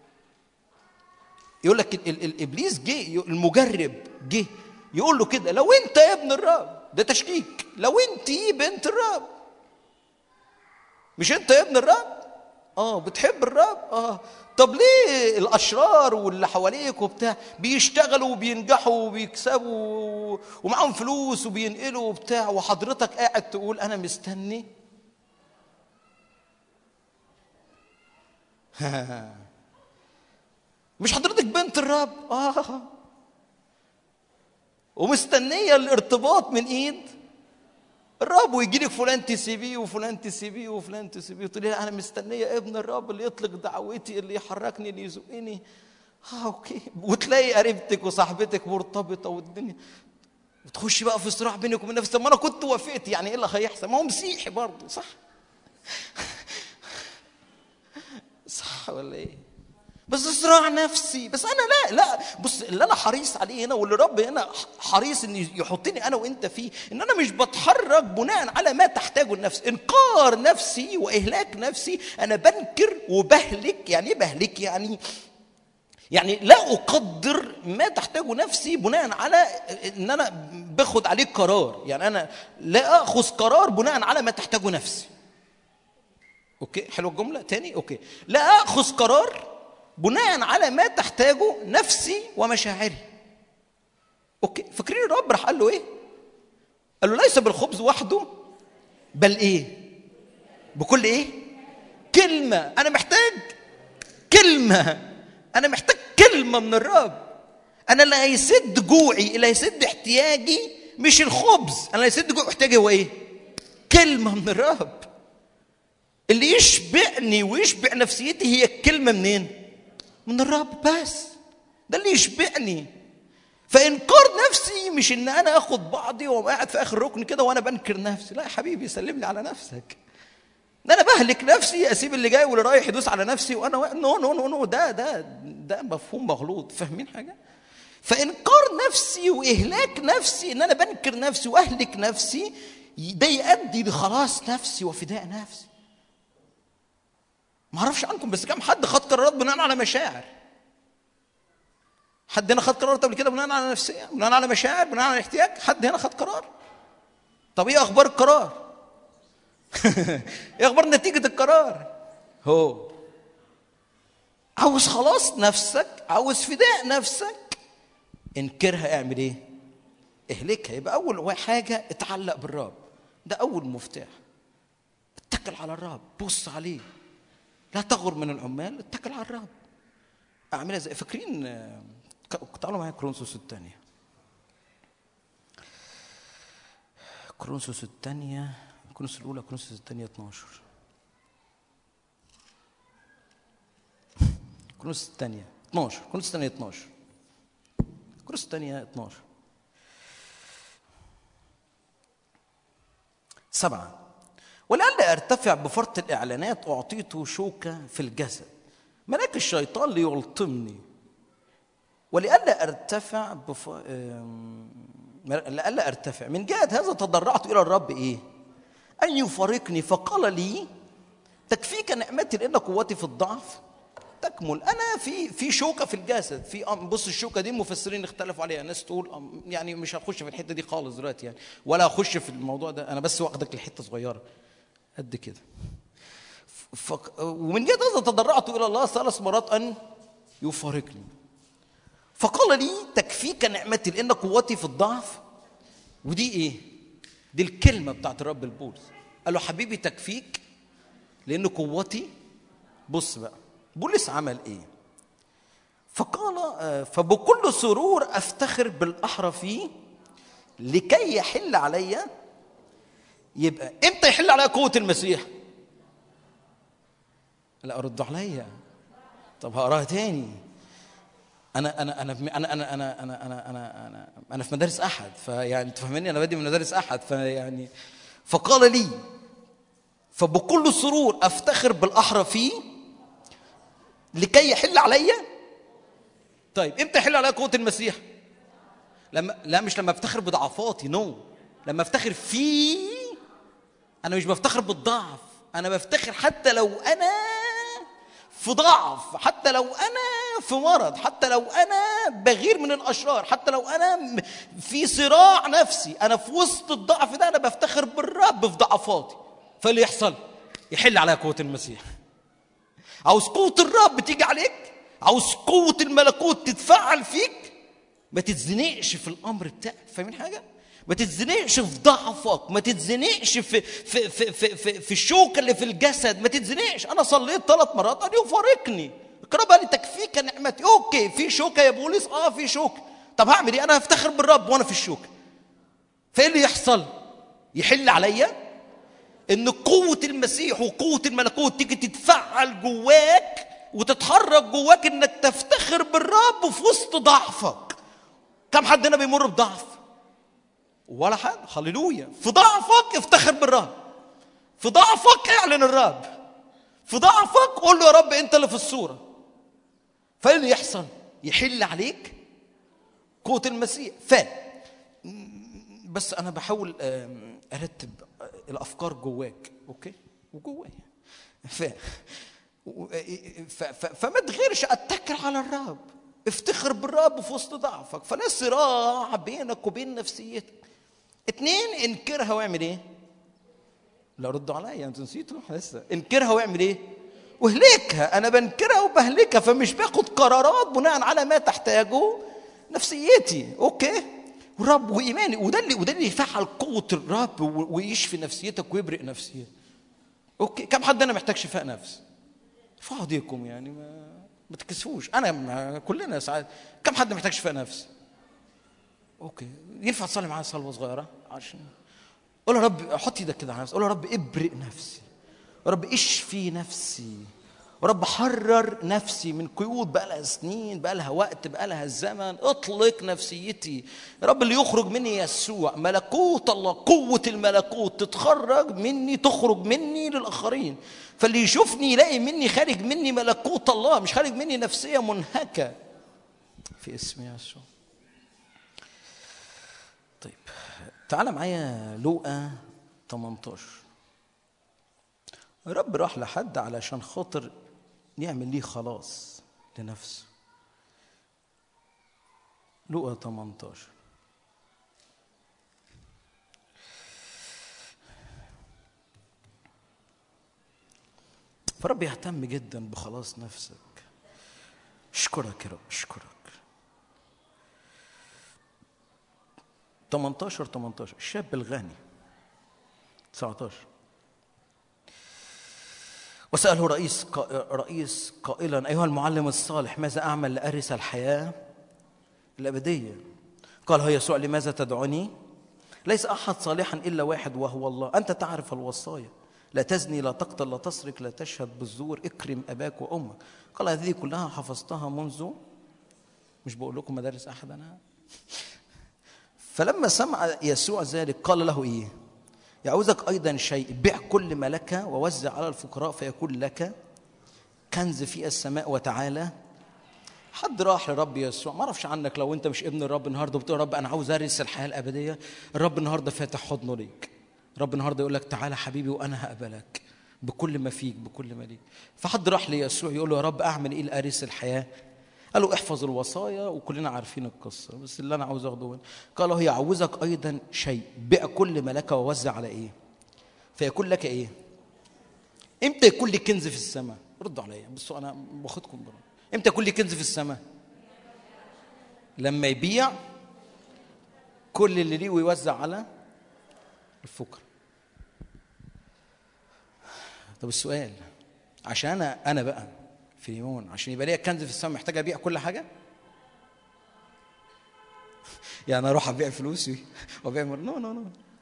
يقول لك ال ال الابليس جه، المجرب جه يقول له كده لو انت يا ابن الرب، ده تشكيك، لو انت بنت الرب. مش انت يا ابن الرب؟ اه بتحب الرب؟ اه طب ليه الاشرار واللي حواليك وبتاع بيشتغلوا وبينجحوا وبيكسبوا ومعهم فلوس وبينقلوا وبتاع، وحضرتك قاعد تقول انا مستني؟ مش حضرتك بنت الرب؟ اه ومستنيه الارتباط من ايد الرب، ويجي لك فلان تسيبيه وفلان تسيبيه وفلان تسيبيه، تقول لي انا مستنيه ابن الرب اللي يطلق دعوتي، اللي يحركني، اللي يزقني. اه اوكي، وتلاقي قريبتك وصاحبتك مرتبطه والدنيا، وتخش بقى في صراع بينك وبين نفسك. ما انا كنت وافقت، يعني ايه اللي هيحصل؟ ما هو مسيحي برضه، صح؟ صح ولا ايه؟ بس صراع نفسي. بس انا لا لا بص، اللي انا حريص عليه هنا واللي رب هنا حريص ان يحطني انا وانت فيه، ان انا مش بتحرك بناء على ما تحتاجه النفس. انكار نفسي واهلاك نفسي، انا بنكر وبهلك. يعني ايه بهلك؟ يعني يعني لا اقدر ما تحتاجه نفسي بناء على ان انا باخد عليه قرار. يعني انا لا اخذ قرار بناء على ما تحتاجه نفسي. اوكي حلوه الجمله تاني. اوكي لا اخذ قرار بناء على ما تحتاجه نفسي ومشاعري. اوكي فاكرين الرب راح قال له ايه؟ قال له ليس بالخبز وحده بل ايه؟ بكل ايه؟ كلمه. انا محتاج كلمه، انا محتاج كلمه من الرب. انا اللي هيسد جوعي، اللي هيسد احتياجي مش الخبز، انا اللي هيسد جوعي واحتياجي هو ايه؟ كلمه من الرب. اللي يشبعني ويشبع نفسيتي هي الكلمه منين؟ من الرب. بس ده اللي يشبعني. فانكار نفسي مش ان انا اخد بعضي وقاعد في اخر ركن كده وانا بنكر نفسي. لا يا حبيبي، سلم لي على نفسك. ده انا بهلك نفسي، اسيب اللي جاي واللي رايح يدوس على نفسي وانا و... نو نو نو نو ده ده ده مفهوم مغلوط. فاهمين حاجه؟ فانكار نفسي واهلاك نفسي، ان انا بنكر نفسي واهلك نفسي، ده يؤدي لخلاص نفسي وفداء نفسي. ما اعرفش عنكم بس كم حد خد قرارات بناء على مشاعر؟ حد هنا خد قرارات قبل كده بناء على نفسيه، بناء على مشاعر، بناء على احتياج؟ حد هنا خد قرار؟ طب ايه اخبار القرار؟ ايه اخبار نتيجه القرار؟ هو عاوز خلاص نفسك، عاوز فداء نفسك، انكرها. اعمل ايه؟ اهلكها. يبقى اول حاجه اتعلق بالرب، ده اول مفتاح. اتكل على الرب، بص عليه، لا تغر من العمال، اتكل على الرب. اعملها زي فاكرين؟ تعالوا معايا كورنثوس الثانيه. كورنثوس الثانية، كورنثوس الأولى، كورنثوس الثانية اتناشر. كورنثوس الثانية اتناشر، كورنثوس الثانية اتناشر، كورنثوس الثانية اتناشر. سبعة. ولئلا ارتفع بفرط الإعلانات أعطيته شوكة في الجسد ملاك الشيطان ليلطمني. ولئلا ارتفع بف... لئلا ارتفع من جهة هذا تضرعت إلى الرب إيه؟ أن يفارقني، فقال لي تكفيك نعمتي لأن قوتي في الضعف تكمل. أنا في في شوكة في الجسد، في بص الشوكة دي المفسرين اختلفوا عليها، ناس تقول يعني مش هخش في الحتة دي خالص دلوقتي يعني، ولا هخش في الموضوع ده، أنا بس واخدك لحتة صغيرة قد كده. ف... ومن جهة هذا تضرعت إلى الله ثلاث مرات أن يفارقني، فقال لي تكفيك نعمتي لأن قوتي في الضعف. ودي إيه؟ دي الكلمة بتاعت الرب البولس، قال له حبيبي تكفيك لأن قوتي. بص بقى بولس عمل إيه؟ فقال فبكل سرور أفتخر بالأحرى فيه لكي يحل علي. يبقى إمتى يحل علي قوة المسيح؟ لا أرد عليا. طب هقراها تاني. أنا أنا أنا أنا أنا أنا أنا أنا أنا أنا أنا في مدارس أحد، فيعني تفهمني أنا بادئ من مدارس أحد، فيعني فقال لي فبكل سرور أفتخر بالأحرى فيه لكي يحل علي. طيب إمتى يحل علي قوة المسيح؟ لما لا مش لما أفتخر بضعفاتي، نو لما أفتخر فيه. أنا مش بفتخر بالضعف، أنا بفتخر حتى لو أنا في ضعف، حتى لو أنا في مرض، حتى لو أنا بغير من الأشرار، حتى لو أنا في صراع نفسي، أنا في وسط الضعف ده أنا بفتخر بالرب في ضعفاتي. فاللي يحصل يحل عليها قوة المسيح. عاوز قوة الرب تيجي عليك، عاوز قوة الملكوت تتفعل فيك، ما تتزنقش في الأمر بتاعك. فاهمين حاجة؟ ما تتزنقش في ضعفك، ما تتزنقش في في في في في, في الشوكة اللي في الجسد، ما تتزنقش. أنا صليت ثلاث مرات أن يفارقني. الرب قال لي تكفيك نعمتي. أوكي في شوكة يا بولس، أه في شوكة. طب هعمل إيه؟ أنا هفتخر بالرب وأنا في الشوكة. فإيه اللي يحصل؟ يحل عليا إن قوة المسيح وقوة الملكوت تيجي تتفعل جواك وتتحرك جواك إنك تفتخر بالرب في وسط ضعفك. كم حد هنا بيمر بضعف؟ ولا حد. هللويا. في ضعفك افتخر بالرب، في ضعفك اعلن الرب، في ضعفك قول له يا رب انت اللي في الصورة. فايه اللي يحصل؟ يحل عليك قوة المسيح. ف بس انا بحاول ارتب الافكار جواك، اوكي، وجوايا. ف فما تغيرش، اتكل على الرب، افتخر بالرب في وسط ضعفك. فلا صراع بينك وبين نفسيتك. اتنين، انكرها واعمل ايه؟ لا ردوا عليا انتوا نسيتوا لسه. انكرها واعمل ايه؟ واهلكها. انا بنكرها وبهلكها، فمش باخد قرارات بناء على ما تحتاجه نفسيتي. اوكي، والرب وايماني، وده اللي وده اللي يفعل قوه الرب ويشفي نفسيتك ويبرئ نفسيتك. اوكي، كم حد انا محتاج شفاء نفس؟ فاضيكم يعني، ما ما تكسفوش. انا كلنا ساعات. كم حد محتاج شفاء نفس؟ اوكي، ينفع تصلي معايا صلوه صغيره عشان قول يا رب، حط ايدك كده على نفسك، قول يا رب ابرئ نفسي، يا رب اشفي نفسي، يا رب حرر نفسي من قيود بقى لها سنين، بقى لها وقت، بقى لها زمن. اطلق نفسيتي يا رب. اللي يخرج مني يسوع، ملكوت الله، قوه الملكوت تتخرج مني، تخرج مني للاخرين. فاللي يشوفني يلاقي مني خارج مني ملكوت الله، مش خارج مني نفسيه منهكه في اسم يسوع. طيب تعال معايا لوقا ثمانية عشر. الرب راح لحد علشان خاطر يعمل ليه خلاص لنفسه. لوقا ثمانية عشر. فرب يهتم جدا بخلاص نفسك. اشكرك يا رب، اشكرك. ثمانية عشر ثمانية عشر. الشاب الغني. تسعة عشر. وسأله رئيس رئيس قائلا أيها المعلم الصالح ماذا أعمل لأرث الحياة الأبدية؟ قال ها يسوع لماذا تدعوني؟ ليس أحد صالحا إلا واحد وهو الله. أنت تعرف الوصايا: لا تزني، لا تقتل، لا تسرق، لا تشهد بالزور، اكرم أباك وأمك. قال: هذه كلها حفظتها منذ، مش بقول لكم مدارس أحد أنا. فلما سمع يسوع ذلك قال له إيه؟ يعوزك أيضا شيء، بيع كل ما لك ووزع على الفقراء فيكون لك كنز في السماء وتعالى. حد راح لرب يسوع، ما اعرفش عنك لو انت مش ابن الرب النهارده بتقول: رب انا عاوز ارث الحياه الابديه، الرب النهارده فاتح حضنه ليك. الرب النهارده يقول لك: تعالى حبيبي وانا هقبلك بكل ما فيك، بكل ما ليك. فحد راح ليسوع يقول له: يا رب اعمل ايه لارث الحياه؟ قال له: احفظ الوصايا. وكلنا عارفين القصه، بس اللي انا عاوز اخده منه قال له: يعوزك ايضا شيء، بيع كل ما لك ووزع على ايه فيكون لك ايه؟ امتى يكون لي كنز في السماء؟ ردوا عليا، بصوا انا باخدكم برا. امتى يكون لي كنز في السماء؟ لما يبيع كل اللي ليه ويوزع على الفقراء. طب السؤال، عشان انا انا بقى فيمون، عشان يبقى ليا كنز في السماء محتاج ابيع كل حاجه؟ يعني اروح ابيع فلوسي وابيع مر... نو نو نو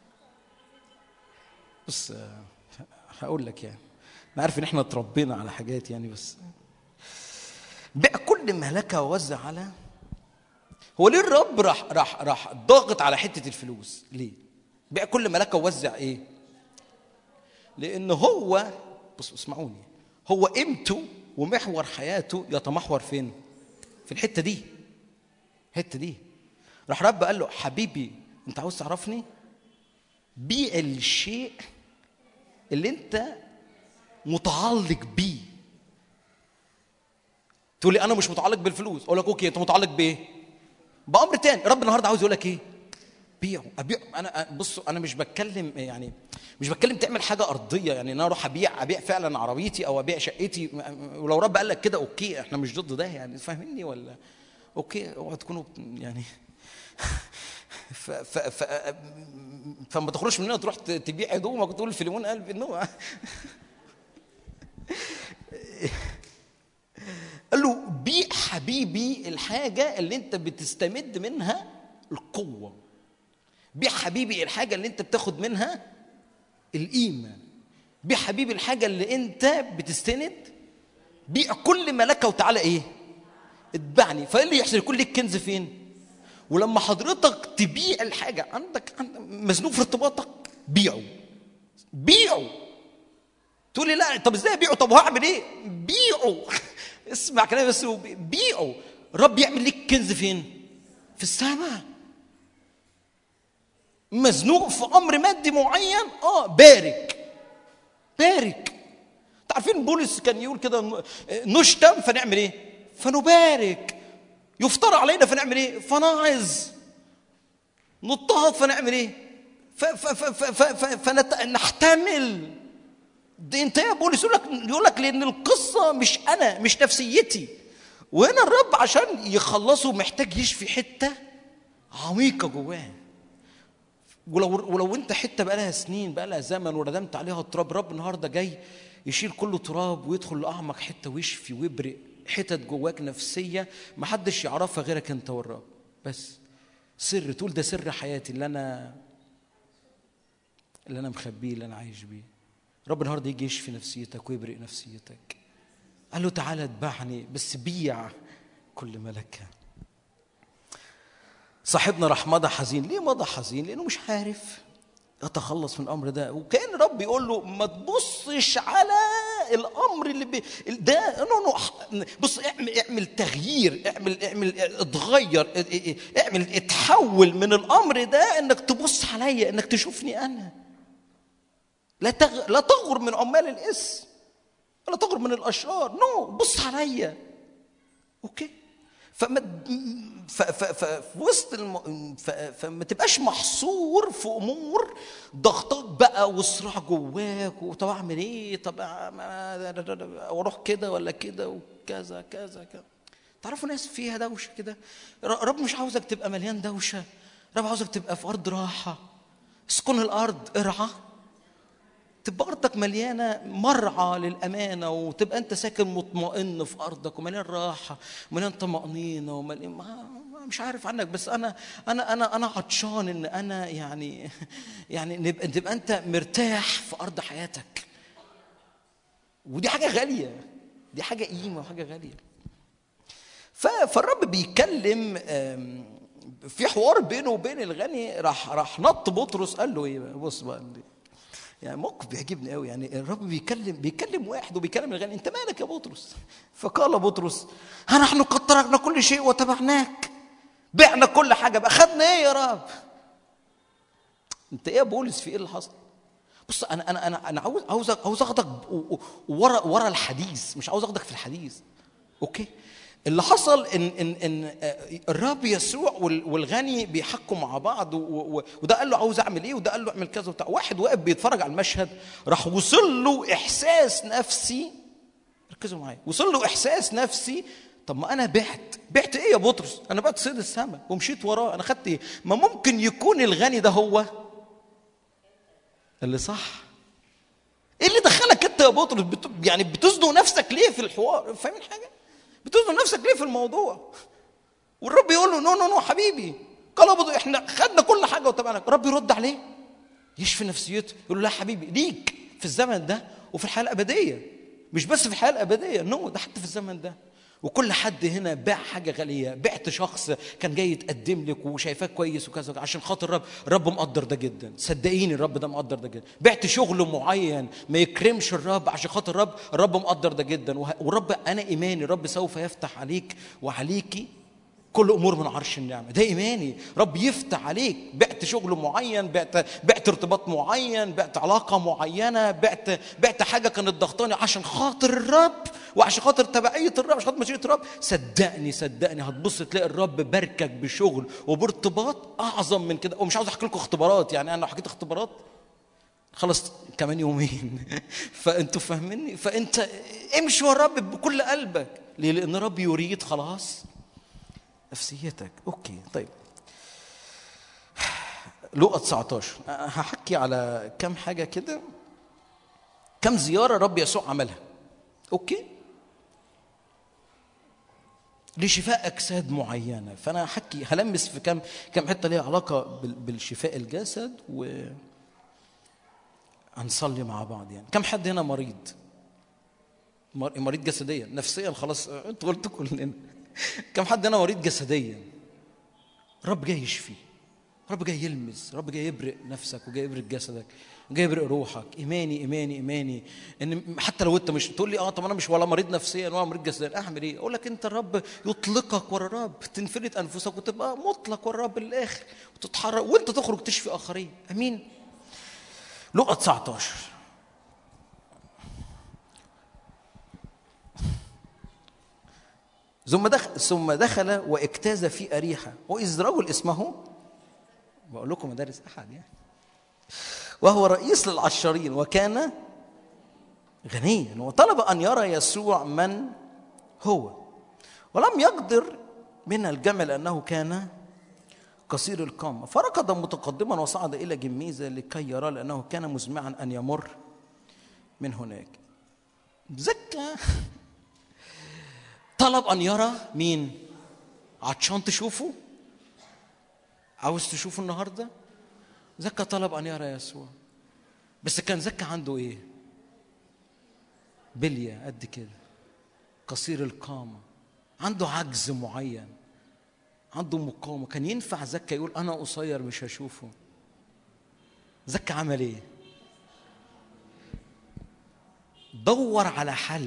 بص هقول لك، يعني انا عارف ان احنا اتربينا على حاجات يعني، بس بيع كل ما لك ووزع على. هو ليه الرب راح راح راح ضاغط على حته الفلوس؟ ليه بيع كل ما لك ووزع؟ ايه؟ لان هو، بص اسمعوني، هو قيمته ومحور حياته يتمحور فين؟ في الحته دي، الحته دي. راح رب قال له: حبيبي انت عاوز تعرفني؟ بيع الشيء اللي انت متعلق بيه. تقول لي انا مش متعلق بالفلوس، اقول لك اوكي، انت متعلق بايه؟ بامر تاني. رب النهارده عاوز يقول لك ايه؟ بيعه. ابيع. انا بصوا انا مش بتكلم يعني مش بتكلم تعمل حاجه ارضيه، يعني انا اروح ابيع ابيع فعلا عربيتي او ابيع شقتي. ولو رب قال لك كده اوكي، احنا مش ضد ده يعني، فاهمني ولا؟ اوكي، اوعوا تكونوا يعني ف ف ف فما تخرجش من هنا تروح تبيع هدومك وتقول فيليمون قلبي انه قال له: بيع حبيبي الحاجه اللي انت بتستمد منها القوه، بيع حبيبي الحاجه اللي انت بتاخد منها القيمه، بيع حبيبي الحاجه اللي انت بتستند، بيع كل ما لك وتعالى ايه؟ اتبعني. فايه اللي يحصل؟ يكون لك كنز فين؟ ولما حضرتك تبيع الحاجه عندك, عندك مزنوق في ارتباطك، بيعه بيعه. تقول لي لا طب ازاي ابيعه؟ طب هعمل ايه؟ بيعه. اسمع كلامي بس، بيعه. رب يعمل لك كنز فين؟ في السماء. مزنوق في امر مادي معين، اه بارك بارك. تعرفين بولس كان يقول كده: نشتم فنعمل ايه؟ فنبارك. يفترى علينا فنعمل ايه؟ فنعظ. نضطهد فنعمل ايه؟ فنحتمل. دي انت يا بولس يقول لك يقول لك لان القصه مش انا، مش نفسيتي. وهنا الرب عشان يخلصه محتاج يشفي حته عميقه جواه. ولو ولو انت حته بقى لها سنين، بقى لها زمن وردمت عليها التراب، رب النهارده جاي يشيل كل تراب ويدخل لاعمق حته ويشفي ويبرئ حتت جواك نفسيه ما حدش يعرفها غيرك انت والرب. بس سر تقول ده سر حياتي اللي انا اللي انا مخبيه، اللي انا عايش بيه. رب النهارده يجي يشفي نفسيتك ويبرئ نفسيتك. قال له: تعالى اتبعني، بس بيع كل ما لك. صاحبنا راح مضى حزين. ليه مضى حزين؟ لانه مش عارف يتخلص من الامر ده. وكان رب يقول له: ما تبصش على الامر اللي بي... ده نو نو بص، اعمل اعمل تغيير، اعمل اعمل اتغير، اعمل اتحول من الامر ده انك تبص عليا، انك تشوفني انا. لا تغ... لا تغر من عمال الاسم ولا تغر من الاشرار. نو بص عليا. اوكي. فما ف... ف... ف... في وسط الم... ف... فما تبقاش محصور في امور ضغطك بقى وصراع جواك. وطب اعمل ايه؟ طب اروح كده ولا كده وكذا كذا كذا. تعرفوا ناس فيها دوشه كده. رب مش عاوزك تبقى مليان دوشه، رب عاوزك تبقى في ارض راحه. اسكن الارض، ارعى تبقى ارضك مليانه مرعى للامانه، وتبقى انت ساكن مطمئن في ارضك ومليان راحه ومليان طمانينه ومليان مش عارف عنك. بس انا انا انا انا عطشان ان انا يعني يعني نبقى تبقى انت مرتاح في ارض حياتك. ودي حاجه غاليه، دي حاجه قيمه وحاجه غاليه. فالرب بيتكلم في حوار بينه وبين الغني. راح راح نط بطرس قال له ايه؟ بص بقى، يعني موقف بيعجبني قوي. يعني الرب بيكلم بيكلم واحد وبيكلم الغني، انت مالك يا بطرس؟ فقال بطرس: ها نحن قد تركنا كل شيء وتبعناك. بعنا كل حاجه، بقى خدنا ايه يا رب؟ انت ايه يا بولس؟ في ايه اللي حصل؟ بص انا انا انا انا عاوز عاوز عاوز اخدك ورا ورا الحديث، مش عاوز اخدك في الحديث. اوكي؟ اللي حصل ان ان ان الرب يسوع والغني بيحكوا مع بعض، وده قال له عاوز اعمل ايه، وده قال له اعمل كذا وبتاع. واحد واقف بيتفرج على المشهد، راح وصل له احساس نفسي. ركزوا معايا، وصل له احساس نفسي. طب ما انا بعت بعت ايه يا بطرس؟ انا بعت صيد السمك ومشيت وراه، انا خدت ايه؟ ما ممكن يكون الغني ده هو اللي صح. ايه اللي دخلك انت يا بطرس بت... يعني بتزنق نفسك ليه في الحوار؟ فاهمين حاجه؟ بتزنق نفسك ليه في الموضوع؟ والرب يقول له: نو نو نو حبيبي، قال احنا خدنا كل حاجه وتبعناك. الرب يرد عليه يشفي نفسيته، يقول له: لا حبيبي، ليك في الزمن ده وفي الحياه الابديه. مش بس في الحياه الابديه، نو ده حتى في الزمن ده. وكل حد هنا باع حاجه غاليه، بعت شخص كان جاي يتقدم لك وشايفاك كويس وكذا عشان خاطر الرب. الرب مقدر ده جدا، صدقيني الرب ده مقدر ده جدا. بعت شغل معين ما يكرمش الرب عشان خاطر الرب. الرب مقدر ده جدا. والرب انا ايماني الرب سوف يفتح عليك وعليكي كل امور من عرش النعمه. ده ايماني، رب يفتح عليك. بعت شغل معين، بعت بعت ارتباط معين، بعت علاقه معينه، بعت بعت حاجه كانت ضغطاني عشان خاطر الرب وعشان خاطر تبعيه الرب، عشان خاطر مشيئه الرب. صدقني صدقني هتبص تلاقي الرب باركك بشغل وبارتباط اعظم من كده. ومش عاوز احكي لكم اختبارات، يعني انا لو حكيت اختبارات خلص كمان يومين فانتوا فاهميني. فانت امشي ورا الرب بكل قلبك. ليه؟ لان الرب يريد خلاص نفسيتك. اوكي طيب، لوقا تسعتاشر هحكي على كم حاجه كده، كم زياره رب يسوع عملها. اوكي، لشفاء اجساد معينه. فانا هحكي هلمس في كم كم حته ليها علاقه بالشفاء الجسد، و هنصلي مع بعض. يعني كم حد هنا مريض مريض جسديا؟ نفسيا خلاص انتوا قلتوا كلنا. كم حد هنا مريض جسديا؟ رب جاي يشفي، رب جاي يلمس، رب جاي يبرئ نفسك وجاي يبرئ جسدك وجاي يبرئ روحك. ايماني ايماني ايماني ان حتى لو انت مش تقول لي اه طب انا مش ولا مريض نفسيا ولا مريض جسديا، اعمل ايه؟ اقول لك انت الرب يطلقك ورا الرب، تنفلت انفسك وتبقى مطلق ورا الرب للاخر وتتحرك وانت تخرج تشفي اخرين. امين. لوقا تسعتاشر ثم دخل ثم دخل واجتاز في أريحة، وإذ رجل اسمه، بقول لكم مدارس أحد يعني، وهو رئيس للعشارين وكان غنيا، وطلب أن يرى يسوع من هو، ولم يقدر من الجمل لأنه كان قصير القامة، فركض متقدما وصعد إلى جميزة لكي يرى لأنه كان مزمعا أن يمر من هناك. زكى طلب أن يرى مين؟ عطشان تشوفه؟ عاوز تشوفه النهاردة؟ زكى طلب أن يرى يسوع. بس كان زكى عنده إيه؟ بلية قد كده، قصير القامة، عنده عجز معين، عنده مقاومة. كان ينفع زكى يقول أنا قصير مش هشوفه؟ زكى عمل إيه؟ دور على حل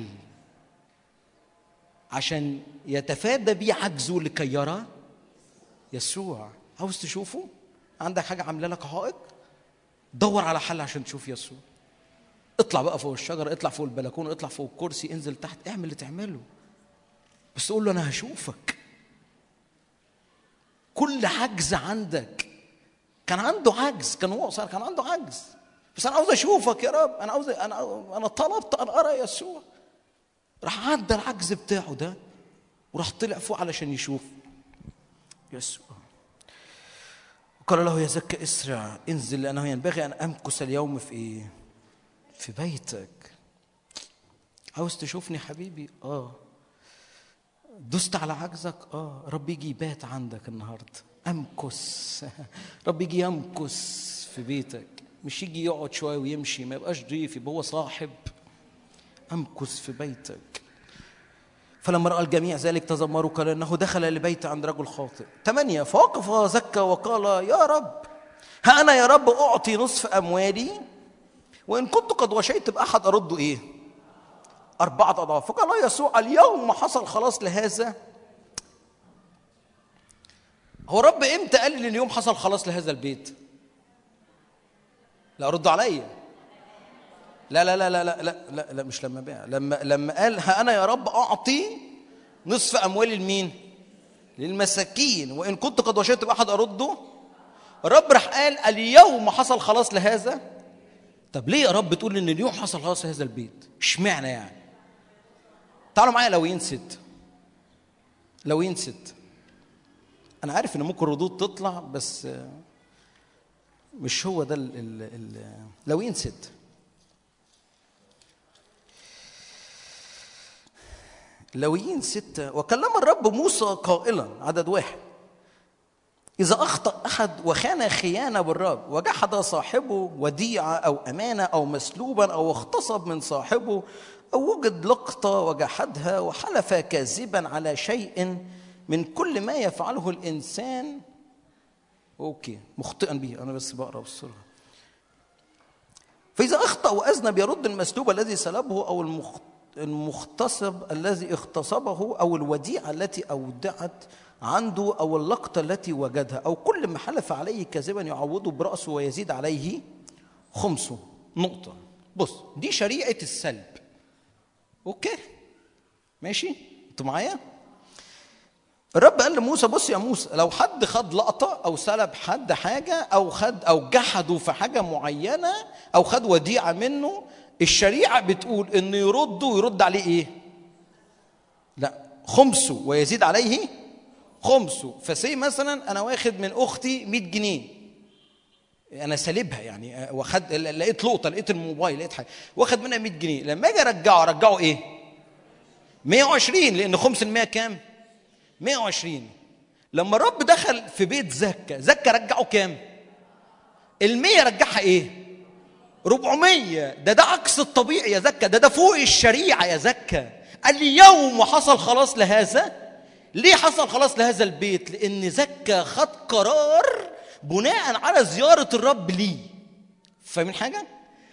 عشان يتفادى بيه عجزه لكي يرى يسوع. عاوز تشوفه؟ عندك حاجة عاملة لك عائق؟ دور على حل عشان تشوف يسوع. اطلع بقى فوق الشجرة، اطلع فوق البلكونة، اطلع فوق الكرسي، انزل تحت، اعمل اللي تعمله، بس تقول له أنا هشوفك. كل عجز عندك، كان عنده عجز، كان هو صار كان عنده عجز، بس أنا عاوز أشوفك يا رب، أنا عاوز أنا أنا طلبت أن أرى يسوع. راح عدى العجز بتاعه ده وراح طلع فوق علشان يشوف يسوع. قال له يا زكى اسرع انزل لأنه ينبغي أن أمكث اليوم في إيه؟ في بيتك. عاوز تشوفني حبيبي؟ اه. دست على عجزك؟ اه. رب يجي يبات عندك النهارده، امكس. رب يجي يمكس في بيتك، مش يجي يقعد شويه ويمشي، ما يبقاش ضيف، يبقى هو صاحب. امكس في بيتك. فلما راى الجميع ذلك تذمروا، قال انه دخل لبيت عند رجل خاطئ. ثمانية. فوقف زكى وقال يا رب، ها انا يا رب اعطي نصف اموالي، وان كنت قد وشيت باحد ارده ايه؟ اربعه اضعاف. فقال يسوع اليوم حصل خلاص لهذا. هو رب امتى قال لي اليوم حصل خلاص لهذا البيت؟ لا ردوا عليا. لا لا لا لا لا لا لا, لا مش لما بيع، لما لما قال ها انا يا رب اعطي نصف اموالي لمين؟ للمساكين، وان كنت قد وشيت باحد ارده. الرب راح قال اليوم حصل خلاص لهذا. طب ليه يا رب تقول ان اليوم حصل خلاص لهذا البيت؟ اشمعنى يعني؟ تعالوا معايا لو ينسد. لو ينسد انا عارف ان ممكن ردود تطلع، بس مش هو ده ال ال ال لو ينسد. لويين ستة. وكلم الرب موسى قائلا، عدد واحد، إذا أخطأ أحد وخان خيانة بالرب وجحد صاحبه وديعة أو أمانة أو مسلوبا أو اغتصب من صاحبه أو وجد لقطة وجحدها وحلف كاذبا على شيء من كل ما يفعله الإنسان، أوكي مخطئا به، أنا بس بقرأ بسرعة. فإذا أخطأ وأذنب يرد المسلوب الذي سلبه أو المخ المغتصب الذي اغتصبه أو الوديعة التي أودعت عنده أو اللقطة التي وجدها أو كل ما حلف عليه كاذبا يعوضه برأسه ويزيد عليه خمسه. نقطة. بص، دي شريعة السلب. أوكي ماشي؟ أنتوا معايا؟ الرب قال لموسى بص يا موسى، لو حد خد لقطة أو سلب حد حاجة أو خد أو جحده في حاجة معينة أو خد وديعة منه، الشريعة بتقول إنه يرد ويرد عليه إيه؟ لا، خمسه ويزيد عليه خمسه. فسي مثلا أنا واخد من أختي مئة جنيه، أنا سالبها يعني، واخد لقيت لقطة، لقيت الموبايل، لقيت حاجة، واخد منها مئة جنيه، لما أجي أرجعه أرجعه إيه؟ مئة وعشرين، لأن خمس المئة كام؟ مئة وعشرين. لما الرب دخل في بيت زكا، زكا رجعه كام؟ المية رجعها إيه؟ ربعمية. ده ده عكس الطبيعي يا زكا، ده ده فوق الشريعة يا زكا. اليوم حصل خلاص لهذا. ليه حصل خلاص لهذا البيت؟ لأن زكا خد قرار بناء على زيارة الرب ليه. فاهمين حاجة؟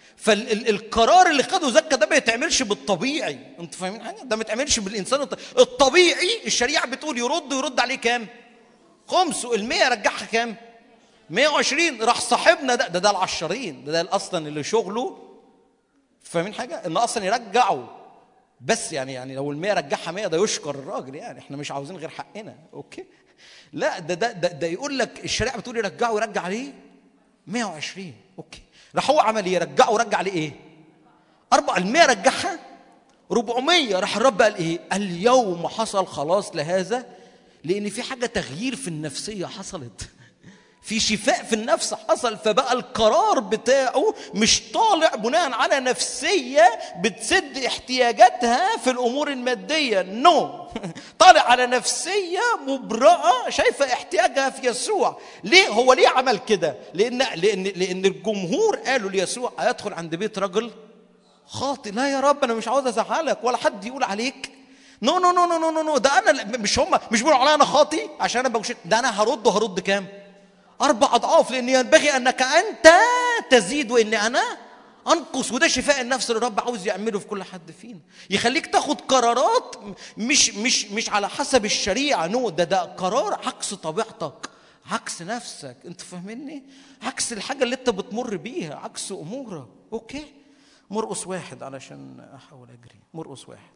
فالقرار اللي خده زكا ده ما يتعملش بالطبيعي. انتوا فاهمين حاجة؟ ده ما يتعملش بالإنسان الطبيعي. الشريعة بتقول يرد ويرد عليه كام؟ خمسه. المية رجعها كام؟ مئة وعشرين. راح صاحبنا ده ده ده العشرين، ده ده اصلا اللي شغله. فاهمين حاجه؟ ان اصلا يرجعوا بس يعني يعني لو المية رجعها مية ده يشكر الراجل، يعني احنا مش عاوزين غير حقنا. اوكي لا ده ده ده, ده يقول لك الشريعه بتقول يرجعه ويرجع عليه مئة وعشرين. اوكي راح هو عمل يرجعه ورجع عليه ايه؟ أربعة. المية رجعها ربعمية. راح الرب قال ايه؟ اليوم حصل خلاص لهذا، لان في حاجه تغيير في النفسيه حصلت، في شفاء في النفس حصل. فبقى القرار بتاعه مش طالع بناء على نفسية بتسد احتياجاتها في الأمور المادية، نو no. طالع على نفسية مبرأة شايفة احتياجها في يسوع. ليه هو ليه عمل كده؟ لأن لأن لأن الجمهور قالوا ليسوع هيدخل عند بيت رجل خاطئ. لا يا رب أنا مش عاوز أزعلك ولا حد يقول عليك نو نو نو نو نو نو ده أنا مش هم مش بيقولوا عليا أنا خاطئ عشان أنا بوشت، ده أنا هرد وهرد كام؟ أربع أضعاف، لأن ينبغي أنك أنت تزيد وإني أنا أنقص. وده شفاء النفس اللي الرب عاوز يعمله في كل حد فينا، يخليك تاخد قرارات مش مش مش على حسب الشريعة، نو ده ده قرار عكس طبيعتك، عكس نفسك. أنت فاهمني؟ عكس الحاجة اللي أنت بتمر بيها، عكس أمورك. أوكي؟ مرقس واحد علشان أحاول أجري. مرقس واحد.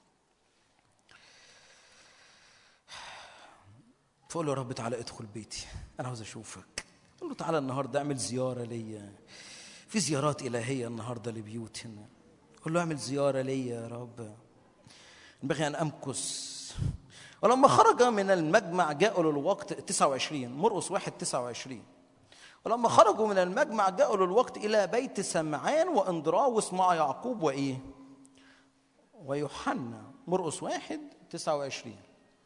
فقول له يا رب تعالى ادخل بيتي، أنا عاوز أشوفك. قول له تعالى النهاردة اعمل زيارة ليا. في زيارات إلهية النهاردة لبيوتنا. قول له اعمل زيارة ليا يا رب، ينبغي أن أمكث. ولما خرج من المجمع جاءوا للوقت تسعة وعشرين، مرقس واحد تسعة وعشرين. ولما خرجوا من المجمع جاءوا للوقت إلى بيت سمعان وإندراوس مع يعقوب وإيه ويوحنا. مرقس واحد تسعة وعشرين.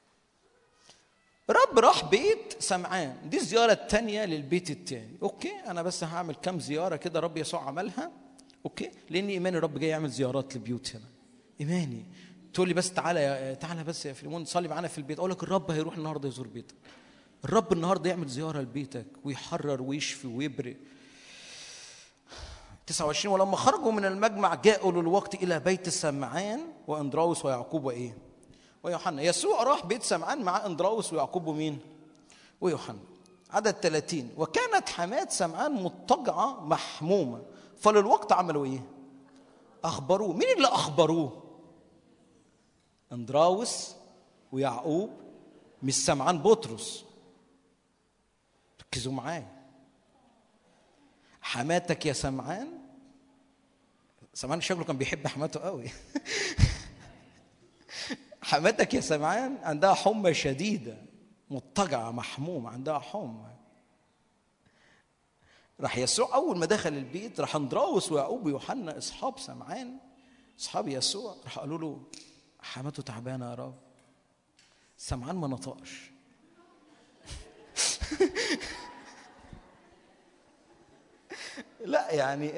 رب راح بيت سمعان، دي الزيارة الثانية للبيت الثاني. أوكي أنا بس هعمل كم زيارة كده رب يسوع عملها، أوكي، لأن إيماني رب جاي يعمل زيارات لبيوت هنا. إيماني تقول لي بس تعالى تعالى بس يا فيلمون صلي معانا في البيت، أقول لك الرب هيروح النهارده يزور بيتك. الرب النهارده يعمل زيارة لبيتك ويحرر ويشفي ويبرئ. تسعة وعشرين. ولما خرجوا من المجمع جاءوا للوقت إلى بيت سمعان وإندراوس ويعقوب وإيه ويوحنا. يسوع راح بيت سمعان مع إندراوس ويعقوب ومين ويوحنا. عدد ثلاثين. وكانت حماة سمعان مضطجعة محمومة، فللوقت عملوا إيه أخبروه. مين اللي أخبروه؟ إندراوس ويعقوب، مش سمعان بطرس. ركزوا معايا. حماتك يا سمعان، سمعان شكله كان بيحب حماته قوي. حماتك يا سمعان عندها حمى شديدة، مضطجعة محمومة، عندها حمى. راح يسوع أول ما دخل البيت راح إندراوس ويعقوب ويوحنا أصحاب سمعان أصحاب يسوع راح قالوا له حماته تعبانة يا رب. سمعان ما نطقش. لا يعني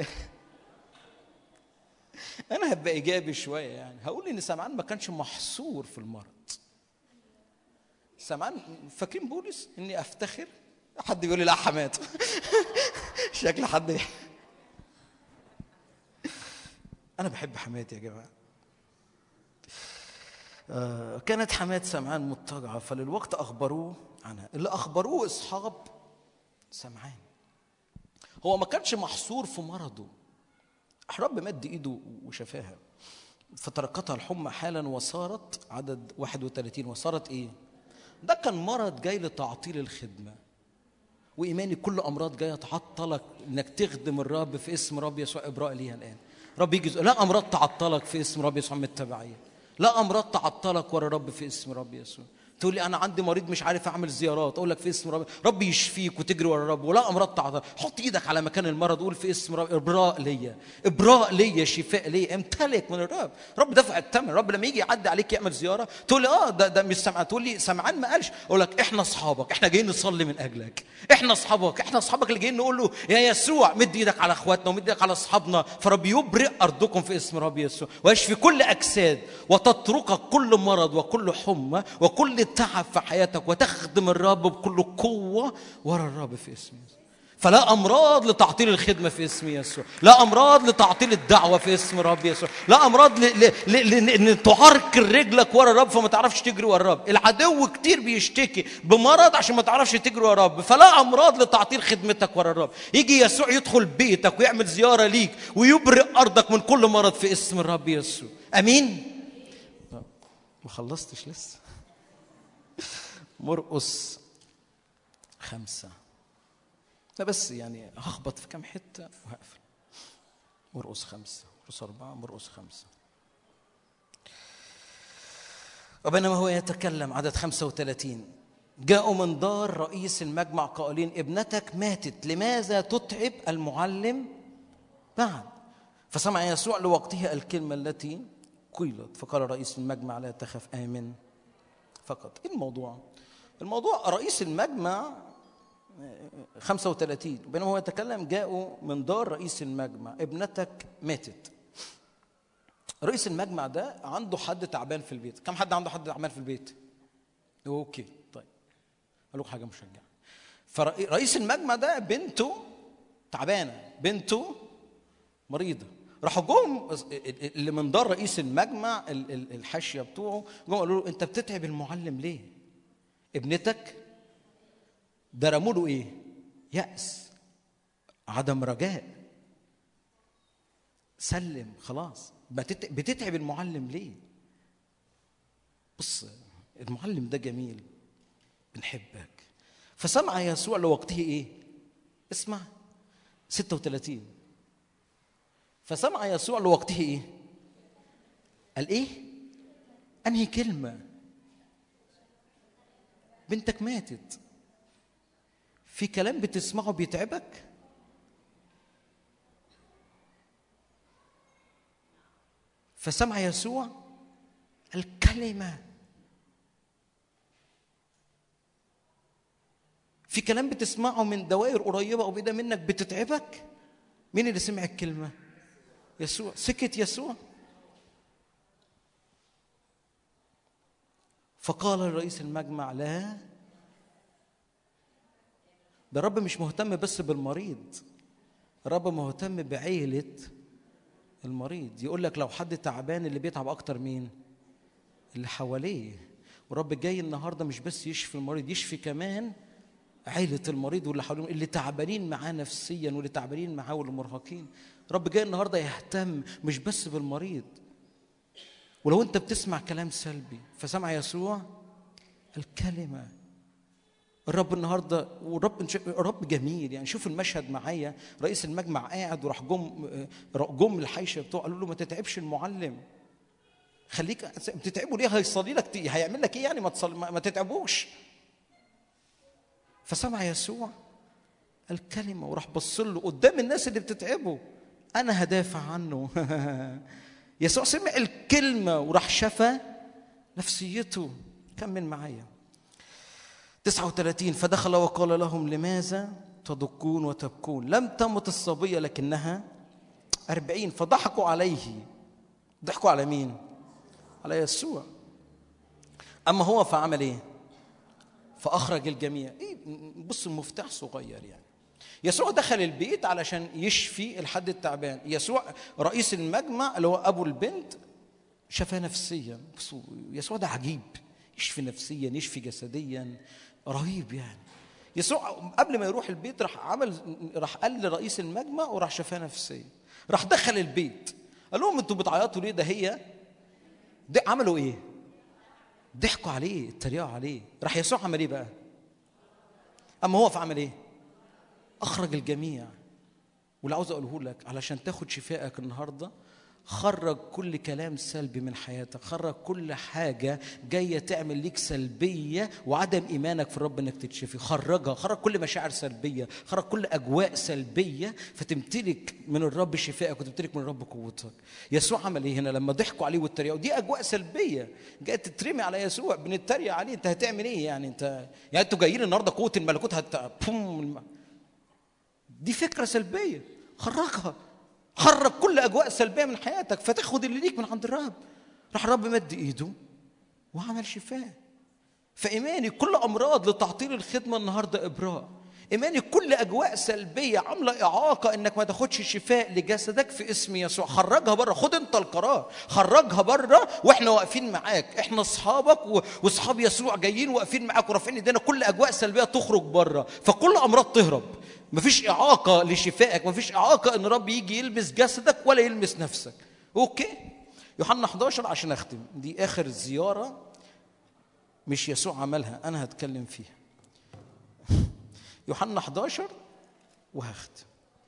أنا هبقى إيجابي شوية، يعني هقول إن سمعان ما كانش محصور في المرض. سمعان فاكرين بولس إني أفتخر، حد بيقول لي لا حماته. شكل حد. أنا بحب حماتي يا جماعة. آه كانت حماة سمعان مضطجعة، فللوقت أخبروه عنها. اللي أخبروه أصحاب سمعان. هو ما كانش محصور في مرضه، الرب مد ايده وشفاها، فتركتها الحمى حالا وصارت عدد واحد وثلاثين. وصارت ايه؟ ده كان مرض جاي لتعطيل الخدمه. وايماني كل امراض جايه تعطلك انك تخدم الرب في اسم رب يسوع. ابراء ليها الان. رب يجي لا امراض تعطلك في اسم رب يسوع من التبعيه، لا امراض تعطلك ورا رب في اسم رب يسوع. تقول لي انا عندي مريض مش عارف اعمل زيارات، اقول لك في اسم رب رب يشفيك وتجري ورا الرب. ولا امراض تعطلك، حط ايدك على مكان المرض وقول في اسم رب ابراء ليا، ابراء ليا، شفاء ليا. امتلك من الرب. رب دفع الثمن. رب لما يجي يعدي عليك يعمل زياره تقول لي اه ده ده مش سمعان. تقول لي سمعان ما قالش، اقول لك احنا اصحابك، احنا جايين نصلي من اجلك، احنا اصحابك، احنا اصحابك اللي جايين نقول له يا يسوع مد ايدك على اخواتنا ومد ايدك على اصحابنا، فرب يبرئ ارضكم في اسم رب يسوع ويشفي كل اجساد وتتركك كل مرض وكل حمى وكل تعب في حياتك وتخدم الرب بكل قوه ورا الرب في اسم يسوع. فلا امراض لتعطيل الخدمه في اسم يسوع، لا امراض لتعطيل الدعوه في اسم رب يسوع، لا امراض ان تعركل رجلك ورا الرب فما تعرفش تجري ورا الرب. العدو كتير بيشتكي بمرض عشان ما تعرفش تجري ورا الرب. فلا امراض لتعطيل خدمتك ورا الرب. يجي يسوع يدخل بيتك ويعمل زياره ليك ويبرئ ارضك من كل مرض في اسم الرب يسوع. امين. ما خلصتش لسه. مرقس خمسة. لا بس يعني هخبط في كم حتة وهقفل. مرقس خمسة، مرقس أربعة، مرقس خمسة. وبينما هو يتكلم عدد خمسة وثلاثين جاءوا من دار رئيس المجمع قائلين ابنتك ماتت، لماذا تتعب المعلم بعد؟ فسمع يسوع لوقتها الكلمة التي قيلت، فقال رئيس المجمع لا تخف آمن فقط. إيه الموضوع؟ الموضوع رئيس المجمع خمسة وثلاثين بينما هو يتكلم جاءوا من دار رئيس المجمع ابنتك ماتت. رئيس المجمع ده عنده حد تعبان في البيت. كم حد عنده حد تعبان في البيت؟ اوكي طيب اقول لكم حاجه مشجعه. فرئيس المجمع ده بنته تعبانه، بنته مريضه. راحوا جم اللي من دار رئيس المجمع الحاشيه بتوعه جم قالوا له انت بتتعب المعلم ليه؟ ابنتك ده رموا له ايه؟ يأس، عدم رجاء، سلم خلاص. بتتعب المعلم ليه؟ بص المعلم ده جميل بنحبك. فسمع يسوع لوقته ايه؟ اسمع ستة وثلاثين. فسمع يسوع لوقته ايه؟ قال ايه؟ انهي كلمة؟ بنتك ماتت. في في كلام بتسمعه بيتعبك؟ فسمع يسوع الكلمة. في كلام بتسمعه من دوائر قريبة أو بعيدة منك بتتعبك؟ مين اللي سمع الكلمة؟ يسوع. سكت يسوع. فقال لرئيس المجمع لا. ده الرب مش مهتم بس بالمريض، الرب مهتم بعيلة المريض. يقول لك لو حد تعبان اللي بيتعب أكتر مين؟ اللي حواليه. والرب جاي النهاردة مش بس يشفي المريض، يشفي كمان عيلة المريض واللي حواليه، اللي تعبانين معاه نفسيا واللي تعبانين معاه واللي مرهقين. الرب جاي النهاردة يهتم مش بس بالمريض. ولو أنت بتسمع كلام سلبي فسمع يسوع الكلمة. الرب النهارده والرب الرب جميل. يعني شوف المشهد معايا، رئيس المجمع قاعد وراح جم جم الحيشه بتوع قالوا له ما تتعبش المعلم، خليك بتتعبوا ليه؟ هيصلي لك، هيعمل لك ايه يعني؟ ما تصلي ما تتعبوش. فسمع يسوع الكلمه وراح بص له قدام الناس اللي بتتعبه، انا هدافع عنه. يسوع سمع الكلمه وراح شفى نفسيته. كمل معايا تسعة وثلاثين. فدخل وقال لهم لماذا تدقون وتبكون؟ لم تمت الصبية لكنها أربعين. فضحكوا عليه. ضحكوا على مين؟ على يسوع. أما هو فعمل إيه؟ فأخرج الجميع. إيه؟ بص المفتاح صغير يعني. يسوع دخل البيت علشان يشفي الحد التعبان. يسوع رئيس المجمع اللي هو أبو البنت شفاه نفسيا. بصوا يسوع ده عجيب، يشفي نفسيا يشفي جسديا، رهيب يعني. يسوع قبل ما يروح البيت راح عمل راح قال لرئيس المجمع وراح شفاه نفسيا. راح دخل البيت قال لهم انتوا بتعيطوا ليه؟ ده هي ده عملوا ايه؟ ضحكوا عليه، اتريقوا عليه. راح يسوع عمل ايه بقى؟ اما هو فعمل ايه؟ اخرج الجميع. واللي عاوز اقوله لك علشان تاخد شفائك النهارده، خرج كل كلام سلبي من حياتك، خرج كل حاجة جاية تعمل ليك سلبية وعدم إيمانك في الرب إنك تتشفي. خرجها، خرج كل مشاعر سلبية، خرج كل أجواء سلبية، فتمتلك من الرب شفائك وتمتلك من الرب قوتك. يسوع عمل إيه هنا لما ضحكوا عليه واتريقوا؟ دي أجواء سلبية جاية تترمي على يسوع، بنتريق عليه. أنت هتعمل إيه يعني؟ أنت يعني أنتوا جايين النهاردة قوة الملكوت هت بوم. دي فكرة سلبية، خرجها. خرج كل أجواء سلبية من حياتك فتاخد اللي ليك من عند الرب. راح الرب مد إيده وعمل شفاء. فإيماني كل أمراض لتعطيل الخدمة النهاردة إبراء. إيماني كل أجواء سلبية عاملة إعاقة إنك ما تاخدش شفاء لجسدك في اسم يسوع. خرجها بره، خد أنت القرار، خرجها بره وإحنا واقفين معاك. إحنا أصحابك وأصحاب يسوع جايين واقفين معاك ورافعين إيدينا. كل أجواء سلبية تخرج بره، فكل أمراض تهرب. مفيش إعاقة لشفائك، مفيش إعاقة إن رب يجي يلمس جسدك ولا يلمس نفسك. أوكي؟ يوحنا إحدى عشر عشان أختم، دي آخر زيارة مش يسوع عملها، أنا هتكلم فيها. يوحنا إحدى عشر وهختم.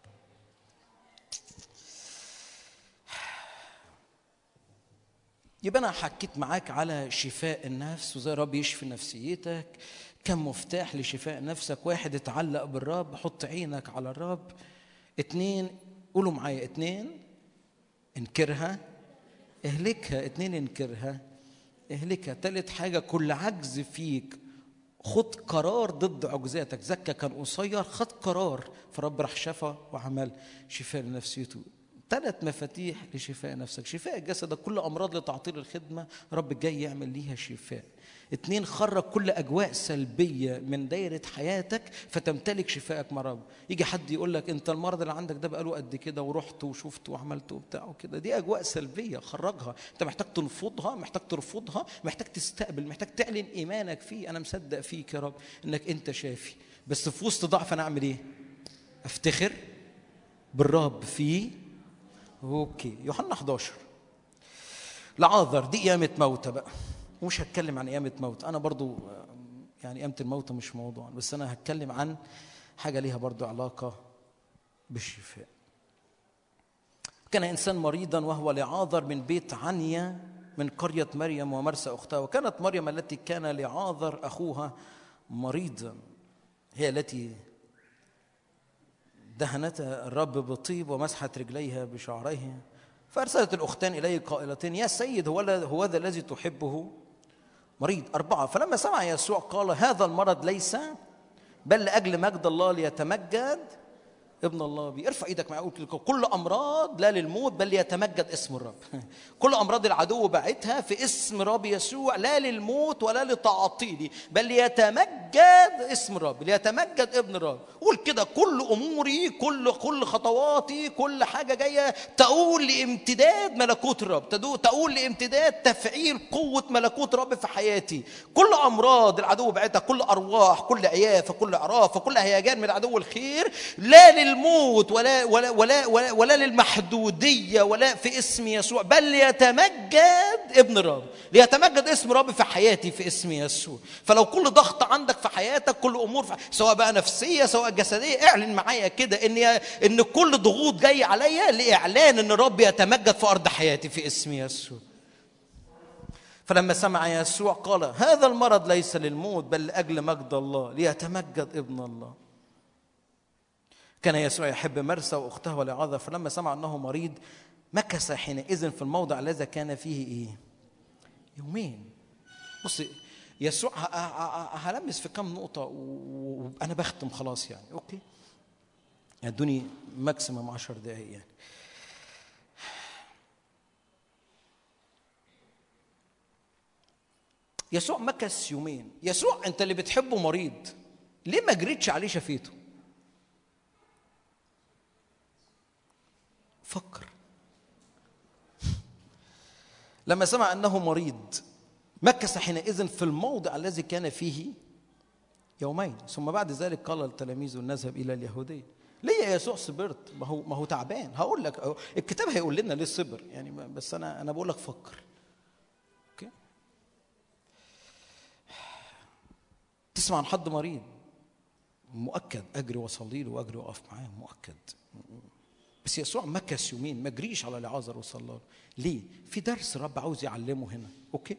يبقى أنا حكيت معاك على شفاء النفس وزي رب يشفي نفسيتك. كم مفتاح لشفاء نفسك؟ واحد، اتعلق بالرب، حط عينك على الرب. اتنين، قولوا معايا، اتنين، انكرها اهلكها. اتنين، انكرها اهلكها. تالت حاجة، كل عجز فيك خد قرار ضد عجزاتك. زكا كان قصير، خد قرار فرب راح شفى وعمل شفاء لنفسيته. ثلاث مفاتيح لشفاء نفسك. شفاء جسدك، كل أمراض لتعطيل الخدمة رب جاي يعمل ليها شفاء. اتنين، خرج كل أجواء سلبية من دايرة حياتك فتمتلك شفائك مع رب. يجي حد يقول لك أنت المرض اللي عندك ده بقاله قد كده ورحت وشفت وعملت وبتاع وكده، دي أجواء سلبية، خرجها. أنت محتاج تنفضها، محتاج ترفضها، محتاج تستقبل، محتاج تعلن إيمانك فيه. أنا مصدق فيك يا رب إنك أنت شافي، بس في وسط ضعف أنا أعمل إيه؟ أفتخر بالرب فيه. أوكي. يوحنا إحدى عشر، لعازر، دي قيامة موتى بقى، ومش هتكلم عن قيامة موتى. أنا برضو يعني قيامة الموتى مش موضوع، بس أنا هتكلم عن حاجة ليها برضو علاقة بالشفاء. كان إنسان مريضا وهو لعازر من بيت عنيا من قرية مريم ومرسى أختها. وكانت مريم التي كان لعازر أخوها مريضا هي التي دهنت الرب بطيب ومسحت رجليها بشعريه. فأرسلت الأختان إليه قائلتين يا سيد هو هو ذا الذي تحبه مريض. أربعة. فلما سمع يسوع قال هذا المرض ليس بل لأجل مجد الله ليتمجد ابن الله بي. ارفع ايدك معايا قول كل امراض لا للموت بل ليتمجد اسم الرب. كل امراض العدو بعتها في اسم رب يسوع، لا للموت ولا لتعطيلي بل ليتمجد اسم الرب، ليتمجد ابن الرب. قول كده كل اموري كل كل خطواتي كل حاجه جايه تقول لامتداد ملكوت الرب، تقول لامتداد تفعيل قوه ملكوت الرب في حياتي. كل امراض العدو بعتها، كل ارواح، كل عيافه، كل عرافه، كل هيجان من العدو الخير، لا للموت ولا ولا ولا ولا, ولا للمحدوديه ولا في اسم يسوع بل ليتمجد ابن الرب، ليتمجد اسم الرب في حياتي في اسم يسوع. فلو كل ضغط عندك في حياتك، كل امور في سواء بقى نفسيه سواء جسديه، اعلن معايا كده ان ان كل ضغوط جاي عليا لاعلان ان الرب يتمجد في ارض حياتي في اسم يسوع. فلما سمع يسوع قال هذا المرض ليس للموت بل لاجل مجد الله ليتمجد ابن الله. كان يسوع يحب مرثا واختها ولعازر، فلما سمع انه مريض مكث حينئذ في الموضع الذي كان فيه ايه؟ يومين. بص يسوع هلمس في كم نقطه وانا بختم خلاص يعني. اوكي ادوني ماكسيمم عشر دقائق يعني. يسوع مكث يومين. يسوع انت اللي بتحبه مريض ليه ما جريتش عليه شفيته؟ فكر. لما سمع أنه مريض مكث حينئذ في الموضع الذي كان فيه يومين، ثم بعد ذلك قال للتلاميذ نذهب إلى اليهودية. ليه يا يسوع صبرت؟ ما هو ما هو تعبان. هقول لك الكتاب هيقول لنا ليه صبر يعني، بس أنا أنا بقول لك فكر. أوكي؟ تسمع عن حد مريض مؤكد أجري وأصلي له وأجري وأقف معاه مؤكد. بس يسوع مكث يومين ما جريش على لعازر وصلى له. ليه؟ في درس الرب عاوز يعلمه هنا. اوكي؟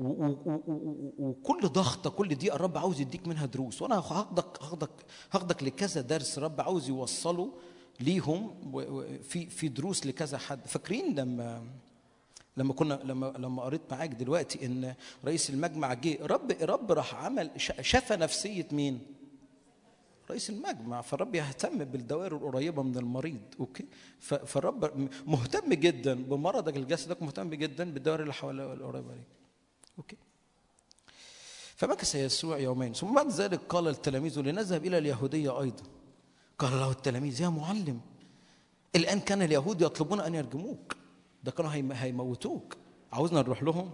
وكل ضغطه كل دقيقه الرب عاوز يديك منها دروس، وانا هاخدك هاخدك هاخدك لكذا درس الرب عاوز يوصله ليهم في في دروس لكذا حد. فاكرين لما لما كنا لما لما قريت معاك دلوقتي ان رئيس المجمع جه، رب رب راح عمل شفى نفسيه مين؟ رئيس المجمع. فالرب يهتم بالدوائر القريبه من المريض. اوكي؟ فالرب مهتم جدا بمرضك الجسدك، مهتم جدا بالدوائر اللي حواليه القريبه ليك. اوكي؟ فمكث يسوع يومين، ثم بعد ذلك قال للتلاميذ لنذهب الى اليهوديه ايضا. قال له التلاميذ يا معلم الان كان اليهود يطلبون ان يرجموك، ده كانوا هيموتوك، عاوزنا نروح لهم؟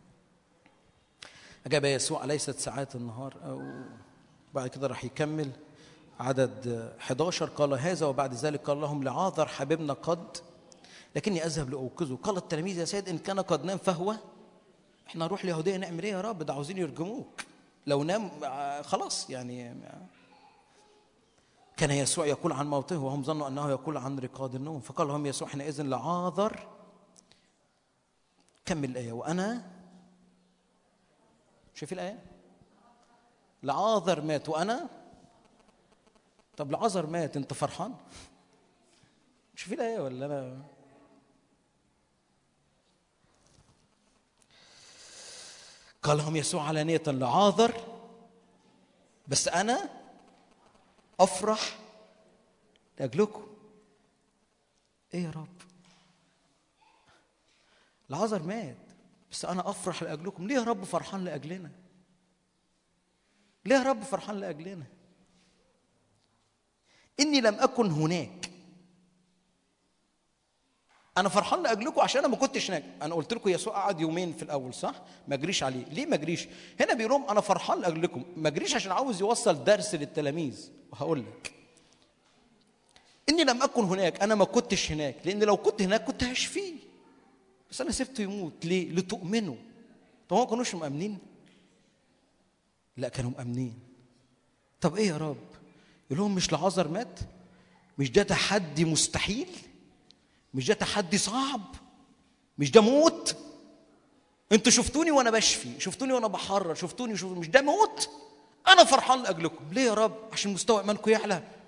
اجاب يسوع اليست ساعات النهار؟ او بعد كده راح يكمل عدد إحدى عشر قال هذا، وبعد ذلك قال لهم لعازر حبيبنا قد لكني اذهب لاوقظه. قال التلاميذ يا سيد ان كان قد نام فهو. احنا نروح اليهوديه نعمل ايه يا رب؟ ده عاوزين يرجموك، لو نام خلاص يعني. كان يسوع يقول عن موته وهم ظنوا انه يقول عن رقاد النوم. فقال لهم يسوع حينئذ لعازر، كمل الايه، وانا شوف الايه، لعازر مات وانا. طب لعازر مات انت فرحان؟ شوف الايه ولا انا؟ قال لهم يسوع علانية لعازر بس انا افرح لاجلكم. ايه يا رب؟ لعازر مات بس انا افرح لاجلكم. ليه يا رب فرحان لاجلنا؟ ليه يا رب فرحان لاجلنا؟ اني لم اكن هناك. انا فرحان لاجلكم عشان انا ما كنتش هناك. انا قلت لكم يسوع قعد يومين في الاول صح؟ ما اجريش عليه. ليه ما اجريش؟ هنا بيقول لهم انا فرحان لاجلكم، ما اجريش عشان عاوز يوصل درس للتلاميذ. وهقول لك اني لم اكن هناك، انا ما كنتش هناك، لان لو كنت هناك كنت هشفيه، بس انا سبته يموت. ليه؟ لتؤمنوا. طب ما كانوش مؤمنين؟ لا كانوا مؤمنين. طب ايه يا رب؟ يقول لهم مش لعازر مات؟ مش ده تحدي مستحيل؟ مش ده تحدي صعب؟ مش ده موت؟ انتوا شفتوني وانا بشفي، شفتوني وانا بحرر، شفتوني شفتوني مش ده موت؟ انا فرحان لاجلكم. ليه يا رب؟ عشان مستوى ايمانكم يعلى.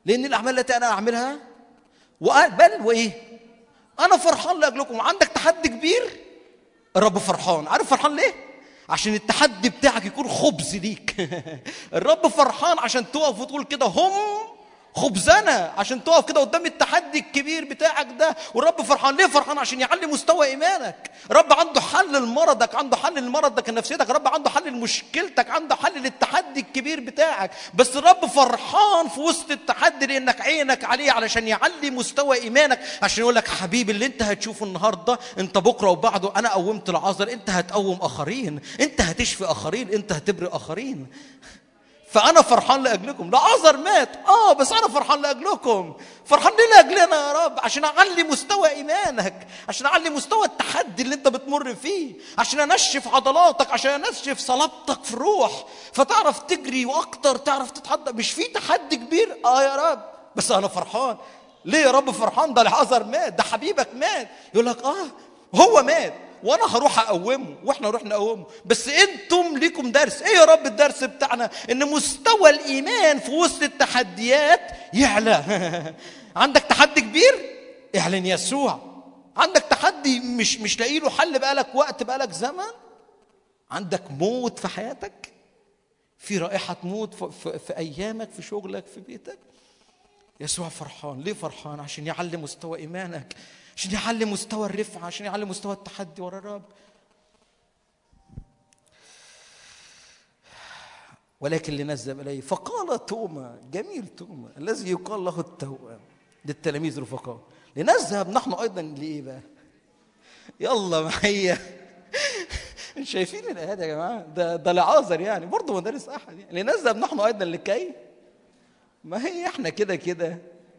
لان الاعمال التي انا اعملها بل وايه انا فرحان لاجلكم. عندك تحدي كبير، الرب فرحان. عارف فرحان ليه؟ عشان التحدي بتاعك يكون خبز ليك. الرب فرحان عشان تقف وتقول كده هم خبزنا، عشان تقف كده قدام التحدي الكبير بتاعك ده. والرب فرحان ليه؟ فرحان عشان يعلي مستوى ايمانك. رب عنده حل لمرضك، عنده حل لمرضك نفسيتك، رب عنده حل لمشكلتك، عنده حل للتحدي الكبير بتاعك. بس الرب فرحان في وسط التحدي لانك عينك عليه علشان يعلي مستوى ايمانك، عشان يقول لك حبيبي اللي انت هتشوفه النهارده انت بكره وبعده انا قومت العازر، انت هتقوم اخرين، انت هتشفي اخرين، انت هتبرئ اخرين. فأنا فرحان لأجلكم. لعازر مات آه بس أنا فرحان لأجلكم. فرحان ليه لأجلنا يا رب؟ عشان أعلي مستوى إيمانك، عشان أعلي مستوى التحدي اللي أنت بتمر فيه، عشان أنشف عضلاتك، عشان أنشف صلابتك في الروح، فتعرف تجري وأكتر، تعرف تتحدى. مش في تحدي كبير آه يا رب بس أنا فرحان. ليه يا رب فرحان؟ ده لعازر مات، ده حبيبك مات. يقول لك آه هو مات وانا هروح اقومه، واحنا نروح نقومه. بس انتم ليكم درس. ايه يا رب الدرس بتاعنا؟ ان مستوى الايمان في وسط التحديات يعلى. عندك تحدي كبير، اعلن يسوع. عندك تحدي مش مش لاقي له حل، بقالك وقت، بقالك زمن، عندك موت في حياتك، في رائحه موت في, في, في ايامك، في شغلك، في بيتك. يسوع فرحان. ليه فرحان؟ عشان يعلي مستوى ايمانك، عشان يعلي مستوى الرفعة، عشان يعلي مستوى التحدي ورا الرب. ولكن لنذهب إليه. فقال توما، جميل توما الذي يقال له التوأم للتلاميذ رفقاء، لنذهب نحن أيضا لإيه بقى؟ يلا معايا. شايفين الآيات يا جماعة؟ ده ده لعازر يعني، برضه مدارس أحد يعني. لنذهب نحن أيضا لكي، ما هي إحنا كده كده.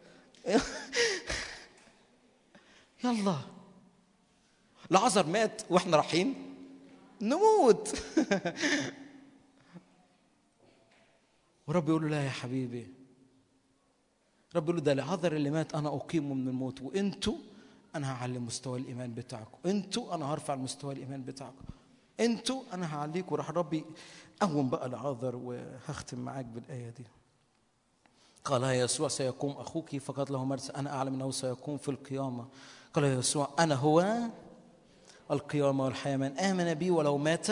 يلا لعازر مات واحنا رايحين نموت. ورب يقول له لا يا حبيبي. رب يقول له ده لعازر اللي مات انا اقيمه من الموت، وانتوا انا هعلي مستوى الايمان بتاعكم، انتوا انا هرفع مستوى الايمان بتاعكم، انتوا انا هعليكم. وراح ربي قوم بقى لعازر. وهختم معاك بالايه دي. قال يا يسوع سيقوم اخوك فقد له مرسى، انا اعلم انه سيقوم في القيامه. قال يسوع أنا هو القيامة والحياة، من آمن بي ولو مات،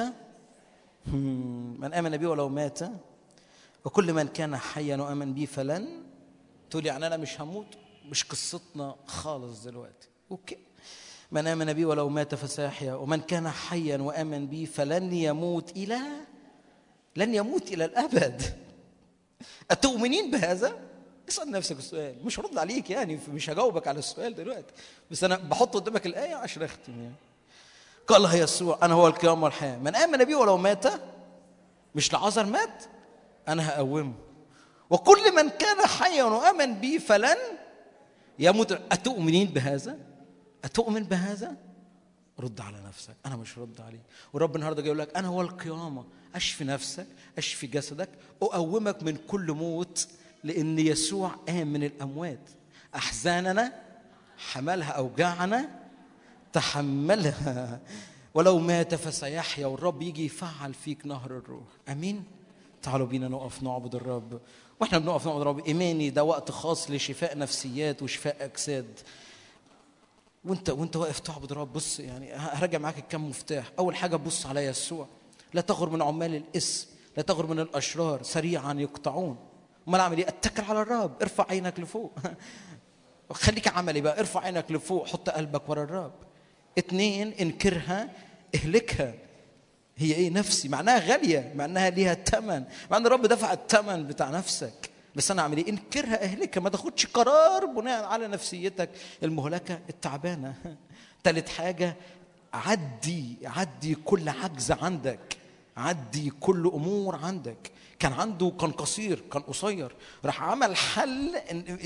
من آمن بي ولو مات، وكل من كان حيا وآمن بي فلن. تقول يعني أنا مش هموت؟ مش قصتنا خالص دلوقتي. أوكي. من آمن بي ولو مات فسيحيا، ومن كان حيا وآمن بي فلن يموت إلى لن يموت إلى الأبد. أتؤمنين بهذا؟ اسأل نفسك السؤال. مش هرد عليك يعني، مش هجاوبك على السؤال دلوقتي، بس أنا بحط قدامك الآية عشان أختم يعني. قال يسوع أنا هو القيامة والحياة، من آمن بي ولو مات، مش لعازر مات، أنا هقومه، وكل من كان حيا وآمن بي فلن يموت. أتؤمنين بهذا؟ أتؤمن بهذا؟ رد على نفسك. أنا مش رد عليك. والرب النهارده جاي يقول لك أنا هو القيامة. أشفي نفسك، أشفي جسدك، أقومك من كل موت، لأن يسوع قام من الأموات. أحزاننا حملها، أوجاعنا تحملها، ولو مات فسيحيا. والرب يجي يفعل فيك نهر الروح. أمين. تعالوا بينا نقف نعبد الرب. واحنا بنقف نعبد الرب إيماني ده وقت خاص لشفاء نفسيات وشفاء أجساد. وانت وانت واقف تعبد الرب، بص يعني هرجع معاك الكم مفتاح. أول حاجة بص على يسوع. لا تغر من عمال الإثم، لا تغر من الأشرار، سريعا يقطعون. امال اعمل ايه؟ اتكل على الرب. ارفع عينك لفوق. خليك عملي بقى. ارفع عينك لفوق، حط قلبك ورا الرب. اتنين، انكرها اهلكها. هي ايه نفسي؟ معناها غاليه، معناها ليها ثمن، مع ان الرب دفع الثمن بتاع نفسك. بس انا اعمل ايه؟ انكرها اهلكها. ما تاخدش قرار بناء على نفسيتك المهلكه التعبانه. ثالث حاجه، عدي عدي كل عجز عندك، عدي كل امور عندك. كان عنده، كان قصير، كان قصير، راح عمل حل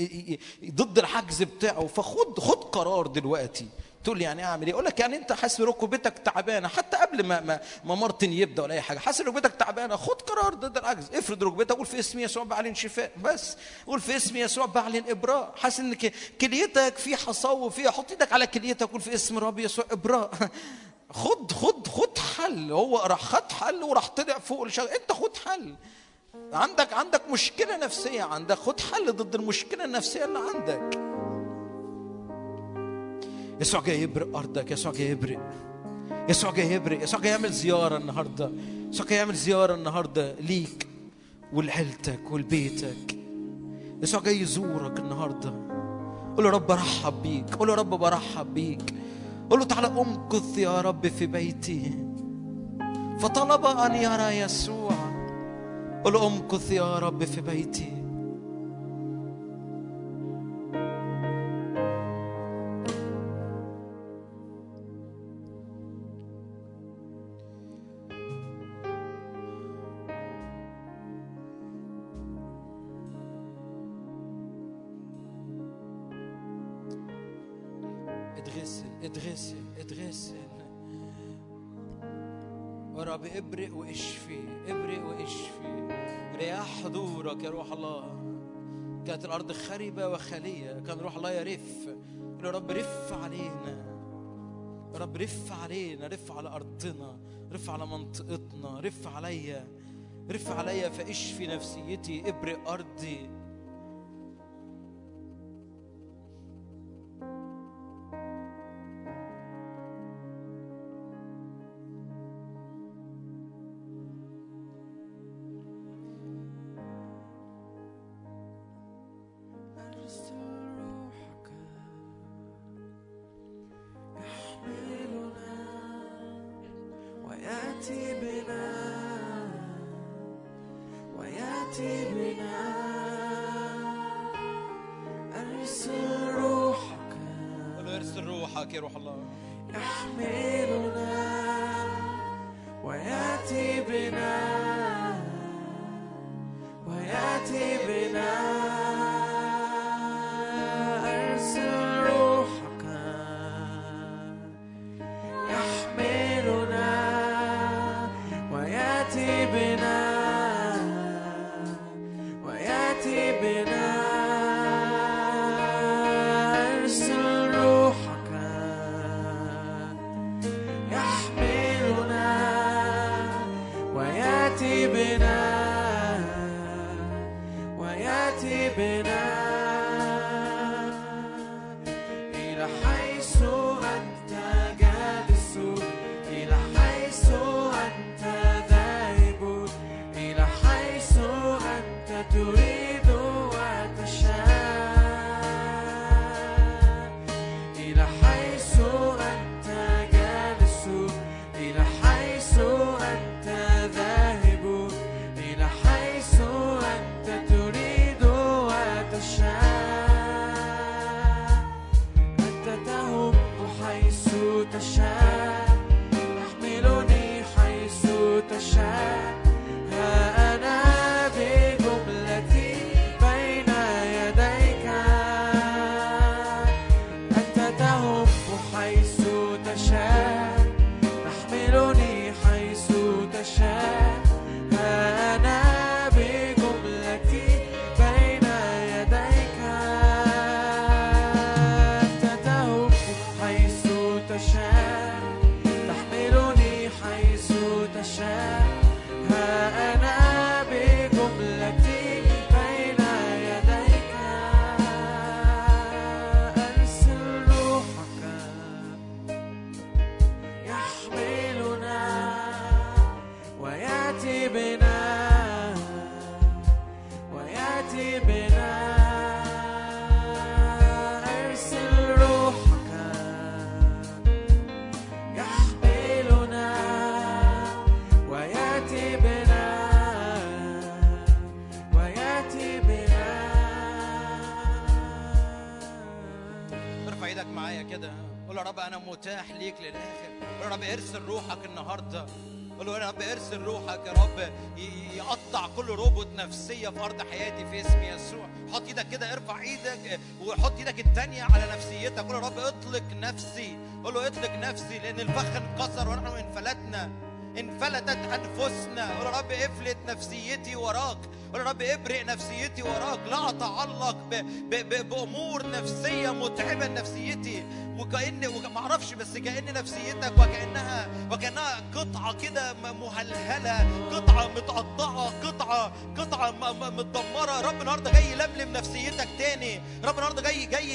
ضد العجز بتاعه. فخد خد قرار دلوقتي. تقول لي يعني اعمل ايه؟ اقول لك يعني انت حاسس ركبتك تعبانه، حتى قبل ما ما, ما مارتن يبدا ولا اي حاجه، حاسس ركبتك تعبانه، خد قرار ضد العجز. افرد ركبتك، قول في اسم يسوع بعلن شفاء، بس قول في اسم يسوع بعلن ابراء. حاسس ان كليتك في حصو فيها، حط ايدك على كليتك، قول في اسم رب يسوع ابراء. خد خد خد حل. هو راح خد حل وراح طلع فوق الشجره. انت خد حل. عندك عندك مشكلة نفسية عندك، خد حل ضد المشكلة النفسية اللي عندك. يسوع جاي يبرق أرضك، يسوع جاي يبرق، يسوع جاي يبرق، يسوع جاي يعمل زيارة النهاردة، يسوع جاي يعمل زيارة النهاردة ليك ولعيلتك ولبيتك. يسوع جاي يزورك النهاردة. قول له رب برحب بيك، قول له رب برحب بيك، قول له تعالى أمكث يا رب في بيتي. فطلب أن يرى يسوع، قول له أمكث يا رب في بيتي. اتغسل اتغسل اتغسل ورب، ابرق واشفي، ابرق واشفي. رياح حضورك يا روح الله. كانت الارض خربه وخاليه، كان روح الله يرف. يا رب رف علينا، يا رب رف علينا، رف على ارضنا، رف على منطقتنا، رف عليا، رف عليا فاشفي نفسيتي، ابرق ارضي. يا روح الله يحملنا ويأتي بنا ويأتي بنا. أرسل روحك يحملنا ويأتي بنا ويأتي بنا. أرسل روحك ويأتي بنا ويأتي بنا إلى حيث أنت جالس، إلى حيث أنت ذاهب، إلى حيث أنت تريد وتشاء، إلى حيث أنت جالس، إلى حيث أنت ذاهب، إلى حيث أنت تريد وتشاء. أنت تهب حيث تشاء، تحملني حيث تشاء. ها أنا بجملتي بين يديك. أنت تهب حيث تشاء، تحملني حيث تشاء. ها أنا بجملتي بين يديك. أنت تهب حيث تشاء، تحملني حيث تشاء. ها أنا بجملتي بين يديك. أرسل روحك يحملنا ويأتي بنا ويأتي بنا. أرسل روحك يحملنا ويأتي بنا ويأتي بنا. ارفع ايدك معايا كده، قول يا رب انا متاح ليك للاخر. قول يا رب ارسل روحك النهارده. قول له يا رب ارسل روحك يا رب يقطع كل ربط نفسيه في ارض حياتي في اسم يسوع. حط ايدك كده، ارفع ايدك وحط ايدك الثانيه على نفسيتك. قول يا رب اطلق نفسي، قول له اطلق نفسي، لان الفخ انكسر ونحن انفلتنا انفلتت انفسنا. قول يا رب افلت نفسيتي وراك. قول يا رب ابرئ نفسيتي وراك. لا اتعلق ب... ب... ب... بامور نفسيه متعبه لنفسيتي، وكأن ما اعرفش بس كأن نفسيتك وكأنها وكأنها قطعه كده مهلهله، قطعه متقطعه، قطعه قطعه متدمره. رب النهارده جاي يلملم نفسيتك تاني. رب النهارده جاي جاي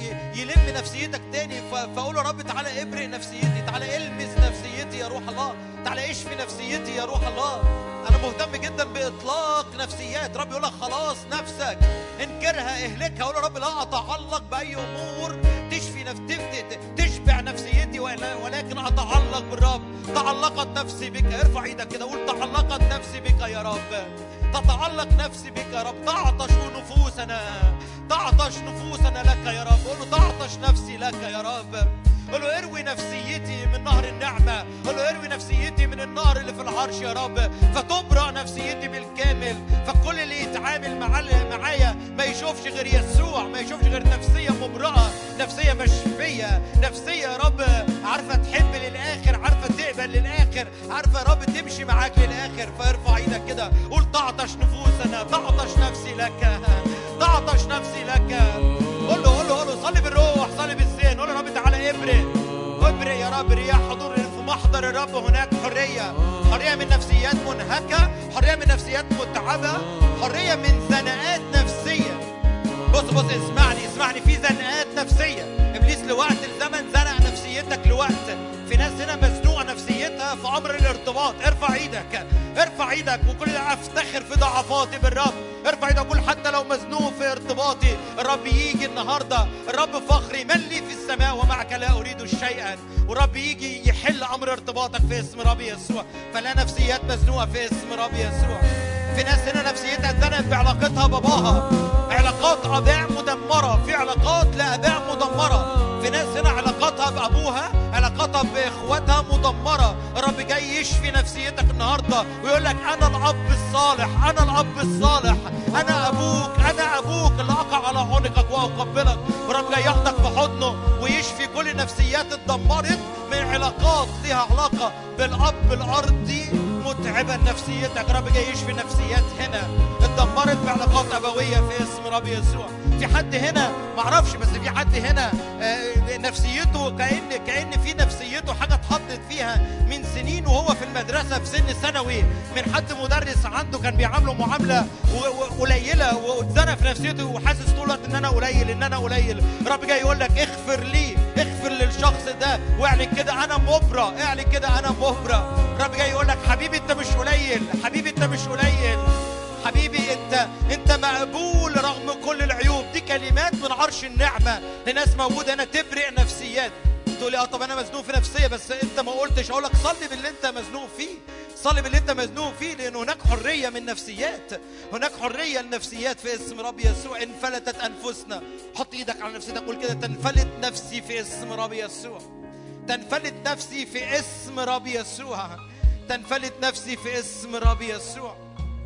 يلم نفسيتك تاني. فاقول يا رب تعالى ابرئ نفسيتي، تعالى المس نفسيتي يا روح الله، تعالى اشفي نفسيتي يا روح الله. انا مهتم جدا باطلاق نفسيات. رب يقول لك خلاص نفسك انكرها اهلكها. قول يا رب لا اتعلق باي امور تشفي نفس تشبع نفسيتي، ولكن اتعلق بالرب. تعلقت نفسي بك. ارفع ايدك كده قول تعلقت نفسي بك يا رب. تتعلق نفسي بك يا رب. تعطش نفوسنا، تعطش نفوسنا لك يا رب. قول له تعطش نفسي لك يا رب. قول له اروي نفسيتي من نهر النعمة. قول له اروي نفسيتي من النهر اللي في العرش يا رب، فتبرأ نفسيتي بالكامل. فكل اللي يتعامل معايا ما يشوفش غير يسوع، ما يشوفش غير نفسية مبرأة، نفسية مشفية، نفسية يا رب عارفة تحب للآخر، عارفة تقبل للآخر، عارفة يا رب تمشي معاك للآخر. فارفع ايدك كده قول تعطش نفوسنا، تعطش نفسي لك، تعطش نفسي لك. قول له قول له قول له صلي بالروح، صلي بالذهن. قول له يا رب تعالى ابرئ، ابرئ يا رب رياح حضور في محضر الرب. هناك حرية، حرية من نفسيات منهكة، حرية من نفسيات متعبة، حرية من زنقات نفسية. بص بص اسمعني اسمعني في زنقات نفسية. ابليس لوقت الزمن زنق نفسيتك لوقت. في ناس هنا مزنوقة نفسيتها في امر الارتباط. ارفع ايدك، ارفع ايدك وكل افتخر في ضعفاتي بالرب. ارفع ايدك وقول حتى لو مزنوق في ارتباطي الرب يجي النهارده. الرب فخري من لي في السماء ومعك لا اريد شيئا. والرب يجي يحل امر ارتباطك في اسم رب يسوع. فلا نفسيات مزنوقه في اسم رب يسوع. في ناس هنا نفسيتها اتزنقت بعلاقتها باباها، علاقات اباء مدمره، في علاقات لاباء مدمره. في ناس هنا علاقاتها بابوها، علاقاتها باخواتها مدمره. الرب جاي يشفي نفسيتك النهارده ويقول لك انا الاب الصالح، انا الاب الصالح، انا ابوك، انا ابوك اللي اقع على عنقك واقبلك. الرب جاي ياخدك في حضنه ويشفي كل النفسيات اتدمرت من علاقات ليها علاقه بالاب الارضي متعبه نفسيتك. الرب جاي يشفي نفسيات هنا اتدمرت بعلاقات ابويه في اسم رب يسوع. في حد هنا معرفش بس في حد هنا نفسيته كأن كأن في نفسيته حاجه اتحطت فيها من سنين وهو في المدرسه في سن ثانوي، من حد مدرس عنده كان بيعامله معامله قليله واتزنق في نفسيته وحاسس طول الوقت ان انا قليل ان انا قليل. الرب جاي يقول لك اغفر لي، اغفر للشخص ده واعلن كده انا مبرأ، اعلن كده انا مبرأ. الرب جاي يقول لك حبيبي انت مش قليل، حبيبي انت مش قليل، حبيبي انت انت مقبول رغم كل العيوب. دي كلمات من عرش النعمه لناس موجوده هنا تبرئ نفسيات. تقول لي اه طب انا مزنوق في نفسيه بس انت ما قلتش. اقول لك صلي باللي انت مزنوق فيه، صلي باللي انت مزنوق فيه، لان هناك حريه من نفسيات، هناك حريه للنفسيات في اسم رب يسوع. انفلتت انفسنا. حط ايدك على نفسيتك قول كده تنفلت نفسي في اسم رب يسوع، تنفلت نفسي في اسم رب يسوع، تنفلت نفسي في اسم رب يسوع.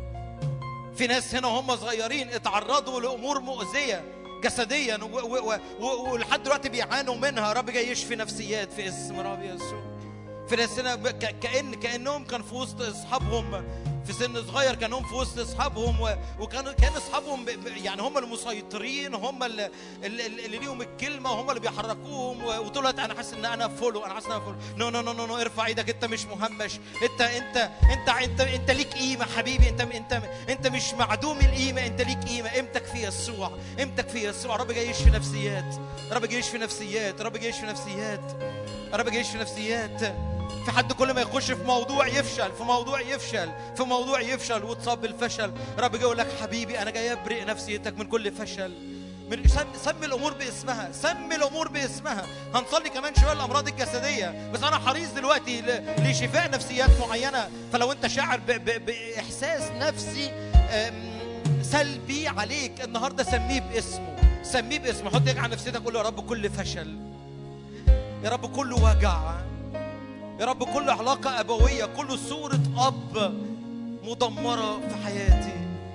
في ناس هنا هم صغيرين اتعرضوا لامور مؤذيه جسديا ولحد دلوقتي بيعانوا منها. رب جاي يشفي نفسيات في اسم رب يسوع. في ناس هنا كأن كأنهم كان في وسط اصحابهم في سن صغير، كانوا في وسط اصحابهم وكانوا كان اصحابهم يعني هم المسيطرين، هم اللي, اللي ليهم الكلمه وهم اللي بيحركوهم. وطول الوقت انا حاسس ان انا فولو، انا حاسس ان انا فولو. نو نو نو نو ارفع ايدك، انت مش مهمش، انت انت انت انت انت ليك قيمه حبيبي، انت انت انت مش معدوم القيمه، انت ليك قيمه. قيمتك في يسوع، قيمتك في يسوع. رب جاي يشفي نفسيات، رب جاي يشفي نفسيات، رب جاي يشفي نفسيات، رب جاي يشفي نفسيات. في حد كل ما يخش في موضوع يفشل، في موضوع يفشل، في موضوع يفشل وتصاب بالفشل. رب جاي يقول لك حبيبي انا جاي ابرئ نفسيتك من كل فشل. من سمي الامور باسمها، سمي الامور باسمها. هنصلي كمان شويه الامراض الجسديه، بس انا حريص دلوقتي لشفاء نفسيات معينه. فلو انت شاعر باحساس نفسي سلبي عليك النهارده سميه باسمه، سميه باسمه. حط ايدك على نفسيتك قول له يا رب كل فشل، يا رب كل وجع، يا رب كل علاقة أبوية، كل صورة أب مدمرة في حياتي.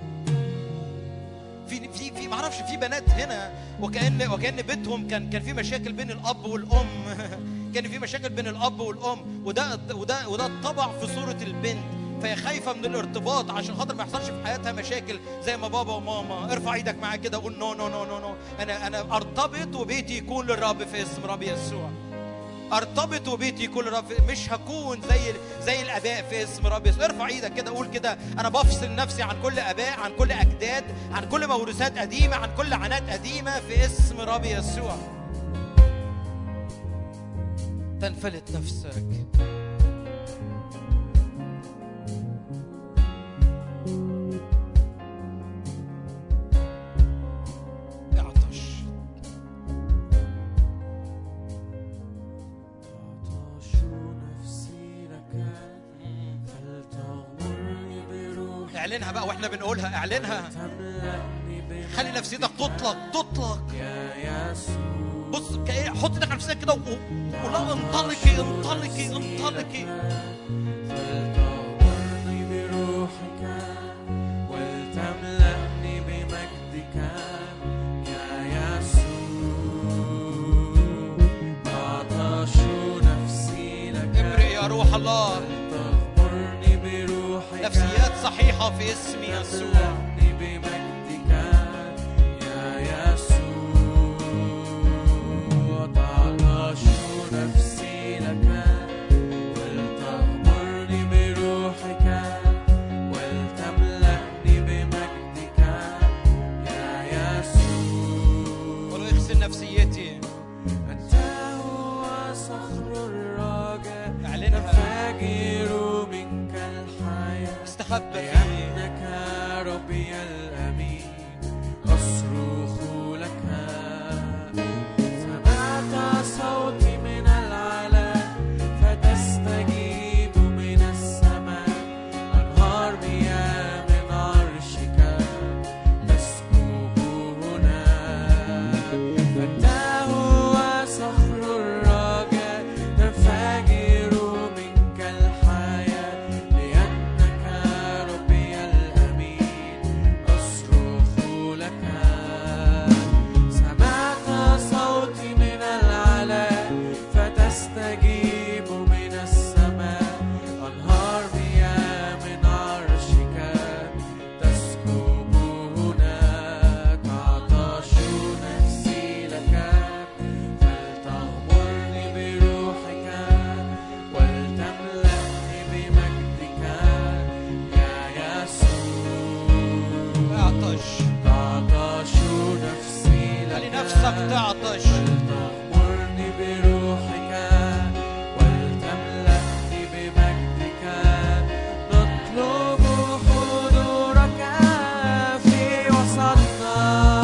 في في في ما اعرفش في بنات هنا وكأن وكأن بيتهم كان كان في مشاكل بين الأب والأم. كان في مشاكل بين الاب والام، وده وده وده اتطبع في صوره البنت، فهي خايفه من الارتباط عشان خاطر ما يحصلش في حياتها مشاكل زي ما بابا وماما. ارفع ايدك معايا كده وقول نو نو نو نو نو انا انا ارتبط وبيتي يكون للرب في اسم رب يسوع. ارتبط وبيتي يكون للرب، مش هكون زي زي الاباء في اسم رب يسوع. ارفع ايدك كده قول كده انا بفصل نفسي عن كل اباء، عن كل اجداد، عن كل موروثات قديمه، عن كل عادات قديمه في اسم رب يسوع. تنفلت نفسك. اعلنها بقى واحنا بنقولها، اعلنها. خلي نفسيتك تطلق تطلق. بص حط ايدك على نفسك كده ولا انطلقي انطلقي انطلقي. فلتغمرني بروحك ولتملأني بمجدك يا يسوع. تعطش نفسي لك. ابرق يا روح الله. فلتغمرني بروحك. نفسيات صحيحة في اسم يسوع. بمجدك يا يسوع. تعطش نفسي لك ولتغمرني بروحك ولتملأني بمجدك يا يسوع. قولوا اغسل نفسيتي. أنت هو صخر الرجاء. اعلنها. فاجر منك الحياة. استخبى لأنك ربي الأمين أصرخ لك. سمعت صوتي من العلا فتستجيب من السماء. أنهار مياه من عرشك تسكب هناك. أنت هو صخر الرجاء تنفجر منك الحياة. لأنك ربي الأمين أصرخ لك. سمعت صوتي من العلا فتستجيب من السماء. أنهار مياه من عرشك تسكب هناك. عطش نفسي لك فلتغمرني بروحك ولتملأني بمجدك يا يسوع. اعطش. تعطش نفسي لك. خلي نفسك تعطش. ولتغمرني بروحك ولتملأني بمجدك. نطلب حضورك في وسطنا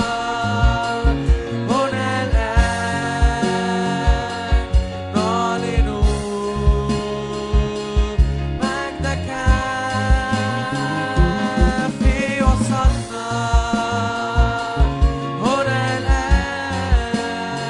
هنا الآن. نعلن مجدك في وسطنا هنا الآن.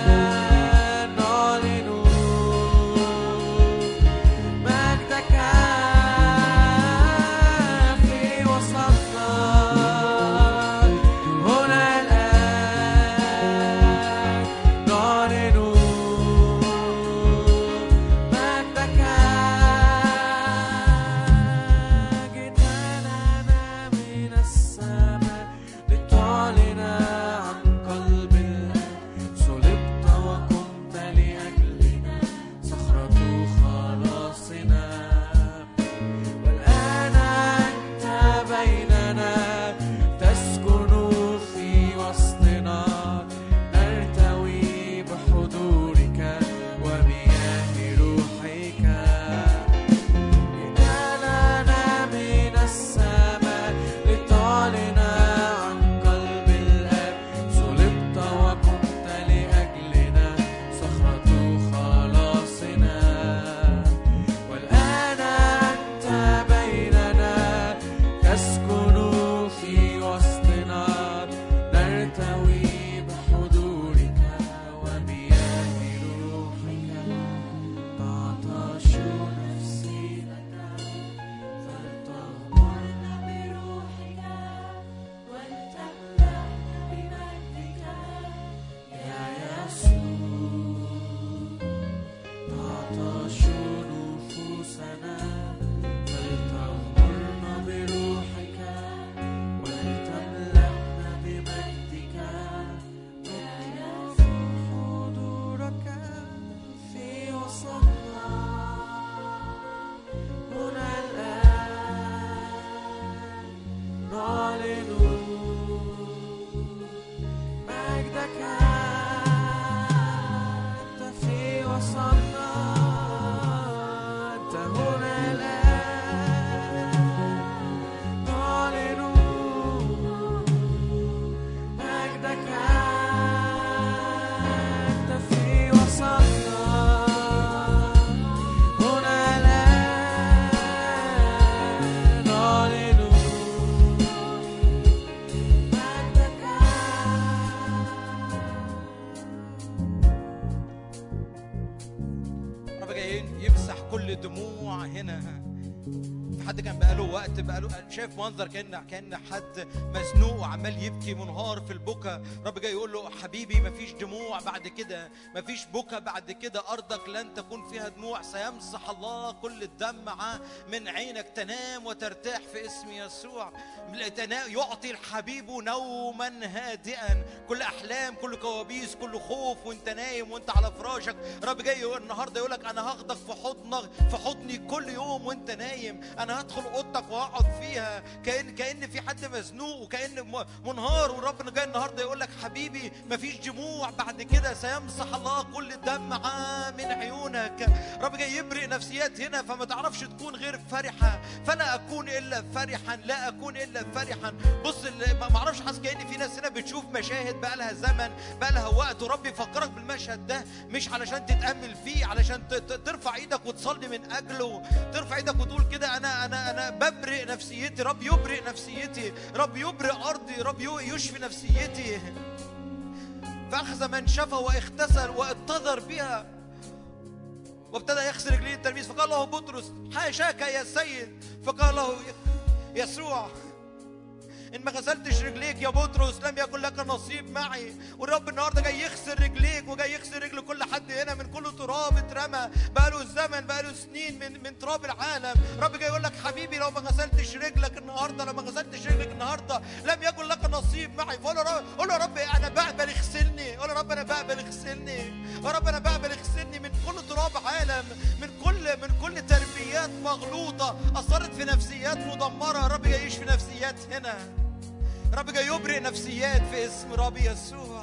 كل دموع هنا. في حد كان بقاله وقت بقاله شايف منظر كأن كأن حد مزنوق وعمال يبكي منهار في البكا. رب جاي يقول له حبيبي مفيش دموع بعد كده، مفيش بكا بعد كده، أرضك لن تكون فيها دموع، سيمسح الله كل الدمعة من عينك، تنام وترتاح في اسم يسوع. يعطي الحبيب نوما هادئا، كل أحلام كل كوابيس كل خوف وانت نايم وانت على فراشك. رب جاي النهارده يقول لك أنا هاخدك في حضنك في حضني كل يوم وانت نايم. أنا هدخل أوضتك وأقعد فيها كأن كأن في حد مزنوق وكأن منهار، والرب جاي النهارده يقول لك حبيبي مفيش دموع بعد كده، سيمسح الله كل دمعة من عيونك. رب جاي يبرئ نفسيات هنا، فما تعرفش تكون غير فرحة. فلا أكون إلا فرحا، لا أكون إلا فرحا. بص ما أعرفش، حاسس كأن في ناس هنا بتشوف مشاهد بقى لها زمن بقى لها وقت، ورب يفكرك بالمشهد ده مش علشان تتأمل فيه، علشان ترفع إيدك وتصلي من أجله، ترفع إيدك وتقول كده أنا أنا أنا ببرئ نفسيتي. رب يبرئ نفسيتي، رب يبرئ أرضي، رب يشفي نفسيتي. فأخذ من شفى واغتسل واتضر بها وابتدى يغسل رجليه التلميذ. فقال له بطرس حاشاك يا سيد. فقال له يسوع إن ما غسلتش رجليك يا بطرس لم يكن لك نصيب معي. والرب النهارده جاي يغسل رجليك وجاي يغسل رجل كل حد هنا من كل تراب اترمى بقاله الزمن بقاله سنين من من تراب العالم. رب جاي يقول لك حبيبي لو ما غسلتش رجلك النهارده لو ما غسلتش رجلك النهارده لم يكن لك نصيب معي. فقول له رب قول له رب انا بقبل اغسلني، قول له رب انا بقبل اغسلني، يا رب انا بقبل اغسلني من كل تراب عالم، من كل من كل تربيات مغلوطه اثرت في نفسيات مدمره. رب جاي يشفي نفسيات هنا، رب جاي يبرئ نفسيات في اسم رب يسوع.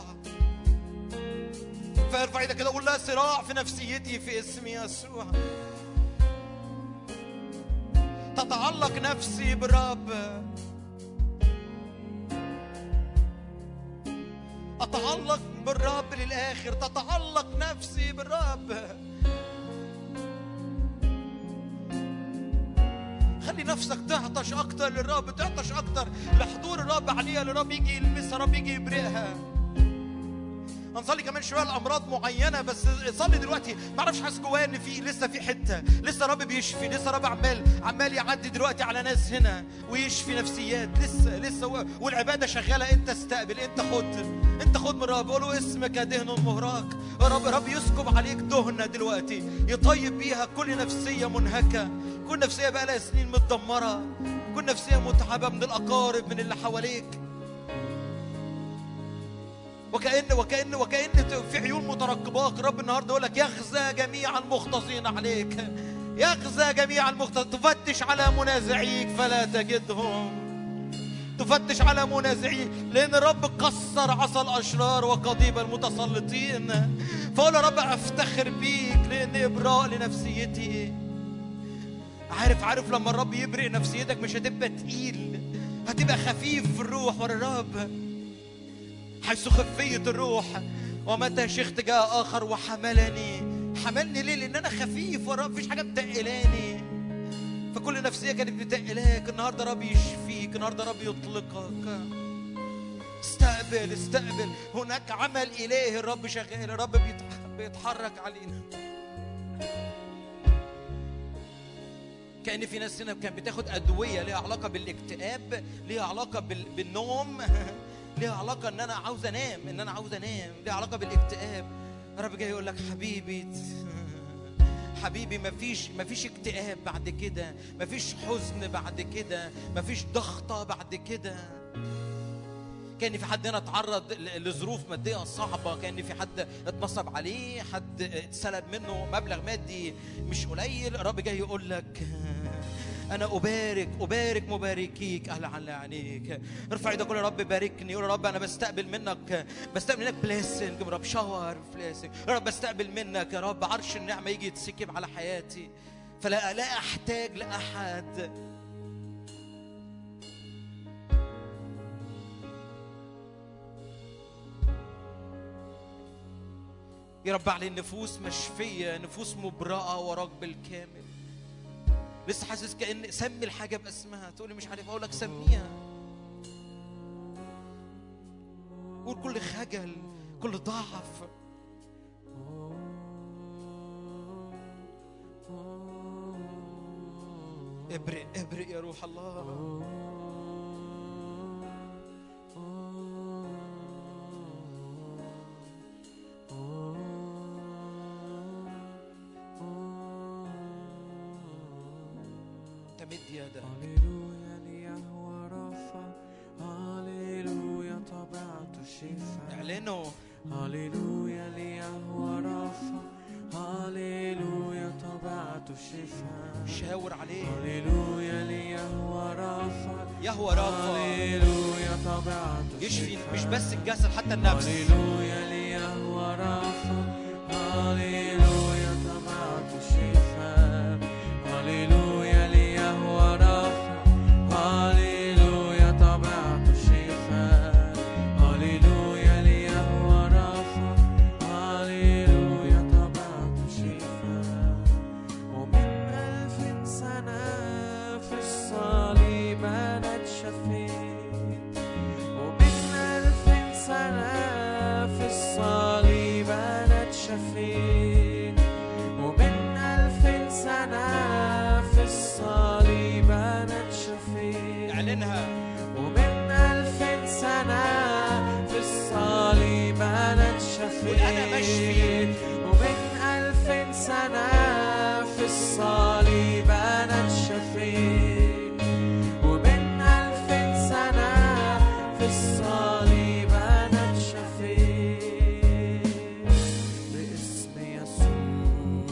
فارفع ايدك كده قول لا صراع في نفسيتي في اسم يسوع. تتعلق نفسي بالرب، اتعلق بالرب للاخر، تتعلق نفسي بالرب. خلي نفسك تعطش اكتر للرب، تعطش اكتر لحضور الرب عليها، للرب يجي يلمسها، رب يجي يبرئها. هنصلي كمان شويه لامراض معينه، بس صلي دلوقتي. ما اعرفش، حاسس جوايا ان في لسه في حته، لسه رب بيشفي، لسه رب عمال عمال يعدي دلوقتي على ناس هنا ويشفي نفسيات، لسه لسه والعباده شغاله. انت استقبل، انت خد، انت خد من الرب. قول له اسمك دهن مهراق. يا رب رب يسكب عليك دهنه دلوقتي يطيب بيها كل نفسيه منهكه، كل نفسيه بقى لها سنين متدمره، كل نفسيه متعبه من الاقارب من اللي حواليك. وكأن وكأن وكأن في عيون مترقباك. رب النهارده يقول لك يخزى جميع المغتصين عليك، يخزى جميع المغتصين. تفتش على منازعيك فلا تجدهم، تفتش على منازعيك، لأن الرب كسر عصا الأشرار وقضيب المتسلطين. فقول يا رب أفتخر بيك لأن إبراء لنفسيتي. عارف عارف لما الرب يبرئ نفسيتك مش هتبقى تقيل، هتبقى خفيف في الروح ورا الرب، حيث خفية الروح. ومتى شخت جاء آخر وحملني. حملني ليه؟ لأن أنا خفيف ورا، مفيش حاجة بتقلاني. فكل نفسية كانت بتقلاك النهاردة رب يشفيك، النهاردة رب يطلقك. استقبل استقبل، هناك عمل إلهي الرب شغال، الرب بيتحرك علينا. كأن في ناس هنا كانت بتاخد أدوية ليها علاقة بالاكتئاب، ليها علاقة بالنوم، ليها علاقة ان انا عاوز انام، ان انا عاوز انام، ليها علاقة بالاكتئاب. رب جاي يقول لك حبيبي حبيبي مفيش مفيش اكتئاب بعد كده، مفيش حزن بعد كده، مفيش ضغطة بعد كده. كان في حد هنا اتعرض لظروف مادية صعبة، كان في حد اتنصب عليه، حد اتسلب منه مبلغ مادي مش قليل. رب جاي يقول لك أنا أبارك أبارك مباركيك أهلا على عينيك. ارفع ايدك قول يا رب باركني، قول يا رب أنا بستقبل منك بستقبل منك بليسنج يا رب، شاور بليسنج يا رب، بستقبل منك يا رب عرش النعمة يجي يتسكب على حياتي، فلا لا أحتاج لأحد. يا رب على النفوس مشفية، نفوس مبرأة وراك بالكامل. لسه حاسس كأن سمي الحاجة باسمها، تقولي مش عارف أقول لك سميها. قول كل خجل، كل ضعف، ابرق ابرق يا روح الله. تمد يدك. هللويا ليهوى رافع، هللويا طبيعة الشفاء. اعلنوا. هللويا ليهوى رافع، هللويا طبيعة الشفاء. شاور عليه. هللويا ليهوى رافع، يهوى رافع. هللويا طبيعة الشفاء. يشفي مش بس الجسد حتى النفس. هللويا ليهوى رافع، هللويا طبيعة الشفاء. هللويا ليهوى رافع، هللويا طبيعة الشفاء. هللويا ليهوى رافع، هللويا طبيعة الشفاء. ومن ألف سنة في الصليب أنا اتشفيت، ومن ألف سنة في الصليب أنا اتشفيت، ومن ألف سنة في الصليب أنا اتشفيت. اعلنها. ومن ألف سنة في الصليب أنا اتشفيت، أنا مشفي. ومن ألف سنة في الصليب أنا اتشفيت، ومن ألف سنة في الصليب أنا اتشفيت. باسم يسوع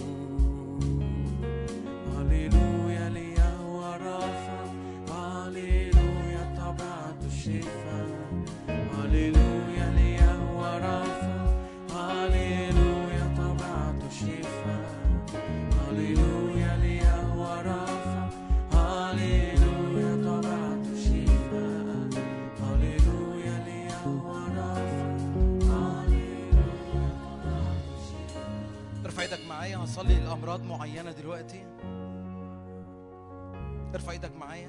هللويا ليهوى رافع، هللويا طبيعة الشفاء. هللويا ليهوى رافع، هللويا طبيعة الشفاء. هللويا ليهوى رافع، هللويا طبيعة الشفاء. هللويا ليهوى رافع، هللويا طبيعة الشفاء. ارفع ايدك معايا. هصلي لأمراض معينة دلوقتي. ارفع ايدك معايا.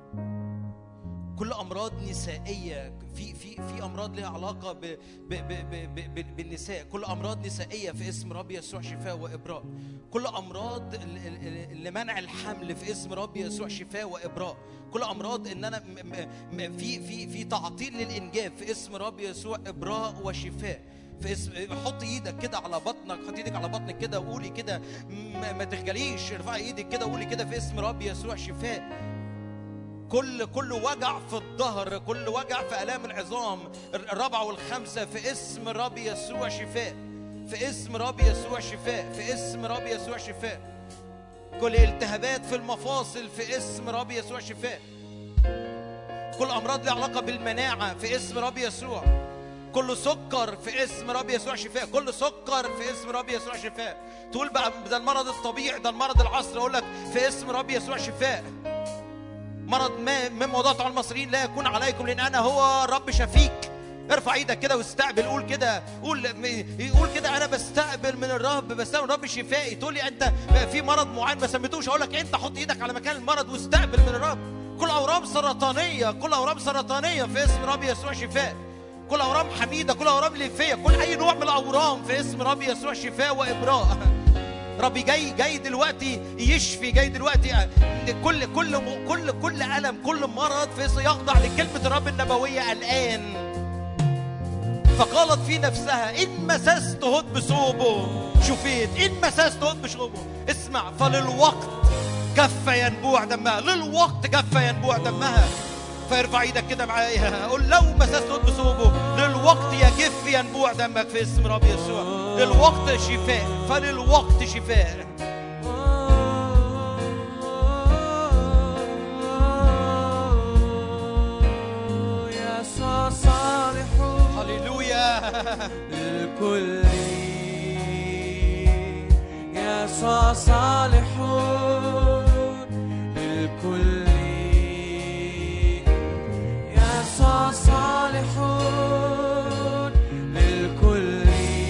كل امراض نسائيه، في في في امراض لها علاقه ب ب ب ب ب بالنساء، كل امراض نسائيه في اسم رب يسوع شفاء وابراء. كل امراض لمنع الحمل في اسم رب يسوع شفاء وابراء. كل امراض ان انا في في في تعطيل للانجاب في اسم رب يسوع ابراء وشفاء. في اسم. حط ايدك كده على بطنك، حط ايدك على بطنك كده وقولي كده، ما تخجليش، ارفعي ايدك كده وقولي كده في اسم رب يسوع شفاء. كل كل وجع في الظهر، كل وجع في آلام العظام الرابعة والخامسة في اسم رب يسوع شفاء. في اسم رب يسوع شفاء. في اسم رب يسوع شفاء. كل التهابات في المفاصل في اسم رب يسوع شفاء. كل أمراض لها علاقة بالمناعة في اسم رب يسوع. كل سكر في اسم رب يسوع شفاء. كل سكر في اسم رب يسوع شفاء. تقول بقى ده المرض الطبيعي، ده المرض العصر، أقول لك في اسم رب يسوع شفاء. مرض ما مما وضعته على المصريين لا يكون عليكم لأن أنا هو رب شفيك. ارفع ايدك كده واستقبل. قول كده، قول قول كده انا بستقبل من الرب، بستقبل من الرب شفائي. تقول لي انت في مرض معين ما سميتوش، اقول لك انت حط ايدك على مكان المرض واستقبل من الرب. كل اورام سرطانيه، كل اورام سرطانيه في اسم رب يسوع شفاء. كل اورام حميده، كل اورام ليفيه، كل اي نوع من الاورام في اسم رب يسوع شفاء وابراء. ربي جاي جاي دلوقتي يشفي، جاي دلوقتي كل كل كل كل الم، كل مرض في يخضع لكلمه الرب النبويه الان. فقالت في نفسها إن مسست هد بثوبه شفيت، إن مسست هد بثوبه. اسمع، فللوقت كف ينبوع دمها، للوقت كف ينبوع دمها. فارفع ايدك كده معايا، قول لو مسست هد بثوبه للوقت يجف ينبوع دمك في اسم رب يسوع. للوقت شفاء، فللوقت شفاء. يسوع صالح للكل، يسوع صالح للكل، يسوع صالح للكل.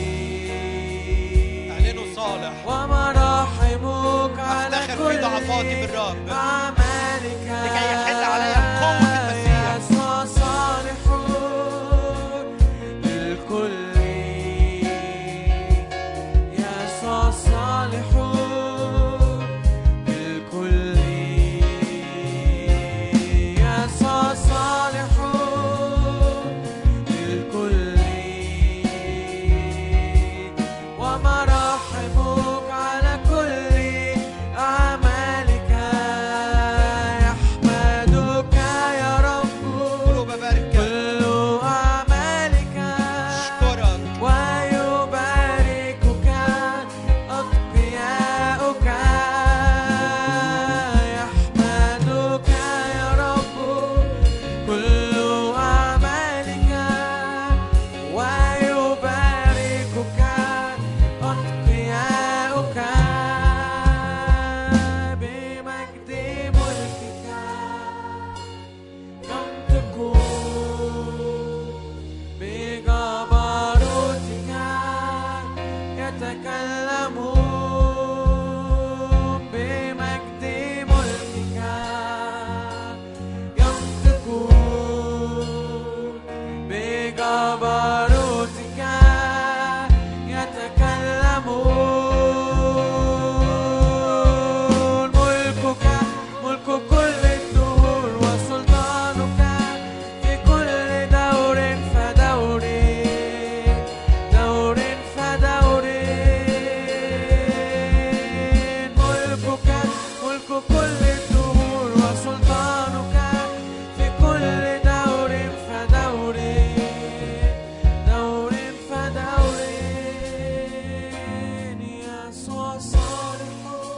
اعلنوا صالح ومراحمك على افتخر كل في ضعفاتي بالرب أعمالك لكي يحل علي قوة المسيح. يسوع صالح للكل، يسوع صالح للكل، جبروتك يتكلمون ملكك ملك كل الدهور وسلطانك في كل دور فدور دور فدور ملكك ملك كل الدهور وسلطانك في كل دور فدور دور فدور يسوع صالح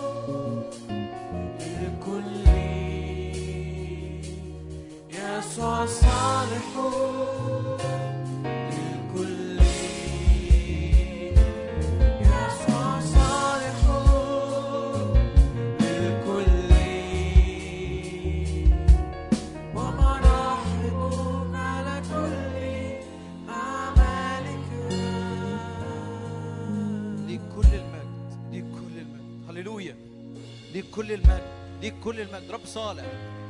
للكل يسوع صالح للكل يسوع صالح للكل ومراحمك على كل أعمالك ليك كل المجد، ليك كل المجد، هللويا، ليك كل المجد، ليك كل المجد. رب صالح،